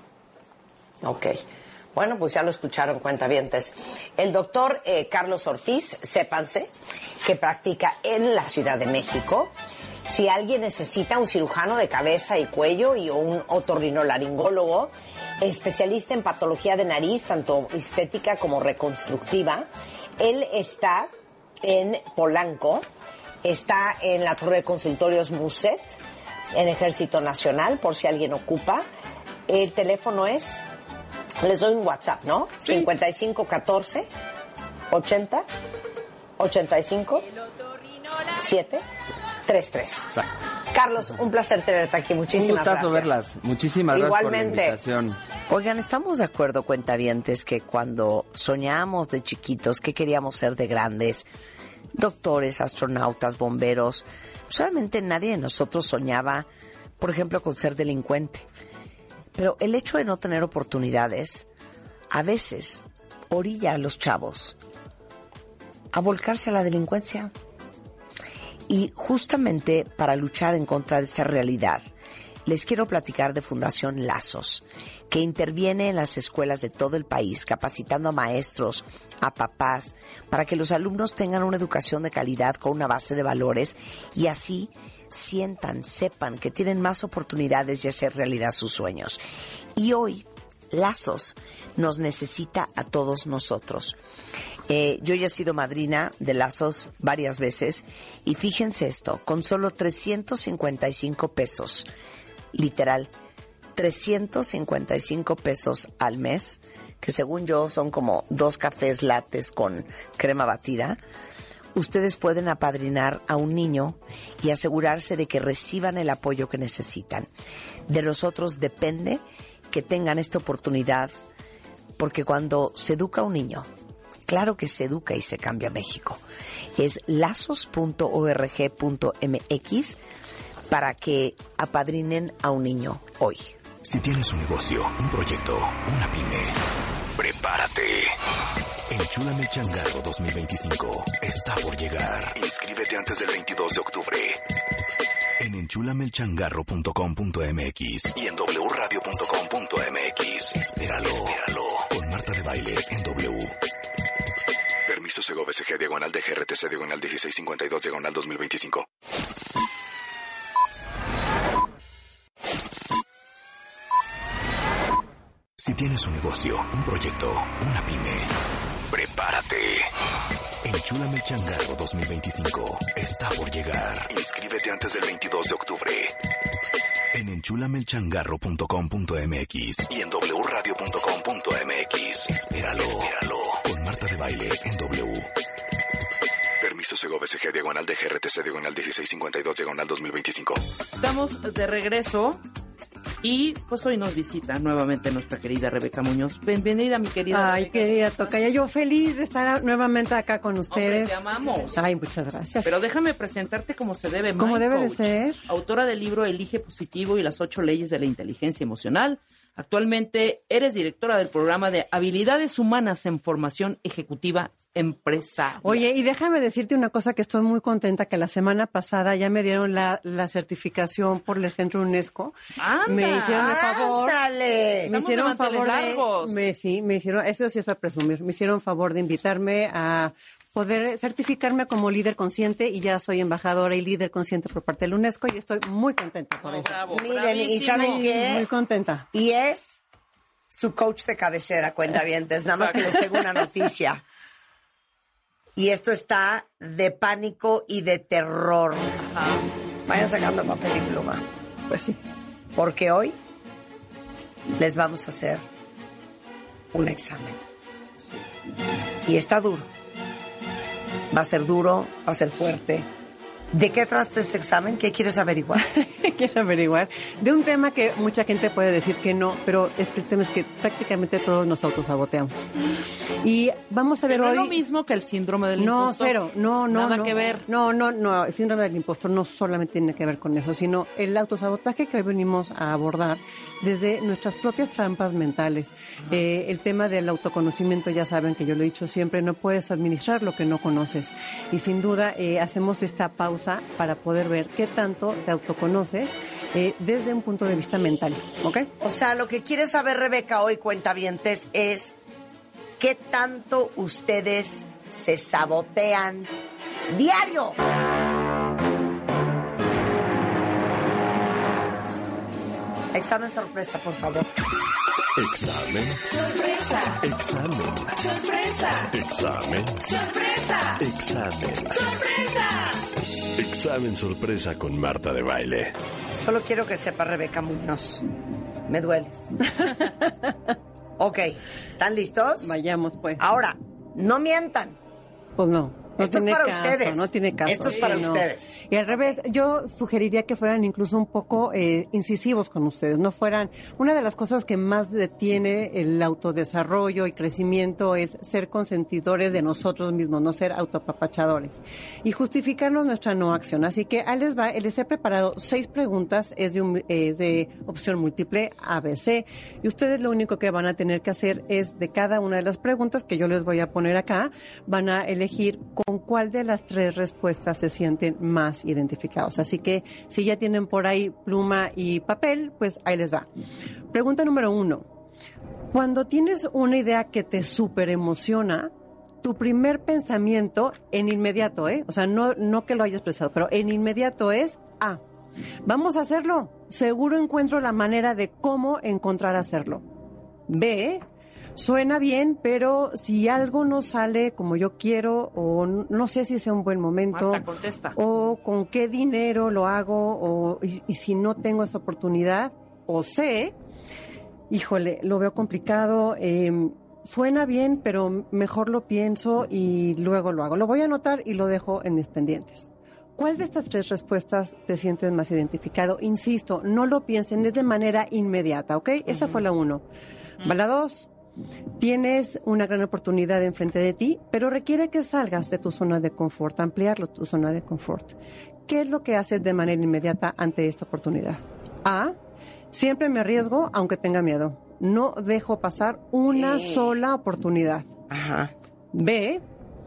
Ok. Bueno, pues ya lo escucharon, cuentavientes. El doctor eh, Carlos Ortiz, sépanse, que practica en la Ciudad de México. Si alguien necesita un cirujano de cabeza y cuello y un otorrinolaringólogo, especialista en patología de nariz, tanto estética como reconstructiva, él está en Polanco, está en la Torre de Consultorios Muset, en Ejército Nacional, por si alguien ocupa. El teléfono es, les doy un WhatsApp, ¿no? Sí. cincuenta y cinco catorce ochenta ochenta y cinco siete treinta y tres. Carlos, un placer tenerte aquí. Muchísimas un gustazo gracias. verlas. Muchísimas Igualmente. gracias por la invitación. Oigan, ¿estamos de acuerdo, cuentavientes, que cuando soñábamos de chiquitos qué queríamos ser de grandes? Doctores, astronautas, bomberos. Solamente nadie de nosotros soñaba, por ejemplo, con ser delincuente. Pero el hecho de no tener oportunidades a veces orilla a los chavos a volcarse a la delincuencia. Y justamente para luchar en contra de esta realidad, les quiero platicar de Fundación Lazos, que interviene en las escuelas de todo el país, capacitando a maestros, a papás, para que los alumnos tengan una educación de calidad con una base de valores y así sientan, sepan que tienen más oportunidades de hacer realidad sus sueños. Y hoy, Lazos nos necesita a todos nosotros. Eh, yo ya he sido madrina de Lazos varias veces y fíjense esto, con solo trescientos cincuenta y cinco pesos, literal, trescientos cincuenta y cinco pesos al mes, que según yo son como dos cafés lattes con crema batida, ustedes pueden apadrinar a un niño y asegurarse de que reciban el apoyo que necesitan. De nosotros depende que tengan esta oportunidad, porque cuando se educa a un niño, claro que se educa y se cambia México. Es lazos punto org punto mx para que apadrinen a un niño hoy. Si tienes un negocio, un proyecto, una pyme, prepárate. Enchúlame el Changarro dos mil veinticinco está por llegar. Inscríbete antes del veintidós de octubre. En enchúlame el changarro punto com punto m x y en doble radio punto com punto m x. Espéralo, espéralo. Con Marta de Baile en W. Permiso Sego B C G diagonal de G R T C diagonal dieciséis cincuenta y dos diagonal dos mil veinticinco. Si tienes un negocio, un proyecto, una pyme, prepárate. Enchúlame el changarro dos mil veinticinco está por llegar. Inscríbete antes del veintidós de octubre. En enchúlame el changarro punto com punto m x y en doble radio punto com punto m x. Espéralo, espéralo. Con Marta de Baile en W. Permiso Sego B C G diagonal de G R T C diagonal dieciséis cincuenta y dos diagonal dos mil veinticinco. Estamos de regreso y pues hoy nos visita nuevamente nuestra querida Rebeca Muñoz. Bienvenida, mi querida. Ay, Rebeca. querida Tocaya, yo feliz de estar nuevamente acá con ustedes. Hombre, te amamos. Ay, muchas gracias. Pero déjame presentarte como se debe. Como Mind debe de Coach, ser. Autora del libro Elige Positivo y las ocho leyes de la inteligencia emocional. Actualmente eres directora del programa de Habilidades Humanas en Formación Ejecutiva Empresa. Oye, y déjame decirte una cosa que estoy muy contenta, que la semana pasada ya me dieron la, la certificación por el Centro UNESCO. ¡Anda! Me hicieron el favor. ¡Ándale! Me hicieron Estamos de favor manteles largos. de, me, sí, me hicieron, eso sí es para presumir, me hicieron favor de invitarme a poder certificarme como líder consciente y ya soy embajadora y líder consciente por parte del UNESCO y estoy muy contenta por No, eso. bravo, Miren, ¿y bravísimo. saben qué? Muy contenta. Y es su coach de cabecera, cuentavientes. Nada más que les tengo una noticia. Y esto está de pánico y de terror. Ajá. Vayan sacando papel y pluma. Pues sí. Porque hoy les vamos a hacer un examen. Sí. Y está duro. Va a ser duro, va a ser fuerte. ¿De qué trata este examen? ¿Qué quieres averiguar? Quiero averiguar de un tema que mucha gente puede decir que no, pero es que el tema es que prácticamente todos nos autosaboteamos. Y vamos a ver Pero hoy... es lo mismo que el síndrome del No, impostor. cero, no, no. Nada no. que ver. No, no, no, el síndrome del impostor no solamente tiene que ver con eso, sino el autosabotaje que hoy venimos a abordar desde nuestras propias trampas mentales. Eh, el tema del autoconocimiento, ya saben que yo lo he dicho siempre, no puedes administrar lo que no conoces. Y sin duda eh, hacemos esta pausa para poder ver qué tanto te autoconoces eh, desde un punto de vista mental, ¿ok? O sea, lo que quiere saber Rebeca hoy, cuentavientes, es qué tanto ustedes se sabotean diario. Examen sorpresa, por favor. Examen. Sorpresa. Examen. Sorpresa. Examen. Sorpresa. Examen. Sorpresa. Examen sorpresa con Marta de Baile. Solo quiero que sepa, Rebeca Muñoz, me dueles. Ok, ¿están listos? Vayamos, pues. Ahora, no mientan. Pues no. No Esto es tiene para caso, ustedes. no tiene caso. Esto es para Sí, no. ustedes. Y al revés, yo sugeriría que fueran incluso un poco eh, incisivos con ustedes, no fueran... Una de las cosas que más detiene el autodesarrollo y crecimiento es ser consentidores de nosotros mismos, no ser autoapapachadores. Y justificarnos nuestra no acción. Así que ahí les va, les he preparado seis preguntas, es de, un, es de opción múltiple A B C, y ustedes lo único que van a tener que hacer es de cada una de las preguntas que yo les voy a poner acá, van a elegir con cuál de las tres respuestas se sienten más identificados. Así que si ya tienen por ahí pluma y papel, pues ahí les va. Pregunta número uno. Cuando tienes una idea que te súper emociona, tu primer pensamiento en inmediato, ¿eh? O sea, no, no que lo hayas pensado, pero en inmediato es, ah, vamos a hacerlo. Seguro encuentro la manera de cómo encontrar hacerlo. B, suena bien, pero si algo no sale como yo quiero o no sé si sea un buen momento Marta, contesta. o con qué dinero lo hago o y, y si no tengo esa oportunidad o sé, híjole, lo veo complicado, eh, suena bien, pero mejor lo pienso y luego lo hago. Lo voy a anotar y lo dejo en mis pendientes. ¿Cuál de estas tres respuestas te sientes más identificado? Insisto, no lo piensen, es de manera inmediata, ¿ok? Esa fue la uno. Va la dos. Tienes una gran oportunidad enfrente de ti, pero requiere que salgas de tu zona de confort, ampliarlo tu zona de confort. ¿Qué es lo que haces de manera inmediata ante esta oportunidad? A, siempre me arriesgo aunque tenga miedo. No dejo pasar una Sí. sola oportunidad. Ajá. B,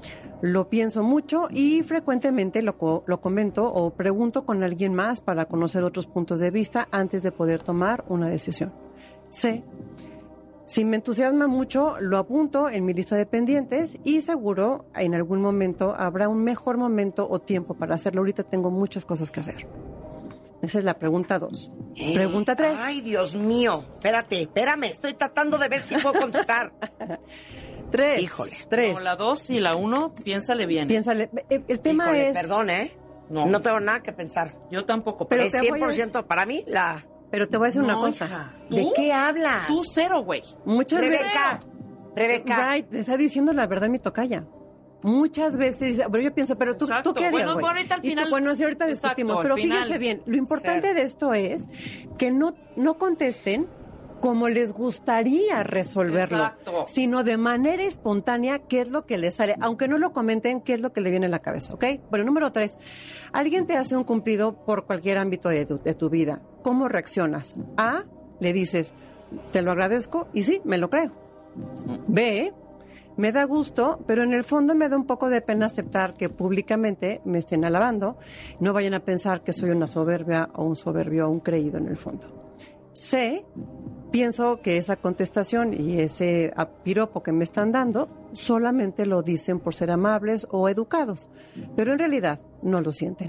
Lo pienso mucho y frecuentemente lo, co- lo comento o pregunto con alguien más para conocer otros puntos de vista antes de poder tomar una decisión. C. Si me entusiasma mucho, lo apunto en mi lista de pendientes y seguro en algún momento habrá un mejor momento o tiempo para hacerlo. Ahorita tengo muchas cosas que hacer. Esa es la pregunta dos. Eh, Pregunta tres. Ay, Dios mío. Espérate, espérame. Estoy tratando de ver si puedo contestar. Tres. Híjole. Tres. No, la dos y la uno, piénsale bien. Piénsale. El, el tema Híjole, es... perdón, ¿eh? No. No tengo nada que pensar. Yo tampoco. Pero es te voy a- cien por ciento para mí la... Pero te voy a decir una No, cosa. hija. ¿De ¿Tú? qué hablas? Tú cero, güey. Muchas veces... Rebeca. Rebeca. Right, te está diciendo la verdad mi tocaya. Muchas veces, pero yo pienso, pero tú, Exacto. ¿tú qué harías, Bueno, güey? bueno, ahorita al Y tú, final- bueno, sí, ahorita Exacto, discutimos, al pero final. fíjense bien, lo importante Ser. de esto es que no, no contesten como les gustaría resolverlo, Exacto. sino de manera espontánea qué es lo que les sale, aunque no lo comenten, qué es lo que le viene a la cabeza, ¿ok? Bueno, número tres, alguien te hace un cumplido por cualquier ámbito de tu, de tu vida, ¿cómo reaccionas? A, le dices, te lo agradezco, y sí, me lo creo. B, me da gusto, pero en el fondo me da un poco de pena aceptar que públicamente me estén alabando. No vayan a pensar que soy una soberbia o un soberbio o un creído en el fondo. C, pienso que esa contestación y ese piropo que me están dando solamente lo dicen por ser amables o educados, pero en realidad no lo sienten.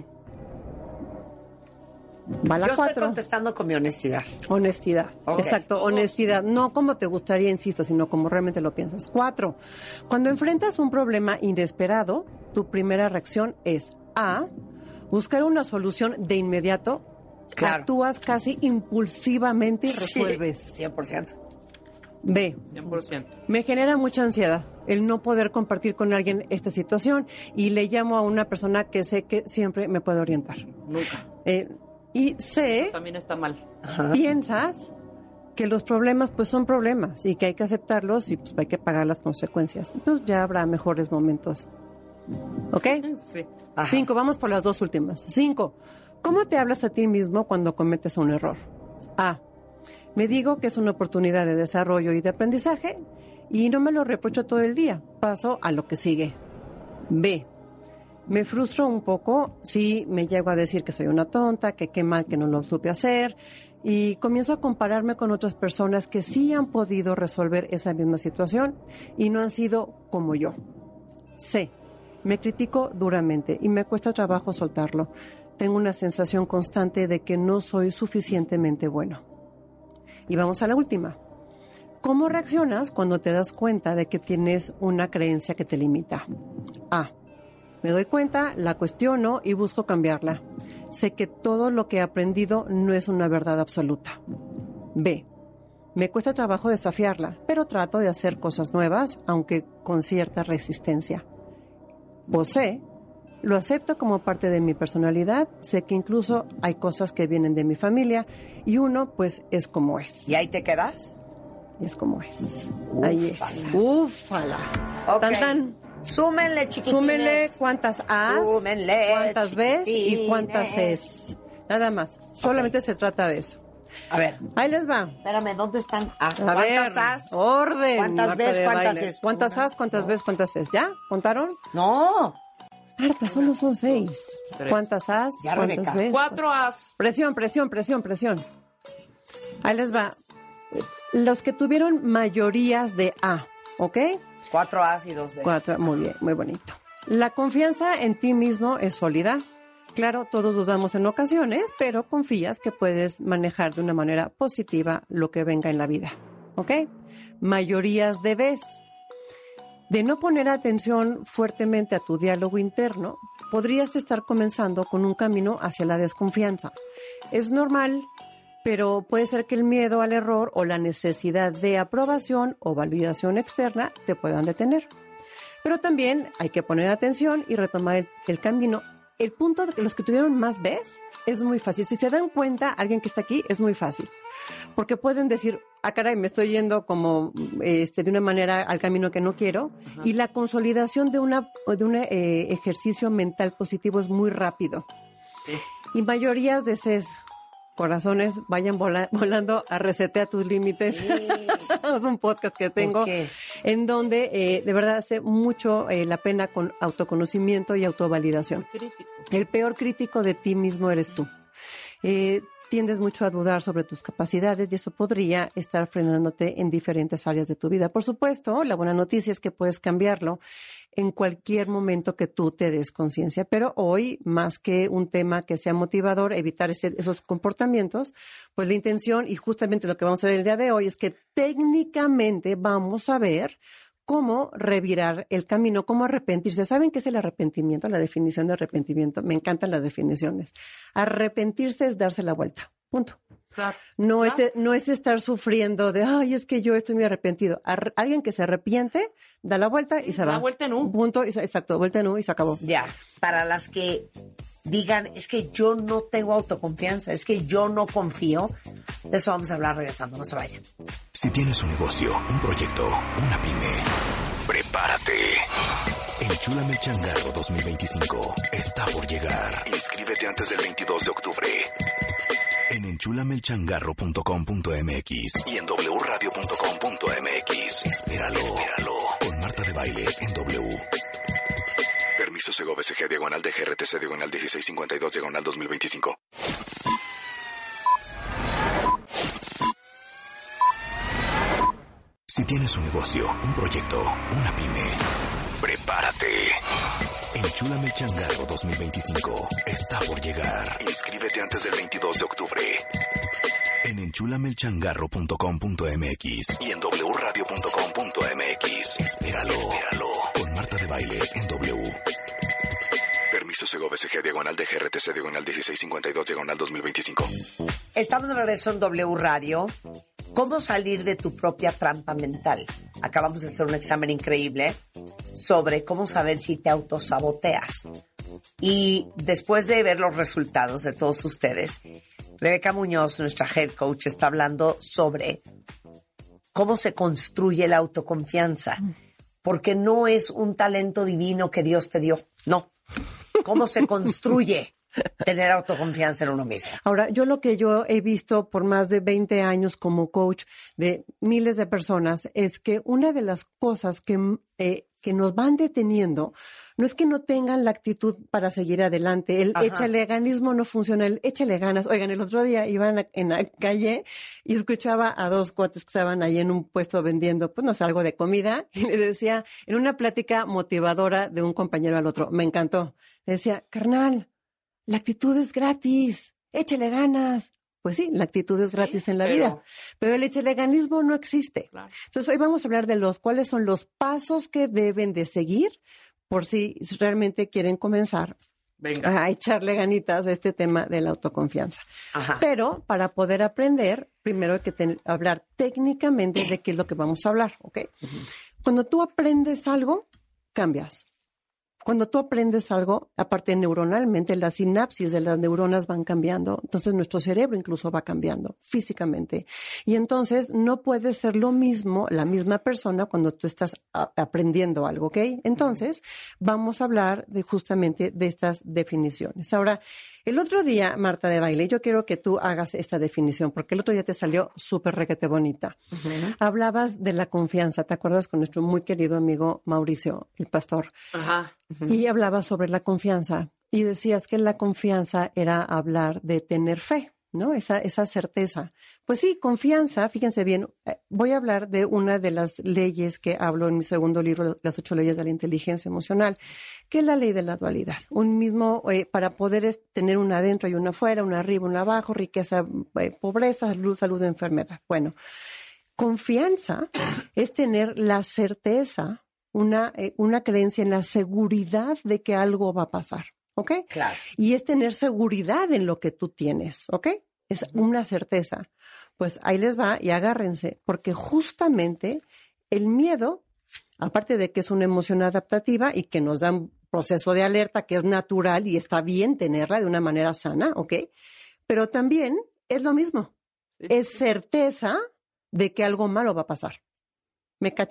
Va la Yo estoy cuatro. contestando con mi honestidad. Honestidad, Ok. exacto, honestidad, no como te gustaría, insisto, sino como realmente lo piensas. Cuatro, cuando enfrentas un problema inesperado, tu primera reacción es A, buscar una solución de inmediato, Claro. actúas casi impulsivamente y Sí, resuelves. cien por ciento. B, cien por ciento. me genera mucha ansiedad el no poder compartir con alguien esta situación y le llamo a una persona que sé que siempre me puede orientar. Nunca. Eh, y C, También está mal. piensas que los problemas pues son problemas y que hay que aceptarlos y pues hay que pagar las consecuencias. Pues ya habrá mejores momentos. ¿Ok? Sí. Ajá. Cinco, vamos por las dos últimas. Cinco, ¿cómo te hablas a ti mismo cuando cometes un error? A, me digo que es una oportunidad de desarrollo y de aprendizaje y no me lo reprocho todo el día. Paso a lo que sigue. B, me frustro un poco si me llego a decir que soy una tonta, que qué mal que no lo supe hacer y comienzo a compararme con otras personas que sí han podido resolver esa misma situación y no han sido como yo. C, me critico duramente y me cuesta trabajo soltarlo. Tengo una sensación constante de que no soy suficientemente bueno. Y vamos a la última. ¿Cómo reaccionas cuando te das cuenta de que tienes una creencia que te limita? A, me doy cuenta, la cuestiono y busco cambiarla. Sé que todo lo que he aprendido no es una verdad absoluta. B, me cuesta trabajo desafiarla, pero trato de hacer cosas nuevas, aunque con cierta resistencia. O C, lo acepto como parte de mi personalidad, sé que incluso hay cosas que vienen de mi familia y uno pues es como es. ¿Y ahí te quedas? Es como es. Ahí es. Úfalas. Úfala. Ok. Tan, tan. Súmenle, chiquitines. Súmenle cuántas A's, Súmenle, cuántas B's y chiquitines. cuántas C's. Nada más. Solamente se trata de eso. A ver, Ahí les va. espérame, ¿dónde están? Ah, A ¿cuántas ver, As? orden. ¿Cuántas Marta B's, de cuántas baile. C's? ¿Cuántas Una, A's, cuántas dos. B's, cuántas C's? ¿Ya? ¿Contaron? No. Marta, solo son seis. Tres. ¿Cuántas A's? Ya, ¿Cuántas Rebeca. B's? Cuatro As. Presión, presión, presión, presión. Ahí les va. Los que tuvieron mayorías de A, ¿ok? Cuatro As y dos B's. Cuatro, muy bien, muy bonito. La confianza en ti mismo es sólida. Claro, todos dudamos en ocasiones, pero confías que puedes manejar de una manera positiva lo que venga en la vida, ¿ok? Mayorías de B's. De no poner atención fuertemente a tu diálogo interno, podrías estar comenzando con un camino hacia la desconfianza. Es normal, pero puede ser que el miedo al error o la necesidad de aprobación o validación externa te puedan detener. Pero también hay que poner atención y retomar el, el camino. El punto de que los que tuvieron más B's es muy fácil. Si se dan cuenta, alguien que está aquí, es muy fácil. Porque pueden decir, ah, caray, me estoy yendo como este, de una manera al camino que no quiero. Ajá. Y la consolidación de una de un eh, ejercicio mental positivo es muy rápido. Sí. Y mayorías de C's, corazones, vayan vola- volando a Resetea tus límites. Sí. Es un podcast que tengo en donde eh, de verdad hace mucho eh, la pena con autoconocimiento y autovalidación. Crítico. El peor crítico de ti mismo eres tú. Eh, tiendes mucho a dudar sobre tus capacidades y eso podría estar frenándote en diferentes áreas de tu vida. Por supuesto, la buena noticia es que puedes cambiarlo en cualquier momento que tú te des conciencia. Pero hoy, más que un tema que sea motivador, evitar ese, esos comportamientos, pues la intención, y justamente lo que vamos a ver el día de hoy, es que técnicamente vamos a ver cómo revirar el camino, cómo arrepentirse. ¿Saben qué es el arrepentimiento? La definición de arrepentimiento. Me encantan las definiciones. Arrepentirse es darse la vuelta. Punto. Claro. No, claro. Es, no es estar sufriendo de, ay, es que yo estoy muy arrepentido. Ar- alguien que se arrepiente, da la vuelta sí, y se va. La vuelta en U. Punto. Y se, exacto, vuelta en U y se acabó. Ya, para las que digan, es que yo no tengo autoconfianza, es que yo no confío, de eso vamos a hablar regresando, no se vayan. Si tienes un negocio, un proyecto, una pyme, prepárate. Enchúlame el Changarro dos mil veinticinco está por llegar. Inscríbete antes del veintidós de octubre en enchúlame el changarro punto com punto m x y en doble u radio punto com punto m x. Espéralo, espéralo. Con Marta de Baile en W. Permiso Segov S G diagonal de G R T C diagonal dieciséis cincuenta y dos diagonal dos mil veinticinco. Si tienes un negocio, un proyecto, una pyme, prepárate. Enchúlame el Changarro dos mil veinticinco está por llegar. Inscríbete antes del veintidós de octubre en enchúlame el changarro punto com punto m x y en doble u radio punto com punto m x. Espéralo, espéralo. Con Marta de Baile en W. Permiso Segov S G diagonal de G R T C diagonal dieciséis cincuenta y dos diagonal dos mil veinticinco. Estamos de regreso en W Radio. ¿Cómo salir de tu propia trampa mental? Acabamos de hacer un examen increíble sobre cómo saber si te autosaboteas. Y después de ver los resultados de todos ustedes, Rebeca Muñoz, nuestra head coach, está hablando sobre cómo se construye la autoconfianza. Porque no es un talento divino que Dios te dio. No. ¿Cómo se construye tener autoconfianza en uno mismo? Ahora, yo lo que yo he visto por más de veinte años como coach de miles de personas es que una de las cosas que, eh, que nos van deteniendo no es que no tengan la actitud para seguir adelante. El Ajá. échale ganismo no funciona, el échale ganas. Oigan, el otro día iba en la, en la calle y escuchaba a dos cuates que estaban ahí en un puesto vendiendo, pues no sé, algo de comida, y le decía, en una plática motivadora de un compañero al otro, me encantó, le decía, carnal, la actitud es gratis, échale ganas. Pues sí, la actitud es gratis sí, en la pero... vida, pero el echeleganismo no existe. Claro. Entonces hoy vamos a hablar de los cuáles son los pasos que deben de seguir por si realmente quieren comenzar Venga. a echarle ganitas a este tema de la autoconfianza. Ajá. Pero para poder aprender, primero hay que ten- hablar técnicamente de qué es lo que vamos a hablar, ¿ok? Uh-huh. Cuando tú aprendes algo, cambias. Cuando tú aprendes algo, aparte neuronalmente, las sinapsis de las neuronas van cambiando, entonces nuestro cerebro incluso va cambiando físicamente. Y entonces no puede ser lo mismo, la misma persona cuando tú estás a- aprendiendo algo, ¿ok? Entonces, vamos a hablar de justamente de estas definiciones. Ahora, el otro día, Marta de Baile, yo quiero que tú hagas esta definición, porque el otro día te salió súper requete bonita. Uh-huh. Hablabas de la confianza, ¿te acuerdas? Con nuestro muy querido amigo Mauricio, el pastor. Ajá. Uh-huh. Y hablabas sobre la confianza y decías que la confianza era hablar de tener fe, ¿no? Esa, esa certeza. Pues sí, confianza, fíjense bien, eh, voy a hablar de una de las leyes que hablo en mi segundo libro, Las ocho leyes de la inteligencia emocional, que es la ley de la dualidad. Un mismo, eh, para poder es, tener una adentro y una afuera, una arriba, una abajo, riqueza, eh, pobreza, salud, salud, enfermedad. Bueno, confianza es tener la certeza, una, eh, una creencia en la seguridad de que algo va a pasar. ¿Ok? Claro. Y es tener seguridad en lo que tú tienes, ¿ok? Es una certeza. Pues ahí les va y agárrense, porque justamente el miedo, aparte de que es una emoción adaptativa y que nos da un proceso de alerta que es natural y está bien tenerla de una manera sana, ¿ok? Pero también es lo mismo. Sí. Es certeza de que algo malo va a pasar. ¿Me cachan?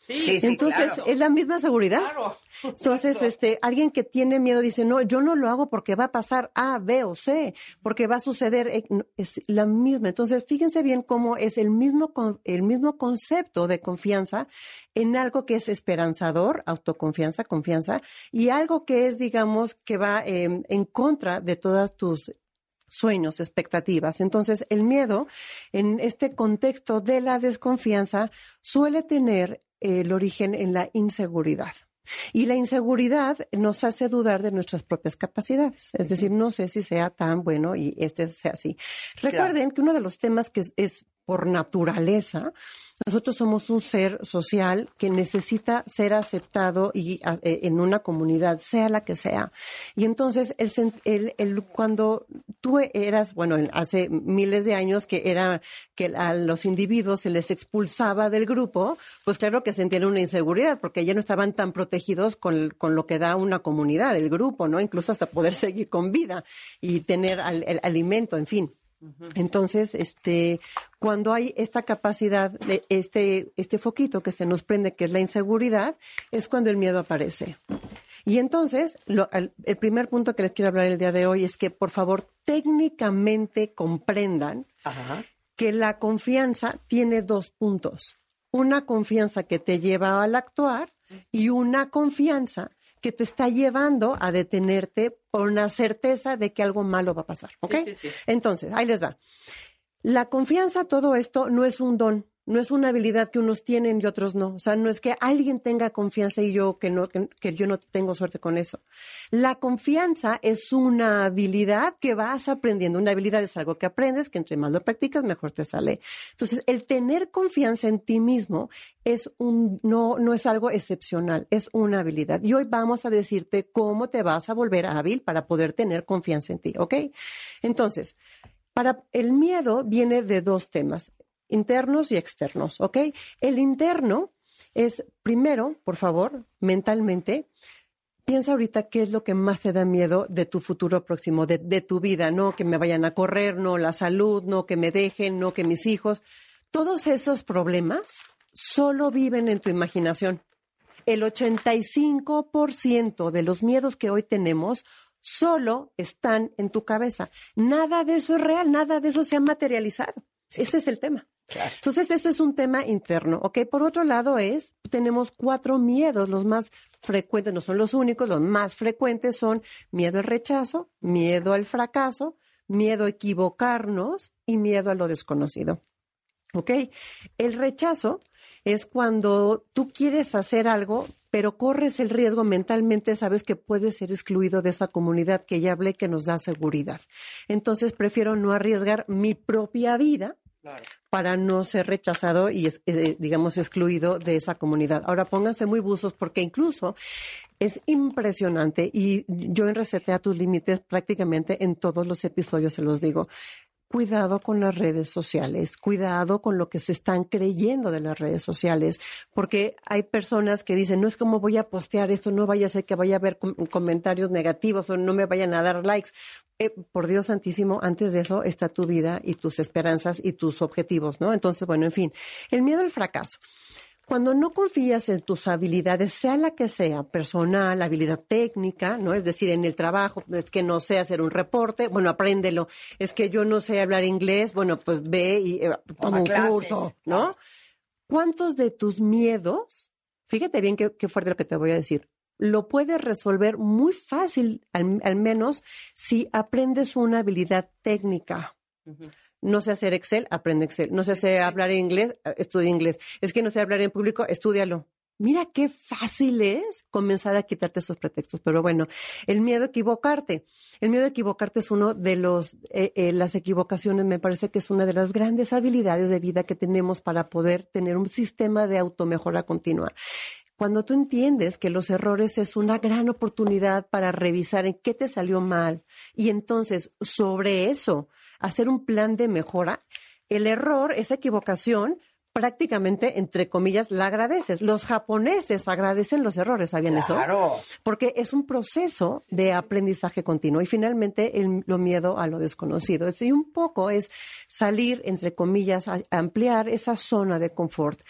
Sí, sí, sí, Entonces, claro. es la misma seguridad. Claro. Entonces, este, alguien que tiene miedo dice, no, yo no lo hago porque va a pasar A, B o C, porque va a suceder, eh, no, es la misma. Entonces, fíjense bien cómo es el mismo, con- el mismo concepto de confianza en algo que es esperanzador, autoconfianza, confianza, y algo que es, digamos, que va eh, en contra de todas tus sueños, expectativas. Entonces, el miedo, en este contexto de la desconfianza, suele tener el origen en la inseguridad. Y la inseguridad nos hace dudar de nuestras propias capacidades. Es decir, no sé si sea tan bueno y este sea así. Recuerden que uno de los temas que es, es por naturaleza, nosotros somos un ser social que necesita ser aceptado y a, eh, en una comunidad, sea la que sea. Y entonces, el, sen- el, el, cuando tú eras, bueno, en- hace miles de años que era que a los individuos se les expulsaba del grupo, pues claro que sentían una inseguridad porque ya no estaban tan protegidos con, con lo que da una comunidad, el grupo, ¿no? Incluso hasta poder seguir con vida y tener al, el alimento, en fin. Entonces, este, cuando hay esta capacidad de este, este foquito que se nos prende, que es la inseguridad, es cuando el miedo aparece. Y entonces, lo, el, el primer punto que les quiero hablar el día de hoy es que, por favor, técnicamente comprendan Ajá. que la confianza tiene dos puntos. Una confianza que te lleva al actuar y una confianza que te está llevando a detenerte por una certeza de que algo malo va a pasar, ¿ok? Sí, sí, sí. Entonces, ahí les va. La confianza, todo esto, no es un don, no es una habilidad que unos tienen y otros no. O sea, no es que alguien tenga confianza y yo que no, que, que yo no tengo suerte con eso. La confianza es una habilidad que vas aprendiendo. Una habilidad es algo que aprendes, que entre más lo practicas, mejor te sale. Entonces, el tener confianza en ti mismo es un, no, no es algo excepcional, es una habilidad. Y hoy vamos a decirte cómo te vas a volver hábil para poder tener confianza en ti, ¿ok? Entonces, para el miedo viene de dos temas, internos y externos, ¿ok? El interno es, primero, por favor, mentalmente, piensa ahorita qué es lo que más te da miedo de tu futuro próximo, de, de tu vida, no que me vayan a correr, no la salud, no que me dejen, no que mis hijos. Todos esos problemas solo viven en tu imaginación. El ochenta y cinco por ciento de los miedos que hoy tenemos solo están en tu cabeza. Nada de eso es real, nada de eso se ha materializado. Ese es el tema. Claro. Entonces, ese es un tema interno, ¿ok? Por otro lado es, tenemos cuatro miedos, los más frecuentes, no son los únicos, los más frecuentes son miedo al rechazo, miedo al fracaso, miedo a equivocarnos y miedo a lo desconocido, ¿ok? El rechazo es cuando tú quieres hacer algo, pero corres el riesgo mentalmente, sabes que puedes ser excluido de esa comunidad que ya hablé que nos da seguridad. Entonces, prefiero no arriesgar mi propia vida Claro. para no ser rechazado y, eh, digamos, excluido de esa comunidad. Ahora, pónganse muy buzos porque incluso es impresionante y yo en Resetea tus Límites prácticamente en todos los episodios se los digo. Cuidado con las redes sociales, cuidado con lo que se están creyendo de las redes sociales, porque hay personas que dicen, no es como voy a postear esto, no vaya a ser que vaya a haber com- comentarios negativos o no me vayan a dar likes. Eh, por Dios santísimo, antes de eso está tu vida y tus esperanzas y tus objetivos, ¿no? Entonces, bueno, en fin, el miedo al fracaso. Cuando no confías en tus habilidades, sea la que sea, personal, habilidad técnica, ¿no? Es decir, en el trabajo, es que no sé hacer un reporte, bueno, apréndelo. Es que yo no sé hablar inglés, bueno, pues ve y eh, toma un clases. curso, ¿no? ¿Cuántos de tus miedos, fíjate bien qué, qué fuerte lo que te voy a decir, lo puedes resolver muy fácil, al, al menos si aprendes una habilidad técnica? Ujú. No sé hacer Excel, aprende Excel. No sé hacer hablar inglés, estudia inglés. Es que no sé hablar en público, estúdialo. Mira qué fácil es comenzar a quitarte esos pretextos. Pero bueno, el miedo a equivocarte. El miedo a equivocarte es uno de los, eh, eh, las equivocaciones me parece que es una de las grandes habilidades de vida que tenemos para poder tener un sistema de automejora continua. Cuando tú entiendes que los errores es una gran oportunidad para revisar en qué te salió mal y entonces sobre eso hacer un plan de mejora, el error, esa equivocación, prácticamente, entre comillas, la agradeces. Los japoneses agradecen los errores, ¿sabían eso? Claro. Porque es un proceso de aprendizaje continuo y finalmente el, lo miedo a lo desconocido. Es, y un poco es salir, entre comillas, a ampliar esa zona de confort.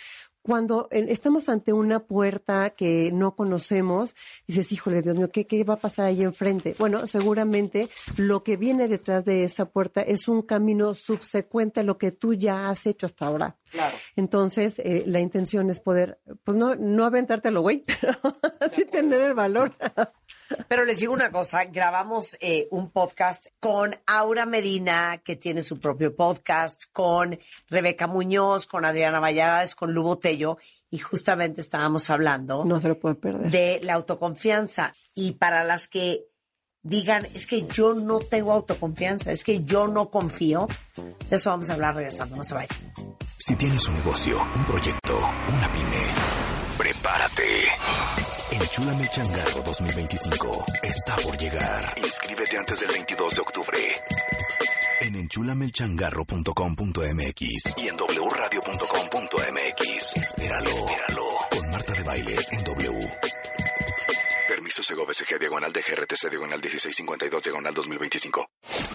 cuando eh, estamos ante una puerta que no conocemos, dices, híjole, Dios mío, ¿qué, qué va a pasar ahí enfrente? Bueno, seguramente lo que viene detrás de esa puerta es un camino subsecuente a lo que tú ya has hecho hasta ahora. Claro. Entonces, eh, la intención es poder, pues no, no aventártelo, güey, pero sí tener el valor. Pero les digo una cosa, grabamos eh, un podcast con Aura Medina, que tiene su propio podcast, con Rebeca Muñoz, con Adriana Valladares, con Lubo Tello, y justamente estábamos hablando no se lo puede perder. De la autoconfianza. Y para las que digan, es que yo no tengo autoconfianza, es que yo no confío, de eso vamos a hablar regresando, no se vayan. Si tienes un negocio, un proyecto, una pyme, prepárate. Enchúlame el Changarro dos mil veinticinco está por llegar. Inscríbete antes del veintidós de octubre en enchúlame el changarro punto com punto m x y en w radio punto com punto m x. Espéralo, espéralo. Con Marta de Baile en W. Permiso Sego B C G diagonal de G R T C diagonal dieciséis cincuenta y dos diagonal dos mil veinticinco.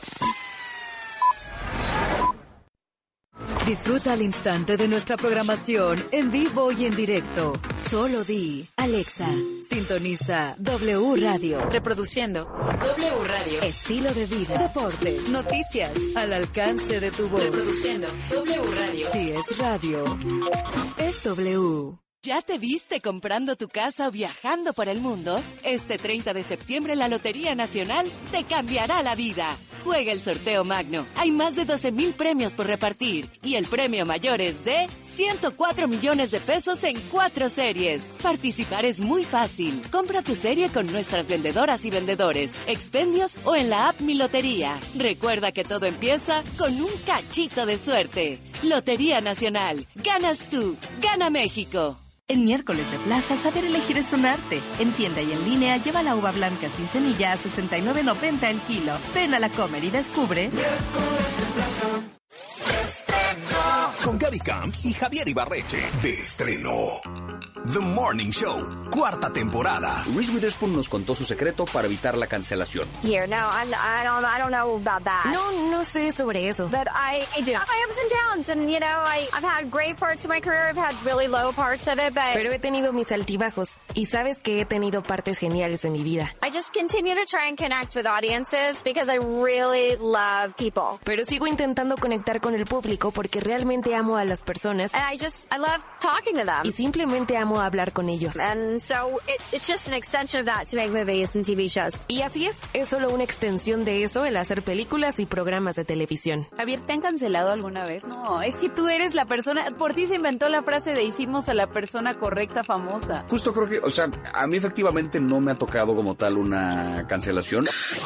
Disfruta al instante de nuestra programación en vivo y en directo. Solo di, Alexa, sintoniza W Radio. Reproduciendo W Radio. Estilo de vida, deportes, noticias, al alcance de tu voz. Reproduciendo W Radio. Si es radio, es W. ¿Ya te viste comprando tu casa o viajando por el mundo? Este treinta de septiembre la Lotería Nacional te cambiará la vida. Juega el sorteo magno. Hay más de doce mil premios por repartir y el premio mayor es de ciento cuatro millones de pesos en cuatro series. Participar es muy fácil. Compra tu serie con nuestras vendedoras y vendedores, expendios o en la app Mi Lotería. Recuerda que todo empieza con un cachito de suerte. Lotería Nacional. Ganas tú. Gana México. En miércoles de plaza, saber elegir es un arte. En tienda y en línea, lleva la uva blanca sin semilla a sesenta y nueve noventa el kilo. Ven a la Comer y descubre. Miércoles de plaza. Estreno. Con Gaby Camp y Javier Ibarreche. De estreno. The Morning Show, cuarta temporada. Reese Witherspoon nos contó su secreto para evitar la cancelación. Here, no, I'm, I don't, I don't know about that. No, no sé sobre eso. But I, I do. I have my ups and downs, and you know, I, I've had great parts of my career. I've had really low parts of it, but. Pero he tenido mis altibajos y sabes que he tenido partes geniales en mi vida. I just continue to try and connect with audiences because I really love people. Pero sigo intentando conectar con el público porque realmente amo a las personas. And I just, I love talking to them. Y simplemente amo hablar con ellos. And so it, it's just an extension of that to make movies and T V shows. Y así es, es solo una extensión de eso el hacer películas y programas de televisión. Javier, ¿te han cancelado alguna vez? No, es que tú eres la persona, por ti se inventó la frase de hicimos a la persona correcta famosa. Justo creo que, o sea, a mí efectivamente no me ha tocado como tal una cancelación.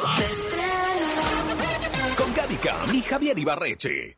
Con Gaby Cam y Javier Ibarreche.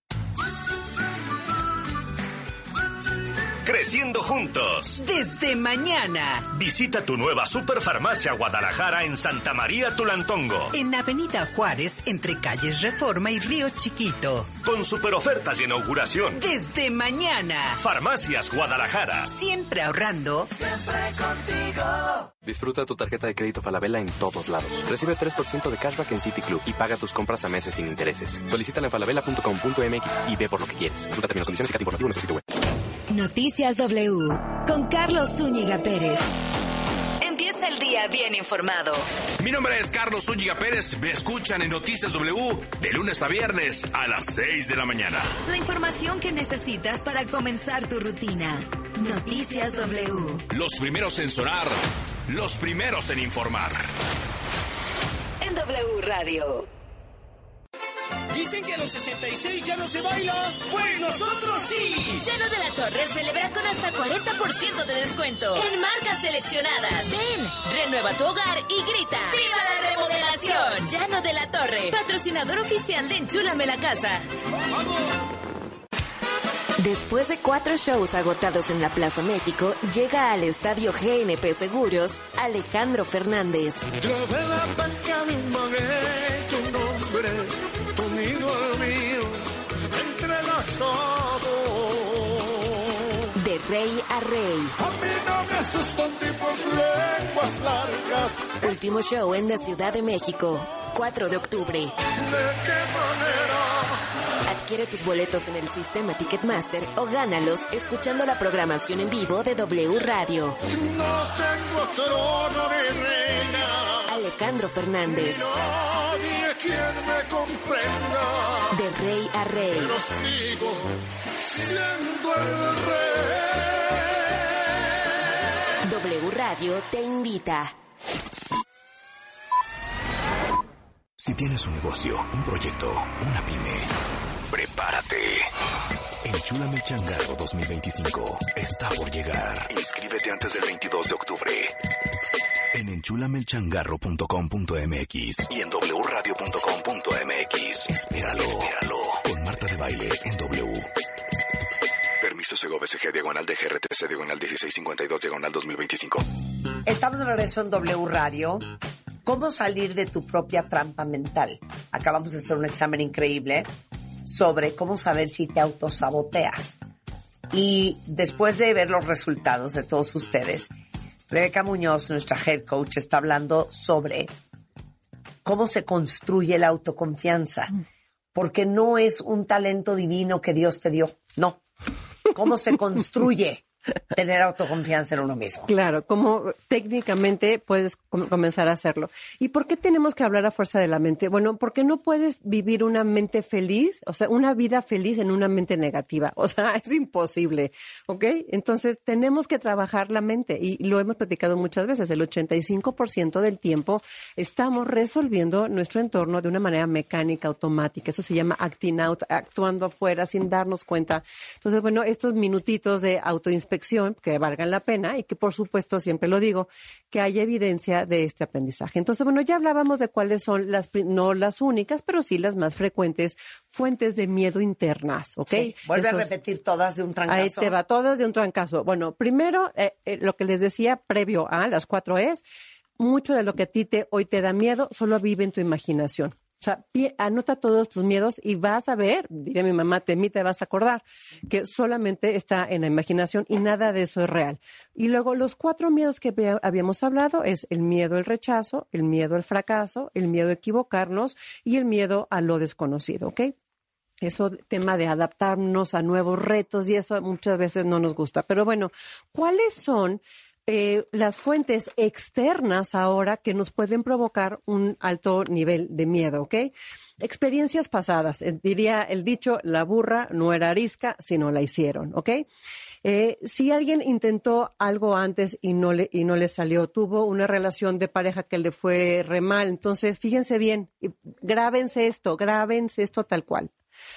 Creciendo juntos. Desde mañana. Visita tu nueva Superfarmacia Guadalajara en Santa María Tulantongo. En Avenida Juárez, entre calles Reforma y Río Chiquito. Con superofertas de inauguración. Desde mañana. Farmacias Guadalajara. Siempre ahorrando. Siempre contigo. Disfruta tu tarjeta de crédito Falabella en todos lados. Recibe tres por ciento de cashback en City Club y paga tus compras a meses sin intereses. Solicítala en falabella punto com punto m x y ve por lo que quieres. Consulta términos, condiciones y cat informativo en nuestro sitio web. Noticias W con Carlos Zúñiga Pérez. Empieza el día bien informado. Mi nombre es Carlos Zúñiga Pérez. Me escuchan en Noticias W de lunes a viernes a las seis de la mañana. La información que necesitas para comenzar tu rutina. Noticias W. Los primeros en sonar, los primeros en informar. En W Radio. Dicen que a los sesenta y seis ya no se baila. ¡Pues nosotros sí! Llano de la Torre celebra con hasta cuarenta por ciento de descuento en marcas seleccionadas. Ven, renueva tu hogar y grita ¡viva la remodelación! Llano de la Torre, patrocinador oficial de Enchúlame la Casa. ¡Vamos! Después de cuatro shows agotados en la Plaza México, llega al Estadio G N P Seguros Alejandro Fernández. Yo de la banca invoqué tu nombre, unido al mío, entrelazado. De rey a rey. A mí no me asustan tipos lenguas largas. Último show en la Ciudad de México, cuatro de octubre. ¿De qué manera? Adquiere tus boletos en el sistema Ticketmaster o gánalos escuchando la programación en vivo de W Radio. No tengo trono ni reina. Alejandro Fernández. Y nadie quien me comprenda. De rey a rey. Pero sigo siendo el rey. W Radio te invita. Si tienes un negocio, un proyecto, una pyme, prepárate. Enchúlame el Changarro dos mil veinticinco está por llegar. Inscríbete antes del veintidós de octubre en enchúlame el changarro punto com punto m x y en w radio punto com punto m x. Espéralo, espéralo. Con Marta de Baile en W. Permiso Sego B C G diagonal de G R T C diagonal dieciséis cincuenta y dos diagonal dos mil veinticinco. Estamos de regreso en W Radio. ¿Cómo salir de tu propia trampa mental? Acabamos de hacer un examen increíble sobre cómo saber si te autosaboteas. Y después de ver los resultados de todos ustedes, Rebeca Muñoz, nuestra head coach, está hablando sobre cómo se construye la autoconfianza. Porque no es un talento divino que Dios te dio. No. ¿Cómo se construye tener autoconfianza en uno mismo? Claro, como técnicamente puedes com- comenzar a hacerlo. ¿Y por qué tenemos que hablar a fuerza de la mente? Bueno, porque no puedes vivir una mente feliz, o sea, una vida feliz en una mente negativa. O sea, es imposible, ¿ok? Entonces, tenemos que trabajar la mente y lo hemos platicado muchas veces. El ochenta y cinco por ciento del tiempo estamos resolviendo nuestro entorno de una manera mecánica, automática. Eso se llama acting out, actuando afuera sin darnos cuenta. Entonces, bueno, estos minutitos de autoinspección que valgan la pena y que, por supuesto, siempre lo digo, que haya evidencia de este aprendizaje. Entonces, bueno, ya hablábamos de cuáles son las, no las únicas, pero sí las más frecuentes fuentes de miedo internas, ¿ok? Sí. Vuelve Esos, a repetir todas de un trancazo. Ahí te va, todas de un trancazo. Bueno, primero, eh, eh, lo que les decía previo a las cuatro es, mucho de lo que a ti te, hoy te da miedo solo vive en tu imaginación. O sea, anota todos tus miedos y vas a ver, diría mi mamá, de mí te vas a acordar, que solamente está en la imaginación y nada de eso es real. Y luego los cuatro miedos que habíamos hablado es el miedo al rechazo, el miedo al fracaso, el miedo a equivocarnos y el miedo a lo desconocido, ¿ok? Eso, tema de adaptarnos a nuevos retos y eso muchas veces no nos gusta. Pero bueno, ¿cuáles son Eh, las fuentes externas ahora que nos pueden provocar un alto nivel de miedo, ¿ok? Experiencias pasadas. Eh, diría el dicho, la burra no era arisca, sino la hicieron, ¿ok? Eh, si alguien intentó algo antes y no le y no le salió, tuvo una relación de pareja que le fue re mal, entonces fíjense bien, grábense esto, grábense esto tal cual.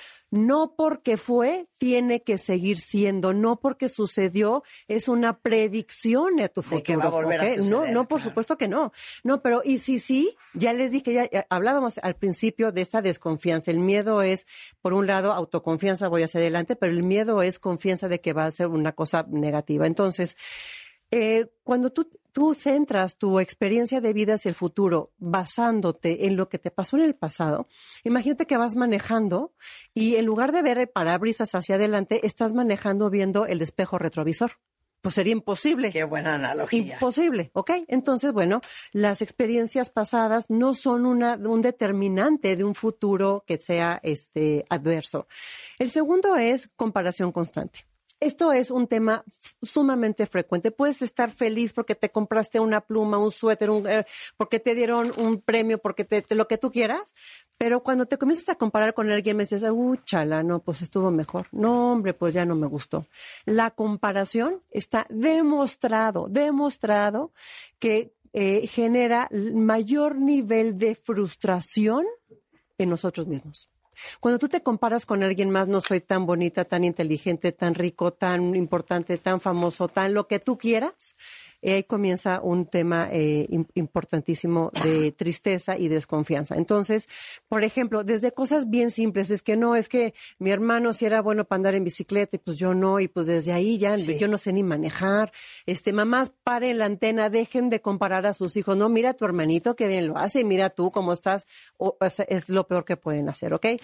No porque fue, tiene que seguir siendo. No porque sucedió, es una predicción a tu futuro. De que va a volver ¿okay? a suceder. No, no, por claro. supuesto que no. No, pero y si sí, ya les dije, ya, ya hablábamos al principio de esta desconfianza. El miedo es, por un lado, autoconfianza, voy hacia adelante, pero el miedo es confianza de que va a ser una cosa negativa. Entonces, eh, cuando tú, tú centras tu experiencia de vida hacia el futuro basándote en lo que te pasó en el pasado, imagínate que vas manejando y en lugar de ver el parabrisas hacia adelante, estás manejando viendo el espejo retrovisor. Pues sería imposible. Qué buena analogía. Imposible, ¿ok? Entonces, bueno, las experiencias pasadas no son una, un determinante de un futuro que sea este, adverso. El segundo es comparación constante. Esto es un tema sumamente frecuente. Puedes estar feliz porque te compraste una pluma, un suéter, un, eh, porque te dieron un premio, porque te, te lo que tú quieras, pero cuando te comienzas a comparar con alguien me dices, uh, chala, no, pues estuvo mejor. No, hombre, pues ya no me gustó. La comparación está demostrado, demostrado que eh, genera mayor nivel de frustración en nosotros mismos. Cuando tú te comparas con alguien más, no soy tan bonita, tan inteligente, tan rico, tan importante, tan famoso, tan lo que tú quieras, eh, ahí comienza un tema eh, importantísimo de tristeza y desconfianza. Entonces, por ejemplo, desde cosas bien simples, es que no, es que mi hermano sí era bueno para andar en bicicleta y pues yo no, y pues desde ahí ya sí. Yo no sé ni manejar. Este, mamás, paren la antena, dejen de comparar a sus hijos. No, mira a tu hermanito, qué bien lo hace, mira tú cómo estás, o, o sea, es lo peor que pueden hacer, ¿ok?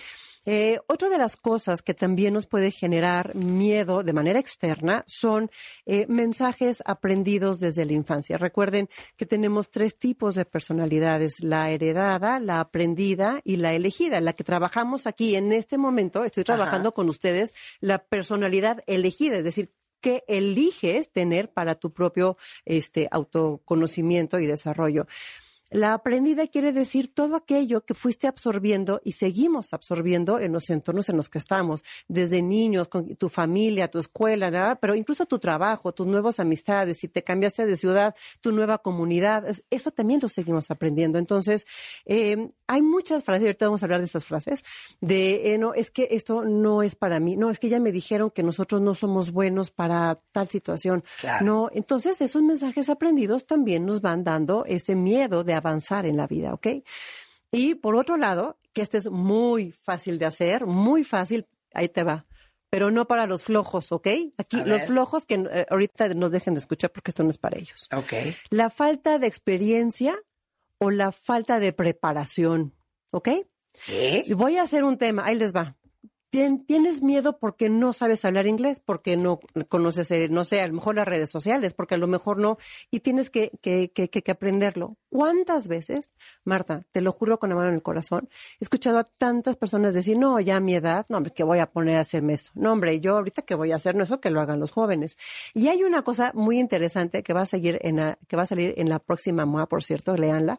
Eh, otra de las cosas que también nos puede generar miedo de manera externa son eh, mensajes aprendidos desde la infancia. Recuerden que tenemos tres tipos de personalidades: la heredada, la aprendida y la elegida. La que trabajamos aquí en este momento, estoy trabajando Ajá. con ustedes la personalidad elegida, es decir, que eliges tener para tu propio este, autoconocimiento y desarrollo. La aprendida quiere decir todo aquello que fuiste absorbiendo y seguimos absorbiendo en los entornos en los que estamos, desde niños, con tu familia, tu escuela, ¿verdad? Pero incluso tu trabajo, tus nuevas amistades, si te cambiaste de ciudad, tu nueva comunidad, eso también lo seguimos aprendiendo. Entonces, eh, hay muchas frases, ahorita vamos a hablar de esas frases, de, eh, no, es que esto no es para mí, no, es que ya me dijeron que nosotros no somos buenos para tal situación. Claro. No, entonces esos mensajes aprendidos también nos van dando ese miedo de avanzar en la vida, ¿ok? Y por otro lado, que este es muy fácil de hacer, muy fácil, ahí te va, pero no para los flojos, ¿ok? Aquí los flojos que eh, ahorita nos dejen de escuchar porque esto no es para ellos. Ok. La falta de experiencia o la falta de preparación, ¿ok? ¿Qué? Voy a hacer un tema, ahí les va. Tienes miedo porque no sabes hablar inglés, porque no conoces, no sé, a lo mejor las redes sociales, porque a lo mejor no, y tienes que, que, que, que aprenderlo. ¿Cuántas veces, Marta, te lo juro con la mano en el corazón, he escuchado a tantas personas decir, no, ya a mi edad, no, hombre, ¿qué voy a poner a hacerme esto? No, hombre, yo ahorita ¿qué voy a hacer? No, eso que lo hagan los jóvenes. Y hay una cosa muy interesante que va a seguir en la, que va a salir en la próxima M O A, por cierto, léanla,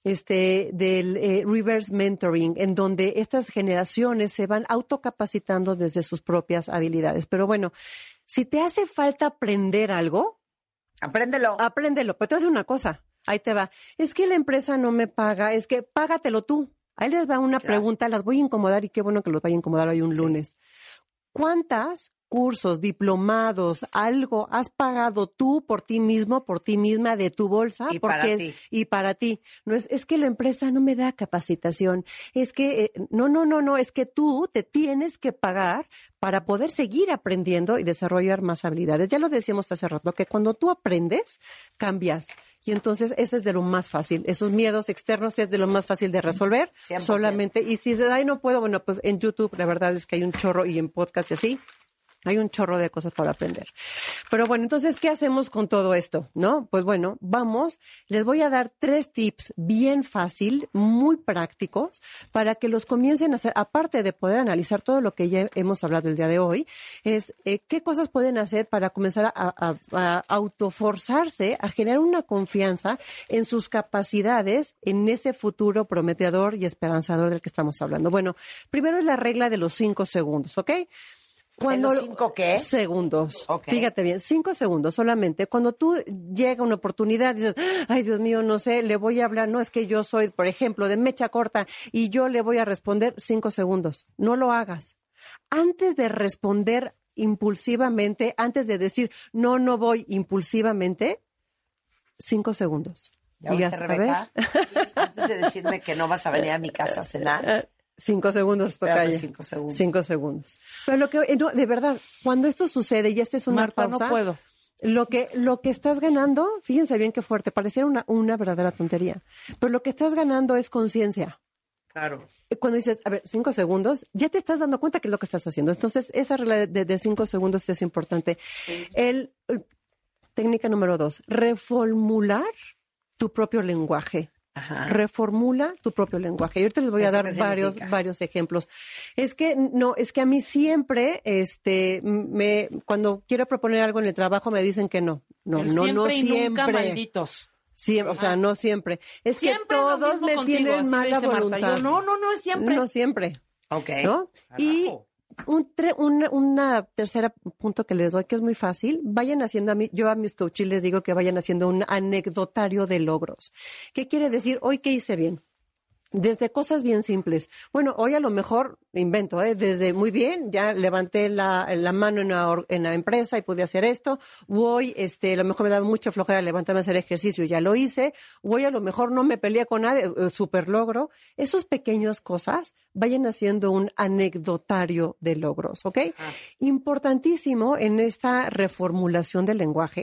este, del eh, reverse mentoring, en donde estas generaciones se van autocapacitando desde sus propias habilidades. Pero bueno, si te hace falta aprender algo, apréndelo. Apréndelo. Pero te voy a decir una cosa, ahí te va. Es que la empresa no me paga, es que págatelo tú. Ahí les va una claro. pregunta, las voy a incomodar y qué bueno que los vaya a incomodar hoy un sí. lunes. ¿Cuántas cursos, diplomados, algo has pagado tú por ti mismo, por ti misma, de tu bolsa? Y porque para es, ti. Y para ti. No es, es que la empresa no me da capacitación. Es que, eh, no, no, no, no, es que tú te tienes que pagar para poder seguir aprendiendo y desarrollar más habilidades. Ya lo decíamos hace rato, que cuando tú aprendes, cambias. Y entonces ese es de lo más fácil. Esos miedos externos es de lo más fácil de resolver. cien por ciento. Solamente. Y si dices, ay, no puedo, bueno, pues en YouTube la verdad es que hay un chorro y en podcast y así. Hay un chorro de cosas para aprender. Pero bueno, entonces, ¿qué hacemos con todo esto? ¿No? Pues bueno, vamos, les voy a dar tres tips bien fácil, muy prácticos, para que los comiencen a hacer, aparte de poder analizar todo lo que ya hemos hablado el día de hoy, es eh, qué cosas pueden hacer para comenzar a, a, a autoforzarse, a generar una confianza en sus capacidades, en ese futuro prometedor y esperanzador del que estamos hablando. Bueno, primero es la regla de los cinco segundos, ¿ok? Cuando, ¿En los cinco qué? Segundos. Okay. Fíjate bien, cinco segundos solamente. Cuando tú llega una oportunidad, dices, ay, Dios mío, no sé, le voy a hablar, no es que yo soy, por ejemplo, de mecha corta y yo le voy a responder cinco segundos. No lo hagas. Antes de responder impulsivamente, antes de decir, no, no voy impulsivamente, cinco segundos. ¿Ya Digas, oíste, Rebeca? Antes de decirme que no vas a venir a mi casa a cenar. Cinco segundos, tocayo. Cinco segundos. Cinco segundos. Pero lo que, no, de verdad, cuando esto sucede y esta es una Marta, pausa, no puedo. Lo que, lo que estás ganando, fíjense bien qué fuerte, pareciera una, una verdadera tontería, pero lo que estás ganando es conciencia. Claro. Cuando dices, a ver, cinco segundos, ya te estás dando cuenta que es lo que estás haciendo. Entonces, esa regla de, de cinco segundos es importante. Sí. El, el, técnica número dos, reformular tu propio lenguaje. Ajá. Reformula tu propio lenguaje. Y ahorita les voy a dar varios, varios ejemplos. Es que, no, es que a mí siempre, este, me, cuando quiero proponer algo en el trabajo me dicen que no. No, el no, siempre no y siempre. Nunca malditos. Siempre, o sea, no siempre. Es siempre que todos me contigo, tienen mala voluntad. Marta. Yo, no, no, no es siempre. No siempre. Ok. ¿No? Y un tre, una, una tercera punto que les doy, que es muy fácil, vayan haciendo a mí, yo a mis coaches les digo que vayan haciendo un anecdotario de logros. ¿Qué quiere decir? Hoy, ¿qué hice bien? Desde cosas bien simples. Bueno, hoy a lo mejor invento, ¿eh? Desde muy bien, ya levanté la, la mano en la, en la empresa y pude hacer esto. Hoy, este, a lo mejor me daba mucha flojera levantarme a hacer ejercicio y ya lo hice. Hoy a lo mejor no me peleé con nadie, eh, súper logro. Esas pequeñas cosas vayan haciendo un anecdotario de logros, ¿ok? Ah. Importantísimo en esta reformulación del lenguaje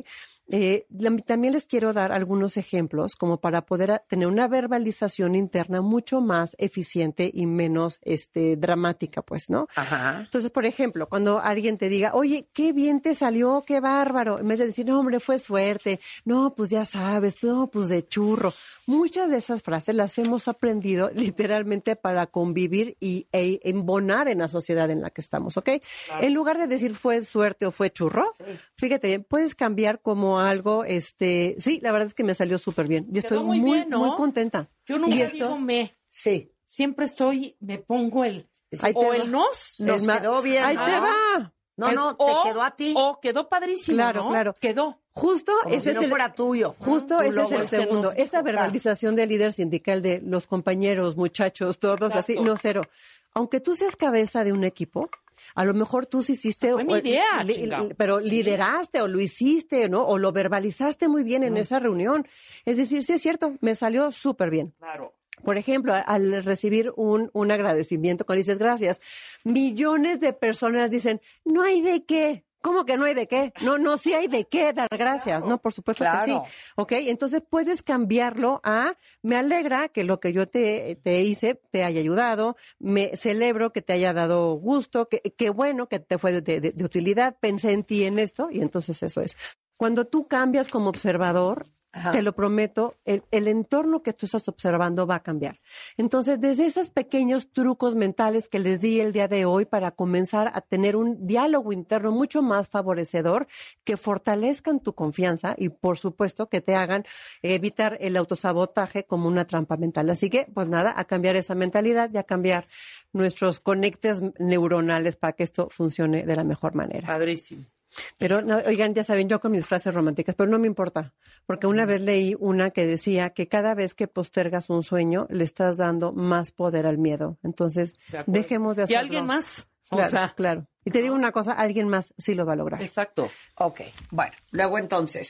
eh, la, también les quiero dar algunos ejemplos como para poder a, tener una verbalización interna mucho más eficiente y menos este, dramática, pues, ¿no? Ajá. Entonces, por ejemplo, cuando alguien te diga, oye, qué bien te salió, qué bárbaro, en vez de decir, no, hombre, fue suerte, no, pues ya sabes, no, pues de churro. Muchas de esas frases las hemos aprendido literalmente para convivir y e, embonar en la sociedad en la que estamos, ¿ok? Claro. En lugar de decir fue suerte o fue churro, sí. Fíjate bien, puedes cambiar como algo, este, sí, la verdad es que me salió súper bien. Y estoy muy, muy, bien, ¿no? muy contenta. Yo nunca ¿Y digo esto? me. Sí. Siempre soy, me pongo el, Ahí o el nos. Nos ma- quedó bien. Ahí ¿no? te va. No, no, te o, quedó a ti. O quedó padrísimo, Claro, ¿no? claro. Quedó. Justo Como ese si es no el, fuera tuyo. Justo Tu ese es logo, el ese segundo. nos dijo, Esa verbalización del líder sindical de los compañeros, muchachos, todos Exacto. así, no cero. Aunque tú seas cabeza de un equipo, a lo mejor tú sí hiciste, fue mi o- idea, li- chingao. pero lideraste o lo hiciste, ¿no? O lo verbalizaste muy bien en Mm. esa reunión. Es decir, sí es cierto, me salió súper bien. Claro. Por ejemplo, al recibir un, un agradecimiento, cuando dices gracias, millones de personas dicen, no hay de qué. ¿Cómo que no hay de qué? No, no, sí hay de qué dar gracias. Claro, no, por supuesto claro. que sí. Ok, entonces puedes cambiarlo a, me alegra que lo que yo te, te hice te haya ayudado, me celebro que te haya dado gusto, que, que bueno que te fue de, de, de utilidad, pensé en ti en esto, y entonces eso es. Cuando tú cambias como observador, Ajá. te lo prometo, el, el entorno que tú estás observando va a cambiar. Entonces, desde esos pequeños trucos mentales que les di el día de hoy para comenzar a tener un diálogo interno mucho más favorecedor, que fortalezcan tu confianza y, por supuesto, que te hagan evitar el autosabotaje como una trampa mental. Así que, pues nada, a cambiar esa mentalidad y a cambiar nuestros conectes neuronales para que esto funcione de la mejor manera. Padrísimo. Pero, no, oigan, ya saben, yo con mis frases románticas, pero no me importa, porque una vez leí una que decía que cada vez que postergas un sueño, le estás dando más poder al miedo. Entonces, de dejemos de hacerlo. ¿Y alguien más? Claro, o sea, claro. Y te digo una cosa, alguien más sí lo va a lograr. Exacto. Ok, bueno, luego entonces,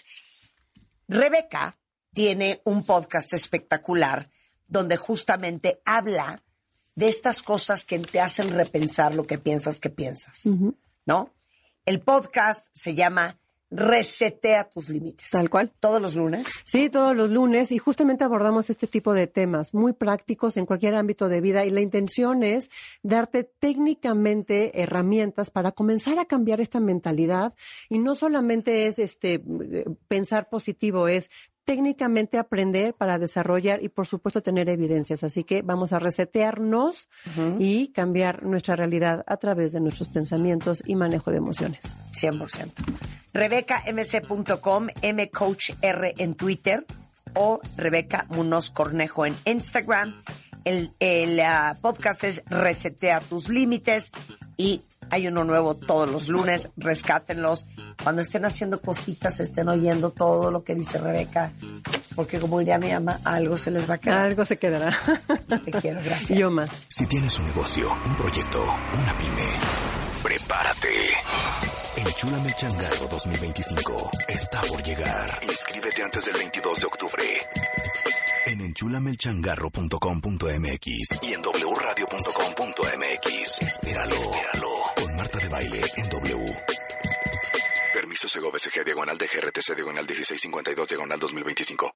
Rebeca tiene un podcast espectacular donde justamente habla de estas cosas que te hacen repensar lo que piensas que piensas, Uh-huh. ¿no? El podcast se llama Resetea tus límites. Tal cual. ¿Todos los lunes? Sí, todos los lunes, y justamente abordamos este tipo de temas muy prácticos en cualquier ámbito de vida, y la intención es darte técnicamente herramientas para comenzar a cambiar esta mentalidad, y no solamente es este pensar positivo, es técnicamente aprender para desarrollar y, por supuesto, tener evidencias. Así que vamos a resetearnos uh-huh. y cambiar nuestra realidad a través de nuestros pensamientos y manejo de emociones. cien por ciento. Rebeca M C punto com, mcoachr en Twitter o Rebeca Munoz Cornejo en Instagram. El, el uh, podcast es Resetea tus límites y hay uno nuevo todos los lunes, rescátenlos. Cuando estén haciendo cositas, estén oyendo todo lo que dice Rebeca, porque como diría mi mamá, algo se les va a quedar. Algo se quedará. Te quiero, gracias. Yo más. Si tienes un negocio, un proyecto, una pyme, prepárate. Enchúlame el Changarro dos mil veinticinco está por llegar. Inscríbete antes del veintidós de octubre. En enchúlame el changarro punto com punto m x y en w radio punto com punto m x. Espéralo. Espéralo. Con Marta de Baile en W. Permiso Sego B C G diagonal de G R T C diagonal dieciséis cincuenta y dos diagonal dos mil veinticinco.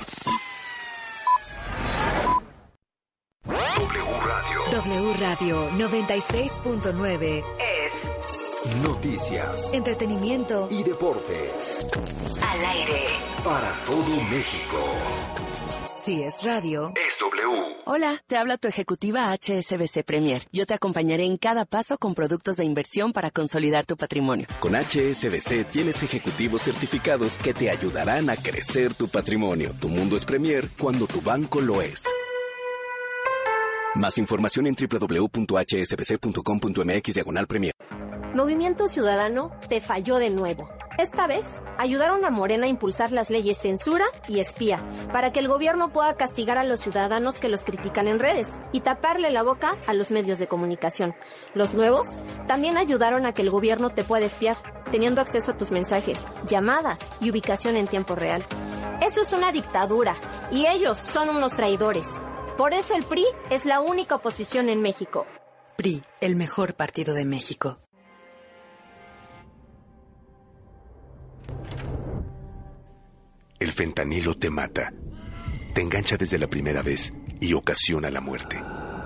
W Radio. W Radio noventa y seis punto nueve es Noticias, entretenimiento y deportes. Al aire Para todo México. Si es radio, es W. Hola, te habla tu ejecutiva H S B C Premier. Yo te acompañaré en cada paso con productos de inversión para consolidar tu patrimonio. Con H S B C tienes ejecutivos certificados que te ayudarán a crecer tu patrimonio. Tu mundo es Premier cuando tu banco lo es. Más información en w w w punto h s b c punto com punto m x diagonal Premier. Movimiento Ciudadano te falló de nuevo. Esta vez, ayudaron a Morena a impulsar las leyes censura y espía, para que el gobierno pueda castigar a los ciudadanos que los critican en redes y taparle la boca a los medios de comunicación. Los nuevos también ayudaron a que el gobierno te pueda espiar, teniendo acceso a tus mensajes, llamadas y ubicación en tiempo real. Eso es una dictadura, y ellos son unos traidores. Por eso el P R I es la única oposición en México. P R I, el mejor partido de México. fentanilo te mata. Te engancha desde la primera vez y ocasiona la muerte.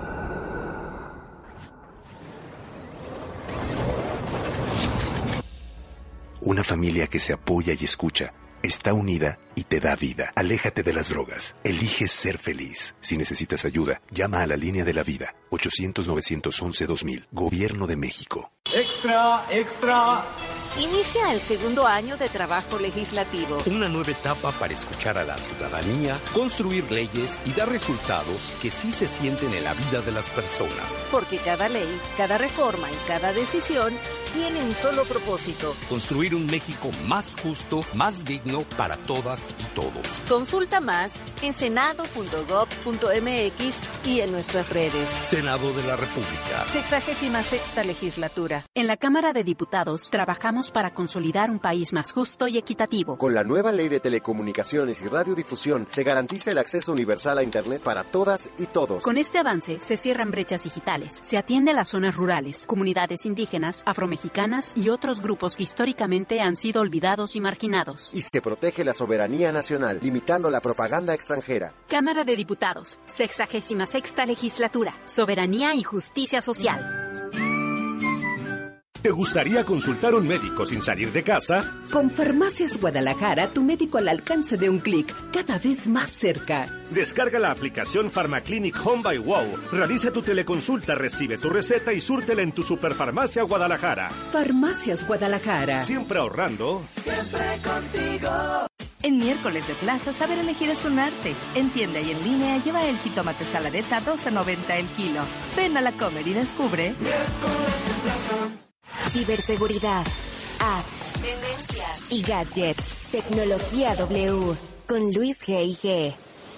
Una familia que se apoya y escucha, está unida y te da vida. Aléjate de las drogas. Elige ser feliz. Si necesitas ayuda, llama a la línea de la vida. ochocientos, novecientos once, dos mil. Gobierno de México. Extra, extra. Inicia el segundo año de trabajo legislativo. Una nueva etapa para escuchar a la ciudadanía, construir leyes y dar resultados que sí se sienten en la vida de las personas. Porque cada ley, cada reforma y cada decisión tiene un solo propósito. Construir un México más justo, más digno para todas y todos. Consulta más en senado punto gob punto eme equis y en nuestras redes. Senado de la República. Sexagésima sexta legislatura. En la Cámara de Diputados trabajamos para consolidar un país más justo y equitativo. Con la nueva Ley de Telecomunicaciones y Radiodifusión se garantiza el acceso universal a Internet para todas y todos. Con este avance se cierran brechas digitales, se atiende a las zonas rurales, comunidades indígenas, afromexicanas y otros grupos que históricamente han sido olvidados y marginados. Y se protege la soberanía nacional, limitando la propaganda extranjera. Cámara de Diputados, sexagésima sexta legislatura, soberanía y justicia social. ¿Te gustaría consultar a un médico sin salir de casa? Con Farmacias Guadalajara, tu médico al alcance de un clic, cada vez más cerca. Descarga la aplicación PharmaClinic Home by Wow. Realiza tu teleconsulta, recibe tu receta y súrtela en tu Superfarmacia Guadalajara. Farmacias Guadalajara. Siempre ahorrando. Siempre contigo. En miércoles de plaza, saber elegir es un arte. En tienda y en línea, lleva el jitomate saladeta doce noventa el kilo. Ven a la Comer y descubre. Miércoles de plaza. Ciberseguridad, apps, tendencias y gadgets. Tecnología W con Luis G I G.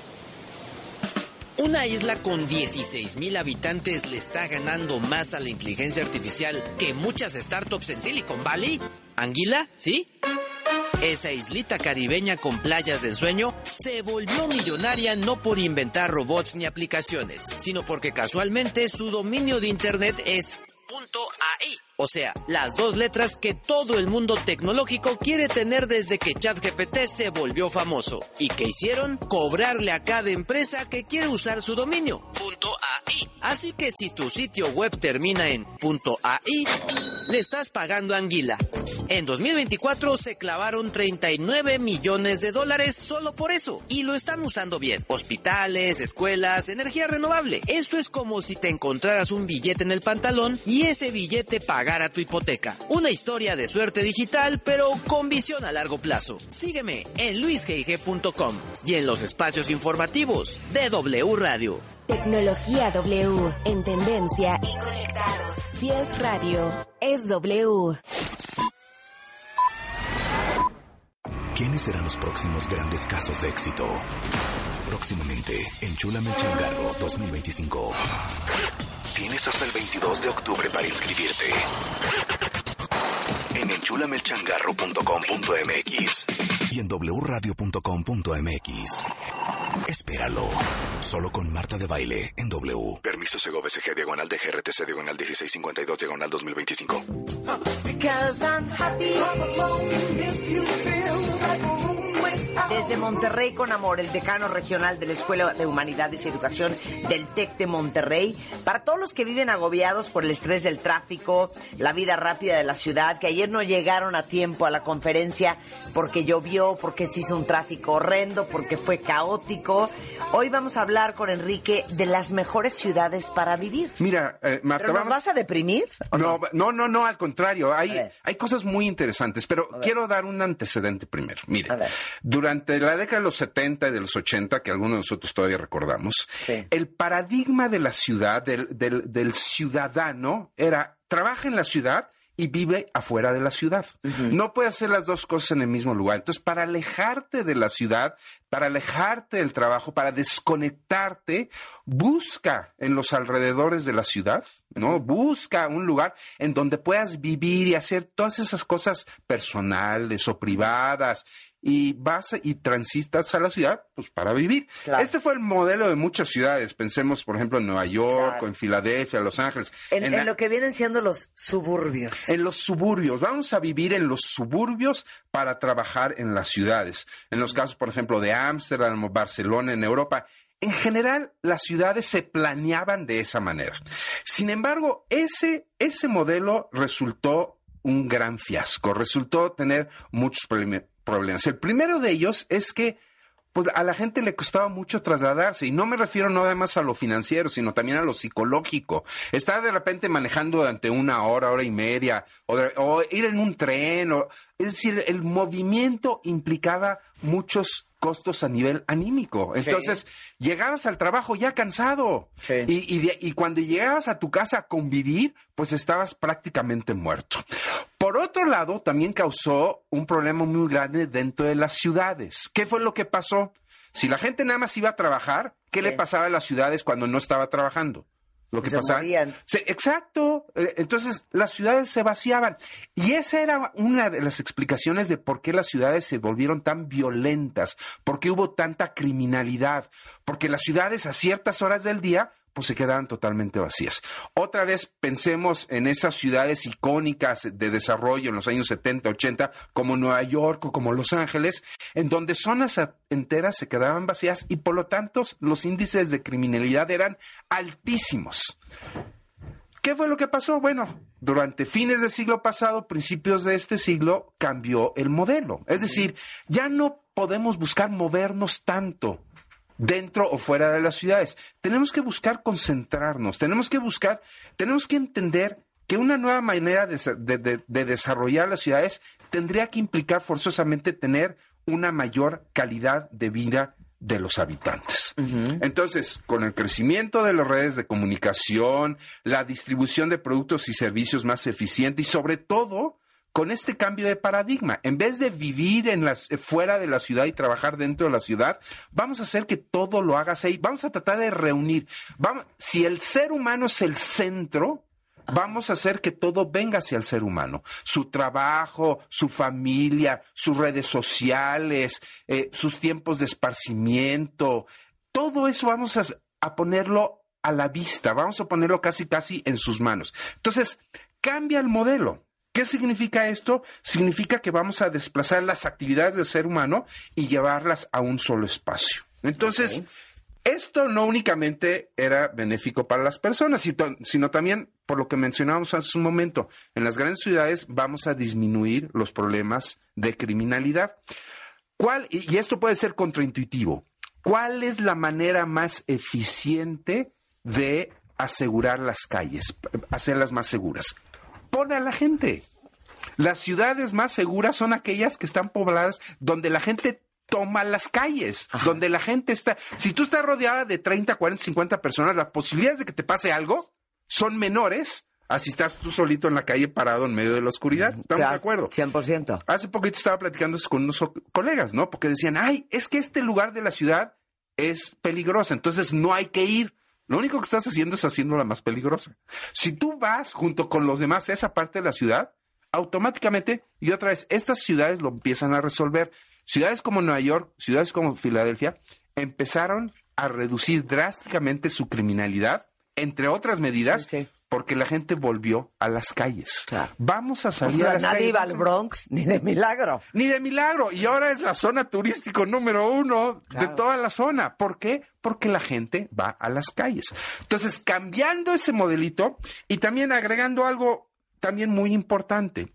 Una isla con dieciséis mil habitantes le está ganando más a la inteligencia artificial que muchas startups en Silicon Valley. ¿Anguila? ¿Sí? Esa islita caribeña con playas de ensueño se volvió millonaria no por inventar robots ni aplicaciones, sino porque casualmente su dominio de internet es .ai. O sea, las dos letras que todo el mundo tecnológico quiere tener desde que ChatGPT se volvió famoso. ¿Y qué hicieron? Cobrarle a cada empresa que quiere usar su dominio. .ai. Así que si tu sitio web termina en .ai, le estás pagando a Anguila. En dos mil veinticuatro se clavaron treinta y nueve millones de dólares solo por eso. Y lo están usando bien. Hospitales, escuelas, energía renovable. Esto es como si te encontraras un billete en el pantalón y ese billete pagara a tu hipoteca. Una historia de suerte digital, pero con visión a largo plazo. Sígueme en luis g i g punto com y en los espacios informativos de W Radio. Tecnología W, en tendencia y conectados. Si es radio, es W. ¿Quiénes serán los próximos grandes casos de éxito? Próximamente, Enchúlame el Changarro dos mil veinticinco. Tienes hasta el veintidós de octubre para inscribirte en enchúlame el changarro punto com punto m x y en w radio punto com punto m x. Espéralo. Solo con Marta de Baile en W. Permiso Segov S G diagonal de G R T C diagonal dieciséis cincuenta y dos diagonal dos mil veinticinco. Desde Monterrey con amor, el decano regional de la Escuela de Humanidades y Educación del TEC de Monterrey. Para todos los que viven agobiados por el estrés del tráfico, la vida rápida de la ciudad, que ayer no llegaron a tiempo a la conferencia porque llovió, porque se hizo un tráfico horrendo, porque fue caótico. Hoy vamos a hablar con Enrique de las mejores ciudades para vivir. Mira, eh, Marta, ¿Pero nos vamos... vas a deprimir? No, no, no, no, al contrario. Hay, hay cosas muy interesantes, pero quiero dar un antecedente primero. Mira, durante la década de los setenta y de los ochenta, que algunos de nosotros todavía recordamos, sí. el paradigma de la ciudad, del, del, del ciudadano, era trabaja en la ciudad y vive afuera de la ciudad. Uh-huh. No puede hacer las dos cosas en el mismo lugar. Entonces, para alejarte de la ciudad, para alejarte del trabajo, para desconectarte, busca en los alrededores de la ciudad, ¿no? Busca un lugar en donde puedas vivir y hacer todas esas cosas personales o privadas y vas y transitas a la ciudad pues para vivir. Claro. Este fue el modelo de muchas ciudades. Pensemos, por ejemplo, en Nueva York, claro, o en Filadelfia, Los Ángeles. En, en, en la, lo que vienen siendo los suburbios. En los suburbios. Vamos a vivir en los suburbios para trabajar en las ciudades. En los casos, por ejemplo, de Ámsterdam, Barcelona, en Europa. En general, las ciudades se planeaban de esa manera. Sin embargo, ese, ese modelo resultó un gran fiasco. Resultó tener muchos problemas. problemas. El primero de ellos es que pues, a la gente le costaba mucho trasladarse, y no me refiero nada más a lo financiero, sino también a lo psicológico. Estar de repente manejando durante una hora, hora y media, o, de, o ir en un tren, o, es decir, el movimiento implicaba muchos costos a nivel anímico. Entonces, sí, llegabas al trabajo ya cansado. Sí. Y, y, de, y cuando llegabas a tu casa a convivir, pues estabas prácticamente muerto. Por otro lado, también causó un problema muy grande dentro de las ciudades. ¿Qué fue lo que pasó? Si la gente nada más iba a trabajar, ¿qué sí. le pasaba a las ciudades cuando no estaba trabajando? Lo que se pasaba. Morían. Se, exacto. Entonces, las ciudades se vaciaban. Y esa era una de las explicaciones de por qué las ciudades se volvieron tan violentas, por qué hubo tanta criminalidad, porque las ciudades a ciertas horas del día pues se quedaban totalmente vacías. Otra vez pensemos en esas ciudades icónicas de desarrollo en los años setenta, ochenta, como Nueva York o como Los Ángeles, en donde zonas enteras se quedaban vacías y por lo tanto los índices de criminalidad eran altísimos. ¿Qué fue lo que pasó? Bueno, durante fines del siglo pasado, principios de este siglo, cambió el modelo. Es decir, ya no podemos buscar movernos tanto dentro o fuera de las ciudades. Tenemos que buscar concentrarnos, tenemos que buscar, tenemos que entender que una nueva manera de, de, de, de desarrollar las ciudades tendría que implicar forzosamente tener una mayor calidad de vida de los habitantes. Uh-huh. Entonces, con el crecimiento de las redes de comunicación, la distribución de productos y servicios más eficiente y sobre todo con este cambio de paradigma, en vez de vivir en las, fuera de la ciudad y trabajar dentro de la ciudad, vamos a hacer que todo lo hagas ahí. Vamos a tratar de reunir. Vamos, si el ser humano es el centro, vamos a hacer que todo venga hacia el ser humano. Su trabajo, su familia, sus redes sociales, eh, sus tiempos de esparcimiento, todo eso vamos a, a ponerlo a la vista, vamos a ponerlo casi casi en sus manos. Entonces, cambia el modelo. ¿Qué significa esto? Significa que vamos a desplazar las actividades del ser humano y llevarlas a un solo espacio. Entonces, okay, esto no únicamente era benéfico para las personas, sino también, por lo que mencionábamos hace un momento, en las grandes ciudades vamos a disminuir los problemas de criminalidad. ¿Cuál? Y esto puede ser contraintuitivo. ¿Cuál es la manera más eficiente de asegurar las calles, hacerlas más seguras? Pon a la gente. Las ciudades más seguras son aquellas que están pobladas donde la gente toma las calles, ajá, donde la gente está. Si tú estás rodeada de treinta, cuarenta, cincuenta personas, las posibilidades de que te pase algo son menores a si estás tú solito en la calle parado en medio de la oscuridad. ¿Estamos claro, de acuerdo? cien por ciento. Hace poquito estaba platicando con unos colegas, ¿no? Porque decían, ay, es que este lugar de la ciudad es peligroso, entonces no hay que ir. Lo único que estás haciendo es haciéndola más peligrosa. Si tú vas junto con los demás a esa parte de la ciudad, automáticamente, y otra vez, estas ciudades lo empiezan a resolver. Ciudades como Nueva York, ciudades como Filadelfia, empezaron a reducir drásticamente su criminalidad, entre otras medidas, sí, sí, porque la gente volvió a las calles. Claro. Vamos a salir o sea, a las nadie calles. iba al Bronx, ni de milagro. Ni de milagro. Y ahora es la zona turística número uno, claro, de toda la zona. ¿Por qué? Porque la gente va a las calles. Entonces, cambiando ese modelito y también agregando algo también muy importante.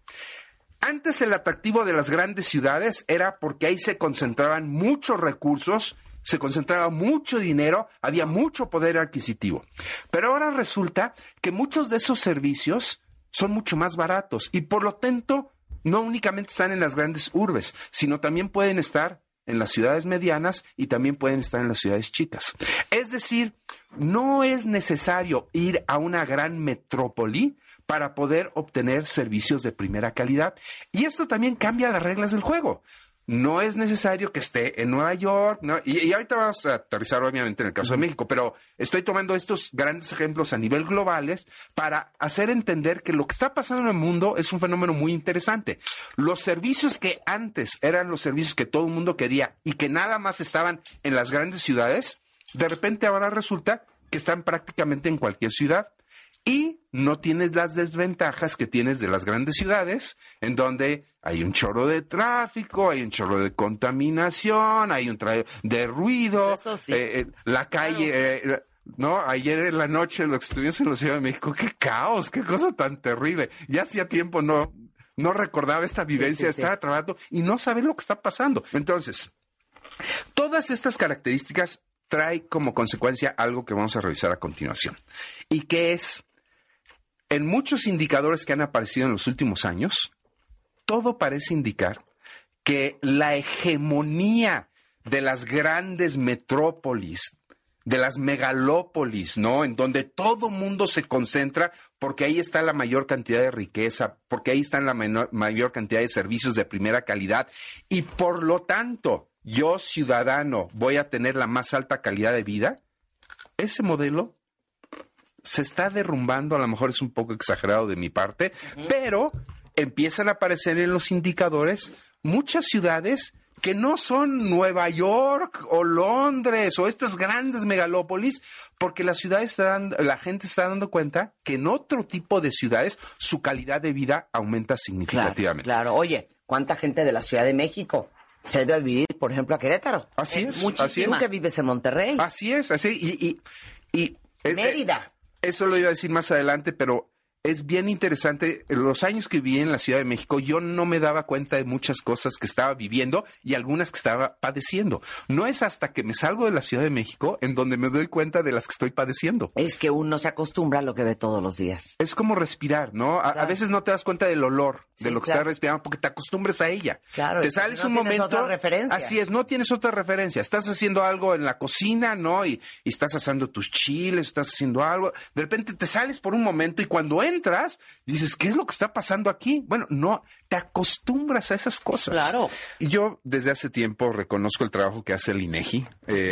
Antes el atractivo de las grandes ciudades era porque ahí se concentraban muchos recursos, se concentraba mucho dinero, había mucho poder adquisitivo. Pero ahora resulta que muchos de esos servicios son mucho más baratos y por lo tanto no únicamente están en las grandes urbes, sino también pueden estar en las ciudades medianas y también pueden estar en las ciudades chicas. Es decir, no es necesario ir a una gran metrópoli para poder obtener servicios de primera calidad. Y esto también cambia las reglas del juego. no es necesario que esté en Nueva York, ¿no? Y, y ahorita vamos a aterrizar obviamente en el caso de México, pero estoy tomando estos grandes ejemplos a nivel globales para hacer entender que lo que está pasando en el mundo es un fenómeno muy interesante. Los servicios que antes eran los servicios que todo el mundo quería y que nada más estaban en las grandes ciudades, de repente ahora resulta que están prácticamente en cualquier ciudad. Y no tienes las desventajas que tienes de las grandes ciudades, en donde hay un chorro de tráfico, hay un chorro de contaminación, hay un chorro de ruido, Eso sí. eh, eh, la calle, eh, no, ayer en la noche lo que estuvimos en la Ciudad de México, qué caos, qué cosa tan terrible. Ya hacía tiempo no, no recordaba esta vivencia, sí, sí, estaba sí. trabajando y no saber lo que está pasando. Entonces, todas estas características trae como consecuencia algo que vamos a revisar a continuación, y que es, en muchos indicadores que han aparecido en los últimos años, todo parece indicar que la hegemonía de las grandes metrópolis, de las megalópolis, ¿no? En donde todo mundo se concentra porque ahí está la mayor cantidad de riqueza, porque ahí está la menor, mayor cantidad de servicios de primera calidad y por lo tanto, yo ciudadano voy a tener la más alta calidad de vida. Ese modelo se está derrumbando, a lo mejor es un poco exagerado de mi parte, uh-huh. pero empiezan a aparecer en los indicadores muchas ciudades que no son Nueva York o Londres o estas grandes megalópolis, porque la, ciudad está dando, la gente está dando cuenta que en otro tipo de ciudades su calidad de vida aumenta significativamente. Claro, claro. Oye, ¿cuánta gente de la Ciudad de México se ha ido a vivir, por ejemplo, a Querétaro? Así es. Muchísimo. Así es. Tú que vives en Monterrey. Así es, así y y, y Mérida. Eso lo iba a decir más adelante, pero es bien interesante. En los años que viví en la Ciudad de México, yo no me daba cuenta de muchas cosas que estaba viviendo y algunas que estaba padeciendo. No es hasta que me salgo de la Ciudad de México en donde me doy cuenta de las que estoy padeciendo. Es que uno se acostumbra a lo que ve todos los días. Es como respirar, ¿no? A, claro. a veces no te das cuenta del olor sí, de lo que claro. estás respirando porque te acostumbras a ella. Claro. Te sales no un tienes momento. Otra referencia. Así es, no tienes otra referencia. Estás haciendo algo en la cocina, ¿no? Y, y estás asando tus chiles, estás haciendo algo. De repente te sales por un momento y cuando entras dices, ¿qué es lo que está pasando aquí? Bueno, no, te acostumbras a esas cosas. Claro. Y yo desde hace tiempo reconozco el trabajo que hace el INEGI.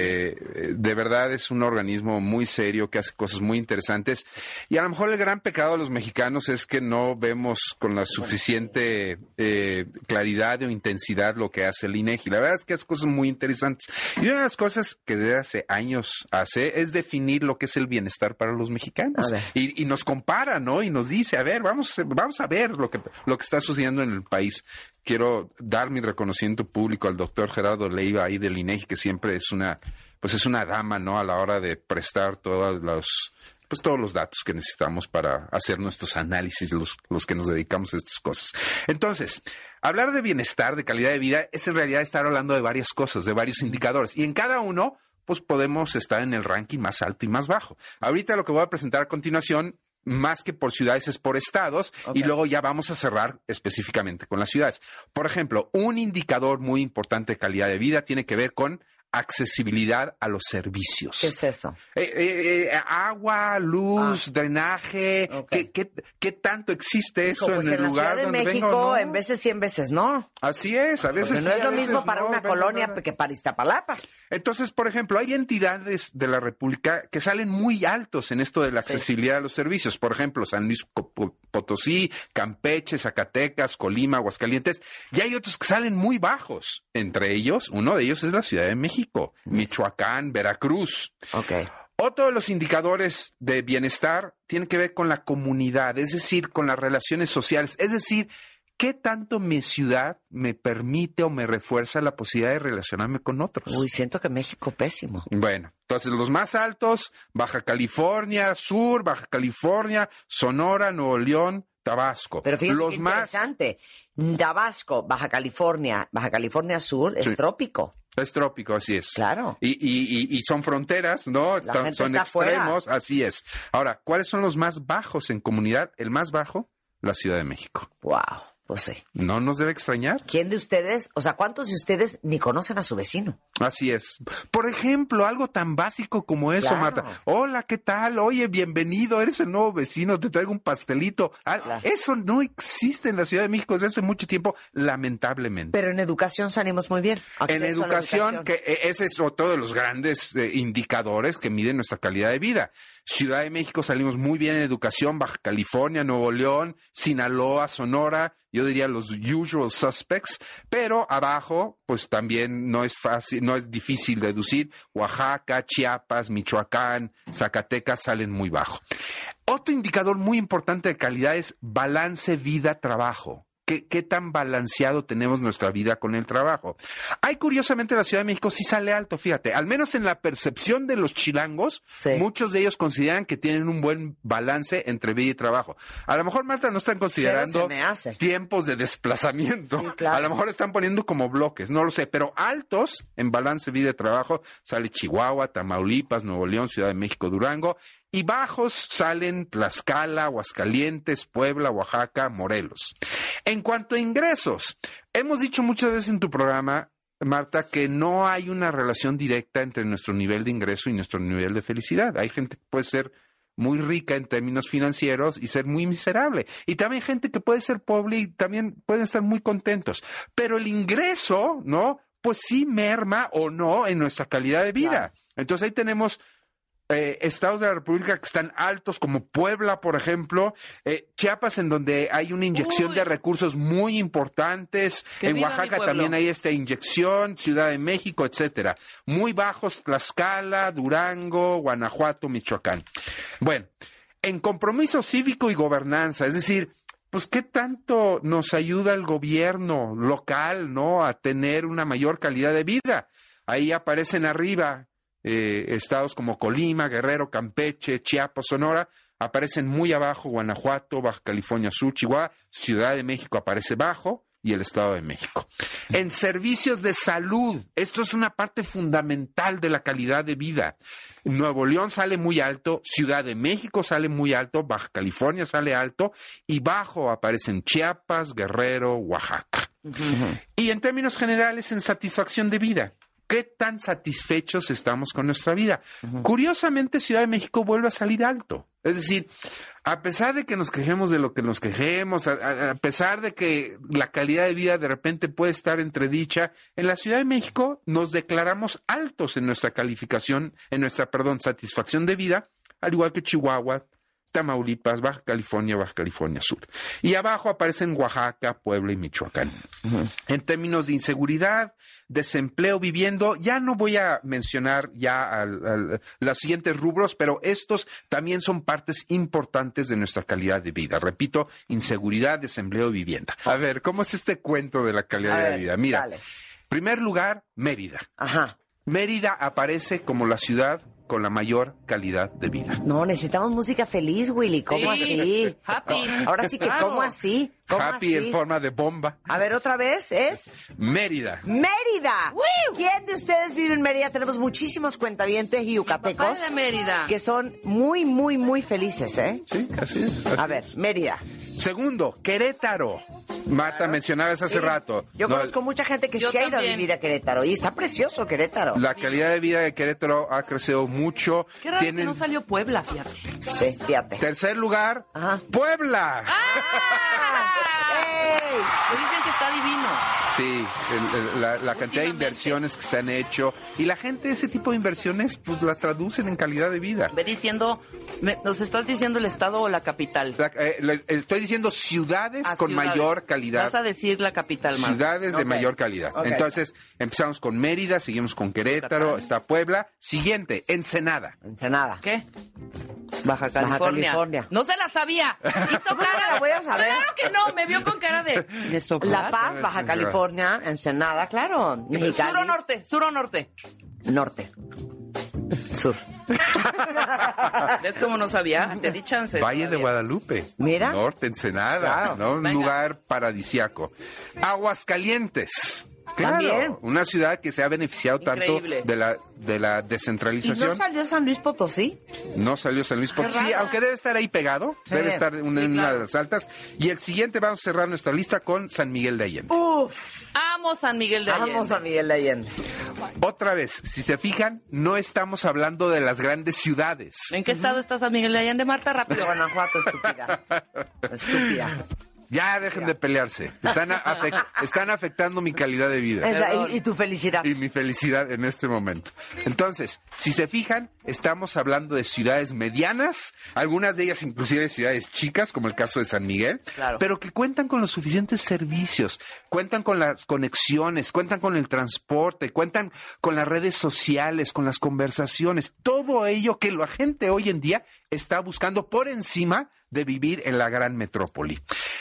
Eh, de verdad es un organismo muy serio que hace cosas muy interesantes. Y a lo mejor el gran pecado de los mexicanos es que no vemos con la suficiente eh, claridad o intensidad lo que hace el INEGI. La verdad es que hace cosas muy interesantes. Y una de las cosas que desde hace años hace es definir lo que es el bienestar para los mexicanos. Y, y nos compara, ¿no? Y nos dice, a ver, vamos, vamos a ver lo que, lo que está sucediendo en el país. Quiero dar mi reconocimiento público al doctor Gerardo Leiva ahí del INEGI, que siempre es una, pues es una dama, ¿no? A la hora de prestar todos los, pues todos los datos que necesitamos para hacer nuestros análisis, los, los que nos dedicamos a estas cosas. Entonces, hablar de bienestar, de calidad de vida, es en realidad estar hablando de varias cosas, de varios indicadores. Y en cada uno, pues podemos estar en el ranking más alto y más bajo. Ahorita lo que voy a presentar a continuación, más que por ciudades es por estados, okay. Y luego ya vamos a cerrar específicamente con las ciudades. Por ejemplo, un indicador muy importante de calidad de vida tiene que ver con accesibilidad a los servicios. ¿Qué es eso? Eh, eh, eh, agua, luz, ah. drenaje. Okay. ¿qué, qué, ¿Qué tanto existe eso pues en el en lugar la Ciudad de donde México, vengo, ¿no? En veces sí, en veces no. Así es, a veces Porque sí, no es lo a mismo veces para no, una vengo, colonia vengo. que para Iztapalapa. Entonces, por ejemplo, hay entidades de la República que salen muy altos en esto de la accesibilidad sí. a los servicios. Por ejemplo, San Luis Potosí, Campeche, Zacatecas, Colima, Aguascalientes. Y hay otros que salen muy bajos. Entre ellos, uno de ellos es la Ciudad de México, Michoacán, Veracruz. Okay. Otro de los indicadores de bienestar tiene que ver con la comunidad, es decir, con las relaciones sociales. Es decir, ¿qué tanto mi ciudad me permite o me refuerza la posibilidad de relacionarme con otros? Uy, siento que México pésimo. Bueno, entonces los más altos, Baja California Sur, Baja California, Sonora, Nuevo León, Tabasco. Pero fíjate los qué más interesante. Tabasco, Baja California, Baja California Sur es sí. trópico. Es trópico, así es. Claro. Y, y, y, y son fronteras, ¿no? Están, son extremos, fuera. Así es. Ahora, ¿cuáles son los más bajos en comunidad? El más bajo, la Ciudad de México. Wow. Pues sí. No nos debe extrañar. ¿Quién de ustedes, o sea, cuántos de ustedes ni conocen a su vecino? Así es. Por ejemplo, algo tan básico como eso, Claro. Marta. Hola, ¿qué tal? Oye, bienvenido, eres el nuevo vecino, te traigo un pastelito. Ah, Claro. Eso no existe en la Ciudad de México desde hace mucho tiempo, lamentablemente. Pero en educación salimos muy bien. En Acceso a la educación, que eh, ese es otro de los grandes eh, indicadores que miden nuestra calidad de vida. Ciudad de México salimos muy bien en educación, Baja California, Nuevo León, Sinaloa, Sonora, yo diría los usual suspects, pero abajo, pues también no es fácil, no es difícil deducir. Oaxaca, Chiapas, Michoacán, Zacatecas salen muy bajo. Otro indicador muy importante de calidad es balance vida-trabajo. ¿Qué, ¿Qué tan balanceado tenemos nuestra vida con el trabajo? Hay, curiosamente, la Ciudad de México sí sale alto, fíjate. Al menos en la percepción de los chilangos, Sí. muchos de ellos consideran que tienen un buen balance entre vida y trabajo. A lo mejor, Marta, no están considerando Cero se me hace. tiempos de desplazamiento. Sí, claro. A lo mejor están poniendo como bloques, no lo sé. Pero altos en balance vida y trabajo sale Chihuahua, Tamaulipas, Nuevo León, Ciudad de México, Durango. Y bajos salen Tlaxcala, Aguascalientes, Puebla, Oaxaca, Morelos. En cuanto a ingresos, hemos dicho muchas veces en tu programa, Marta, que no hay una relación directa entre nuestro nivel de ingreso y nuestro nivel de felicidad. Hay gente que puede ser muy rica en términos financieros y ser muy miserable. Y también hay gente que puede ser pobre y también pueden estar muy contentos. Pero el ingreso, ¿no? Pues sí merma o no en nuestra calidad de vida. Claro. Entonces ahí tenemos Eh, estados de la República que están altos, como Puebla, por ejemplo, eh, Chiapas, en donde hay una inyección Uy. de recursos muy importantes, Que en viva mi Oaxaca pueblo. también hay esta inyección, Ciudad de México, etcétera. Muy bajos Tlaxcala, Durango, Guanajuato, Michoacán. Bueno, en compromiso cívico y gobernanza, es decir, pues qué tanto nos ayuda el gobierno local, ¿no?, a tener una mayor calidad de vida. Ahí aparecen arriba Eh, estados como Colima, Guerrero, Campeche, Chiapas, Sonora, aparecen muy abajo Guanajuato, Baja California Sur, Chihuahua, Ciudad de México aparece bajo y el Estado de México. En servicios de salud, esto es una parte fundamental de la calidad de vida. Nuevo León sale muy alto, Ciudad de México sale muy alto, Baja California sale alto y bajo aparecen Chiapas, Guerrero, Oaxaca. Uh-huh. Y en términos generales, en satisfacción de vida. ¿Qué tan satisfechos estamos con nuestra vida? Uh-huh. Curiosamente, Ciudad de México vuelve a salir alto. Es decir, a pesar de que nos quejemos de lo que nos quejemos, a, a pesar de que la calidad de vida de repente puede estar entredicha, en la Ciudad de México nos declaramos altos en nuestra calificación, en nuestra, perdón, satisfacción de vida, al igual que Chihuahua, Tamaulipas, Baja California, Baja California Sur. Y abajo aparecen Oaxaca, Puebla y Michoacán. Uh-huh. En términos de inseguridad, desempleo, viviendo, ya no voy a mencionar ya al, al, los siguientes rubros, pero estos también son partes importantes de nuestra calidad de vida. Repito, inseguridad, desempleo, vivienda. A ver, ¿cómo es este cuento de la calidad a de ver, la vida? Mira, dale. Primer lugar, Mérida. Ajá. Mérida aparece como la ciudad con la mayor calidad de vida. No, necesitamos música feliz, Willy. ¿Cómo Sí. así? Happy. Ahora sí que, Claro. ¿cómo así? ¿Cómo Happy así? en forma de bomba. A ver, otra vez, ¿es? Mérida. ¡Mérida! ¡Woo! ¿Quién de ustedes vive en Mérida? Tenemos muchísimos cuentavientes y yucatecos papá es de Mérida. que son muy, muy, muy felices, ¿eh? Sí, así es. así A ver, es. Mérida. Segundo, Querétaro. Marta, mencionabas hace Sí. rato. Yo No, conozco mucha gente que Yo se ha ido también. a vivir a Querétaro y está precioso Querétaro. La calidad de vida de Querétaro ha crecido mucho. Qué raro Tienen que no salió Puebla, fíjate. Sí, fíjate. tercer lugar, Ajá. Puebla. ¡Ey! Me dicen que está divino. Sí, el- el- la, la cantidad de inversiones que se han hecho y la gente ese tipo de inversiones pues la traducen en calidad de vida. Ve diciendo, me- ¿nos estás diciendo el estado o la capital? La- eh, le- estoy diciendo ciudades Ah, con ciudades. mayor calidad. Vas a decir la capital, Marta. Ciudades de Ok. mayor calidad. Ok. Entonces, empezamos con Mérida, seguimos con Querétaro, Yucatán. está Puebla. Siguiente, Ensenada. Ensenada. ¿Qué? Baja California. California. No se la sabía. Hizo ¿Cómo cara la voy a saber? Claro que no, me vio con cara de... ¿Me soplas? La Paz, Baja California, Ensenada, claro. Mexicali. ¿Sur o norte? ¿Sur o norte? Norte. Sur. ¿Ves cómo no sabía? Te di chance. Valle de todavía. Guadalupe. Mira. Norte, Ensenada. Claro. ¿no? Un Venga. lugar paradisiaco. Aguascalientes. Claro, ¿También? Una ciudad que se ha beneficiado Increíble. tanto de la, de la ¿Y descentralización. no salió San Luis Potosí? No salió San Luis Potosí, raro. aunque debe estar ahí pegado, Sí. debe estar en una, Sí, en una claro. de las altas. Y el siguiente vamos a cerrar nuestra lista con San Miguel de Allende. Uf, Amo San Miguel de Allende. vamos a Miguel de Allende. Otra vez, si se fijan, no estamos hablando de las grandes ciudades. ¿En qué estado está San Miguel de Allende, Marta? De Rápido. Guanajuato, estúpida. Estúpida. Ya dejen de pelearse. Están, afect- están afectando mi calidad de vida. Esa, y, y tu felicidad. Y mi felicidad en este momento. Entonces, si se fijan, estamos hablando de ciudades medianas, algunas de ellas inclusive ciudades chicas, como el caso de San Miguel, Claro. pero que cuentan con los suficientes servicios, cuentan con las conexiones, cuentan con el transporte, cuentan con las redes sociales, con las conversaciones, todo ello que la gente hoy en día está buscando por encima de vivir en la gran metrópoli.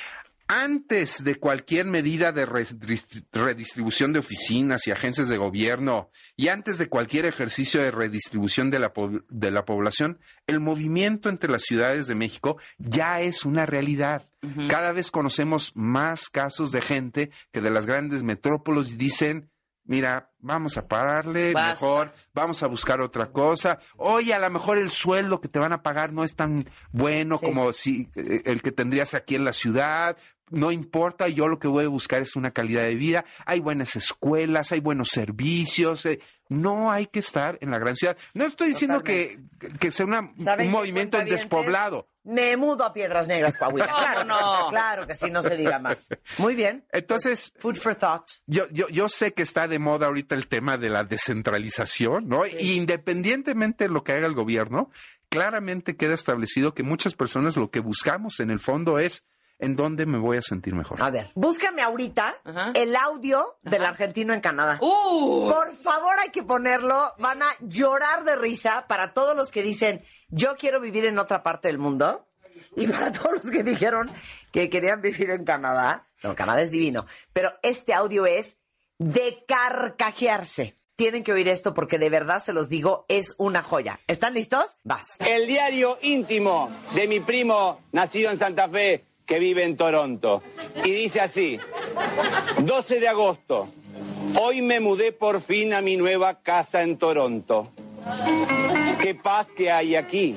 Antes de cualquier medida de redistri- redistribución de oficinas y agencias de gobierno y antes de cualquier ejercicio de redistribución de la, po- de la población, el movimiento entre las ciudades de México ya es una realidad. Ujú. Cada vez conocemos más casos de gente que de las grandes metrópolis dicen, mira, vamos a pararle, Basta. mejor, vamos a buscar otra cosa. Oye, a lo mejor el sueldo que te van a pagar no es tan bueno Sí. como si eh, el que tendrías aquí en la ciudad. No importa, yo lo que voy a buscar es una calidad de vida. Hay buenas escuelas, hay buenos servicios. eh, No hay que estar en la gran ciudad. No estoy diciendo que, que sea una, ¿Saben un qué, movimiento en cuentavientes? despoblado. Me mudo a Piedras Negras, Coahuila. No, Claro, no. que sí, claro que sí, no se diga más. Muy bien. Entonces, Food for thought. Yo, yo, yo sé que está de moda ahorita el tema de la descentralización, ¿no? Y independientemente de lo que haga el gobierno, claramente queda establecido que muchas personas lo que buscamos en el fondo es en dónde me voy a sentir mejor. A ver, búscame ahorita Ajá. el audio del argentino en Canadá. Uh, Por favor, hay que ponerlo. Van a llorar de risa para todos los que dicen, yo quiero vivir en otra parte del mundo. Y para todos los que dijeron que querían vivir en Canadá. No, Canadá es divino. Pero este audio es de carcajearse. Tienen que oír esto porque de verdad se los digo, es una joya. ¿Están listos? Vas. El diario íntimo de mi primo nacido en Santa Fe, que vive en Toronto. Y dice así, doce de agosto, hoy me mudé por fin a mi nueva casa en Toronto. Qué paz que hay aquí,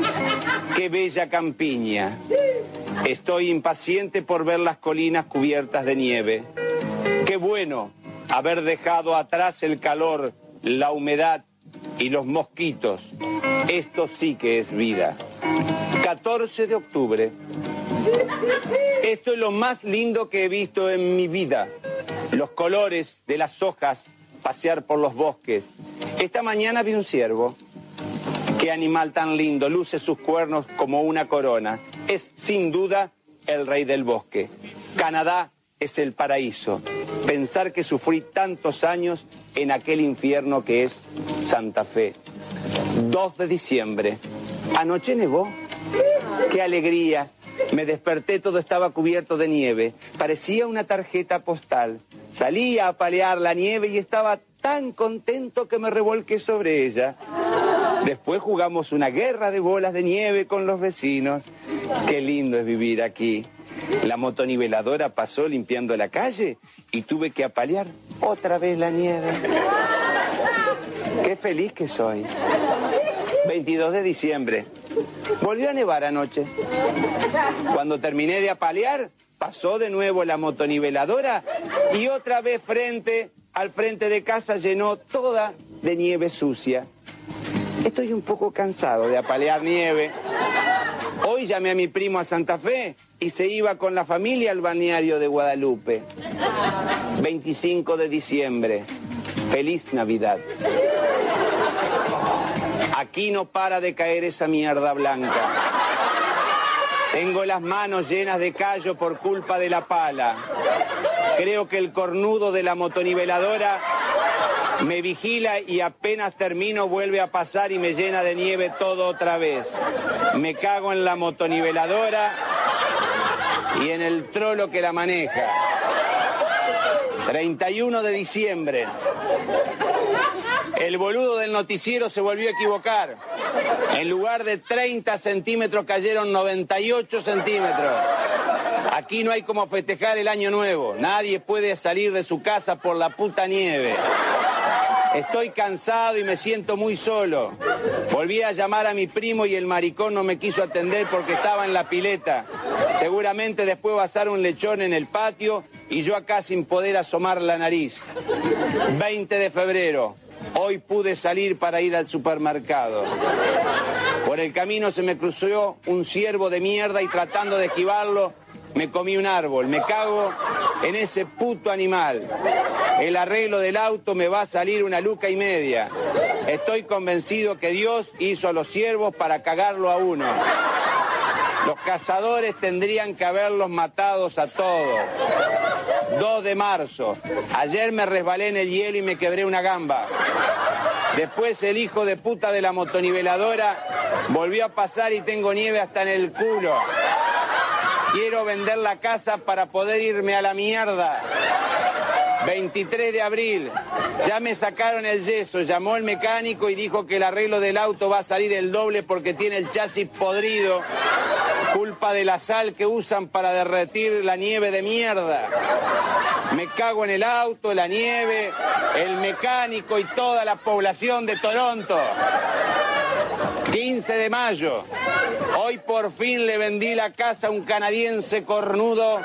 qué bella campiña. Estoy impaciente por ver las colinas cubiertas de nieve. Qué bueno haber dejado atrás el calor, la humedad y los mosquitos. Esto sí que es vida. catorce de octubre. Esto es lo más lindo que he visto en mi vida. Los colores de las hojas, pasear por los bosques. Esta mañana vi un ciervo. Qué animal tan lindo, luce sus cuernos como una corona. Es sin duda el rey del bosque. Canadá es el paraíso. Pensar que sufrí tantos años en aquel infierno que es Santa Fe. dos de diciembre. Anoche nevó. ¡Qué alegría! Me desperté, todo estaba cubierto de nieve. Parecía una tarjeta postal. Salí a apalear la nieve y estaba tan contento que me revolqué sobre ella. Después jugamos una guerra de bolas de nieve con los vecinos. Qué lindo es vivir aquí. La motoniveladora pasó limpiando la calle y tuve que apalear otra vez la nieve. Qué feliz que soy. veintidós de diciembre. Volvió a nevar anoche. Cuando terminé de apalear, pasó de nuevo la motoniveladora y otra vez frente al frente de casa llenó toda de nieve sucia. Estoy un poco cansado de apalear nieve. Hoy llamé a mi primo a Santa Fe y se iba con la familia al balneario de Guadalupe. veinticinco de diciembre. Feliz Navidad. Aquí no para de caer esa mierda blanca. Tengo las manos llenas de callo por culpa de la pala. Creo que el cornudo de la motoniveladora me vigila y apenas termino vuelve a pasar y me llena de nieve todo otra vez. Me cago en la motoniveladora y en el trolo que la maneja. treinta y uno de diciembre. El boludo del noticiero se volvió a equivocar. En lugar de treinta centímetros cayeron noventa y ocho centímetros. Aquí no hay como festejar el año nuevo. Nadie puede salir de su casa por la puta nieve. Estoy cansado y me siento muy solo. Volví a llamar a mi primo y el maricón no me quiso atender porque estaba en la pileta. Seguramente después va a asar un lechón en el patio y yo acá sin poder asomar la nariz. veinte de febrero. Hoy pude salir para ir al supermercado. Por el camino se me cruzó un ciervo de mierda y tratando de esquivarlo me comí un árbol. Me cago en ese puto animal. El arreglo del auto me va a salir una luca y media. Estoy convencido que Dios hizo a los ciervos para cagarlo a uno. Los cazadores tendrían que haberlos matados a todos. dos de marzo. Ayer me resbalé en el hielo y me quebré una gamba. Después el hijo de puta de la motoniveladora volvió a pasar y tengo nieve hasta en el culo. Quiero vender la casa para poder irme a la mierda. veintitrés de abril. Ya me sacaron el yeso. Llamó el mecánico y dijo que el arreglo del auto va a salir el doble porque tiene el chasis podrido. Culpa de la sal que usan para derretir la nieve de mierda. Me cago en el auto, la nieve, el mecánico y toda la población de Toronto. quince de mayo. Hoy por fin le vendí la casa a un canadiense cornudo.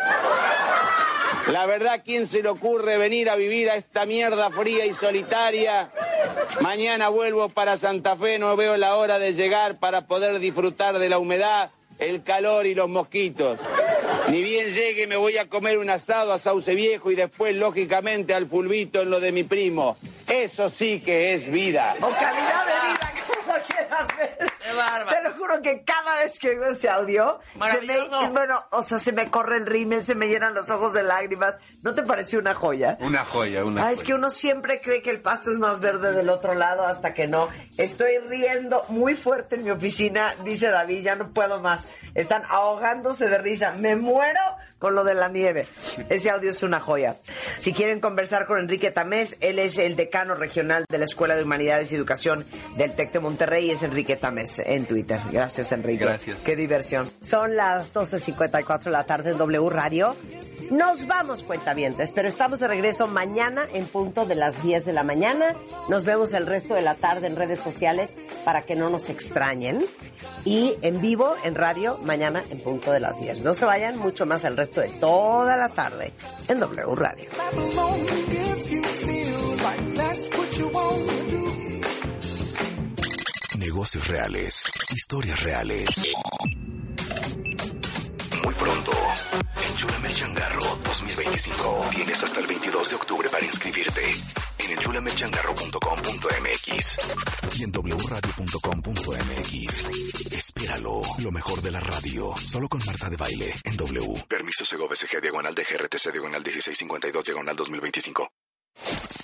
La verdad, ¿quién se le ocurre venir a vivir a esta mierda fría y solitaria? Mañana vuelvo para Santa Fe, no veo la hora de llegar para poder disfrutar de la humedad, el calor y los mosquitos. Ni bien llegue me voy a comer un asado a Sauce Viejo y después, lógicamente, al fulbito en lo de mi primo. Eso sí que es vida. O calidad de vida, como quieras ver. ¡Qué bárbaro! Te lo juro que cada vez que oigo ese audio, se me, bueno, o sea, se me corre el rímel, se me llenan los ojos de lágrimas. ¿No te pareció una joya? Una joya, una ah, joya. Es que uno siempre cree que el pasto es más verde del otro lado hasta que no. Estoy riendo muy fuerte en mi oficina, dice David, ya no puedo más. Están ahogándose de risa. Me muero con lo de la nieve. Ese audio es una joya. Si quieren conversar con Enrique Tamés, él es el decano regional de la Escuela de Humanidades y Educación del TEC de Monterrey, es Enrique Tamés en Twitter. Gracias, Enrique. Gracias. Qué diversión. Son las doce cincuenta y cuatro de la tarde en W Radio. Nos vamos, cuentavientes, pero estamos de regreso mañana en punto de las diez de la mañana. Nos vemos el resto de la tarde en redes sociales para que no nos extrañen. Y en vivo, en radio, mañana en punto de las diez. No se vayan, mucho más el resto de toda la tarde en W Radio. Negocios reales, historias reales. Muy pronto, Enchúlame el Changarro dos mil veinticinco. Tienes hasta el veintidós de octubre para inscribirte en enchúlame el changarro punto com punto m x y en w radio punto com punto m x. Espéralo, lo mejor de la radio, solo con Marta de Baile en W. Permiso Segov S G diagonal de G R T C diagonal dieciséis cincuenta y dos diagonal dos mil veinticinco.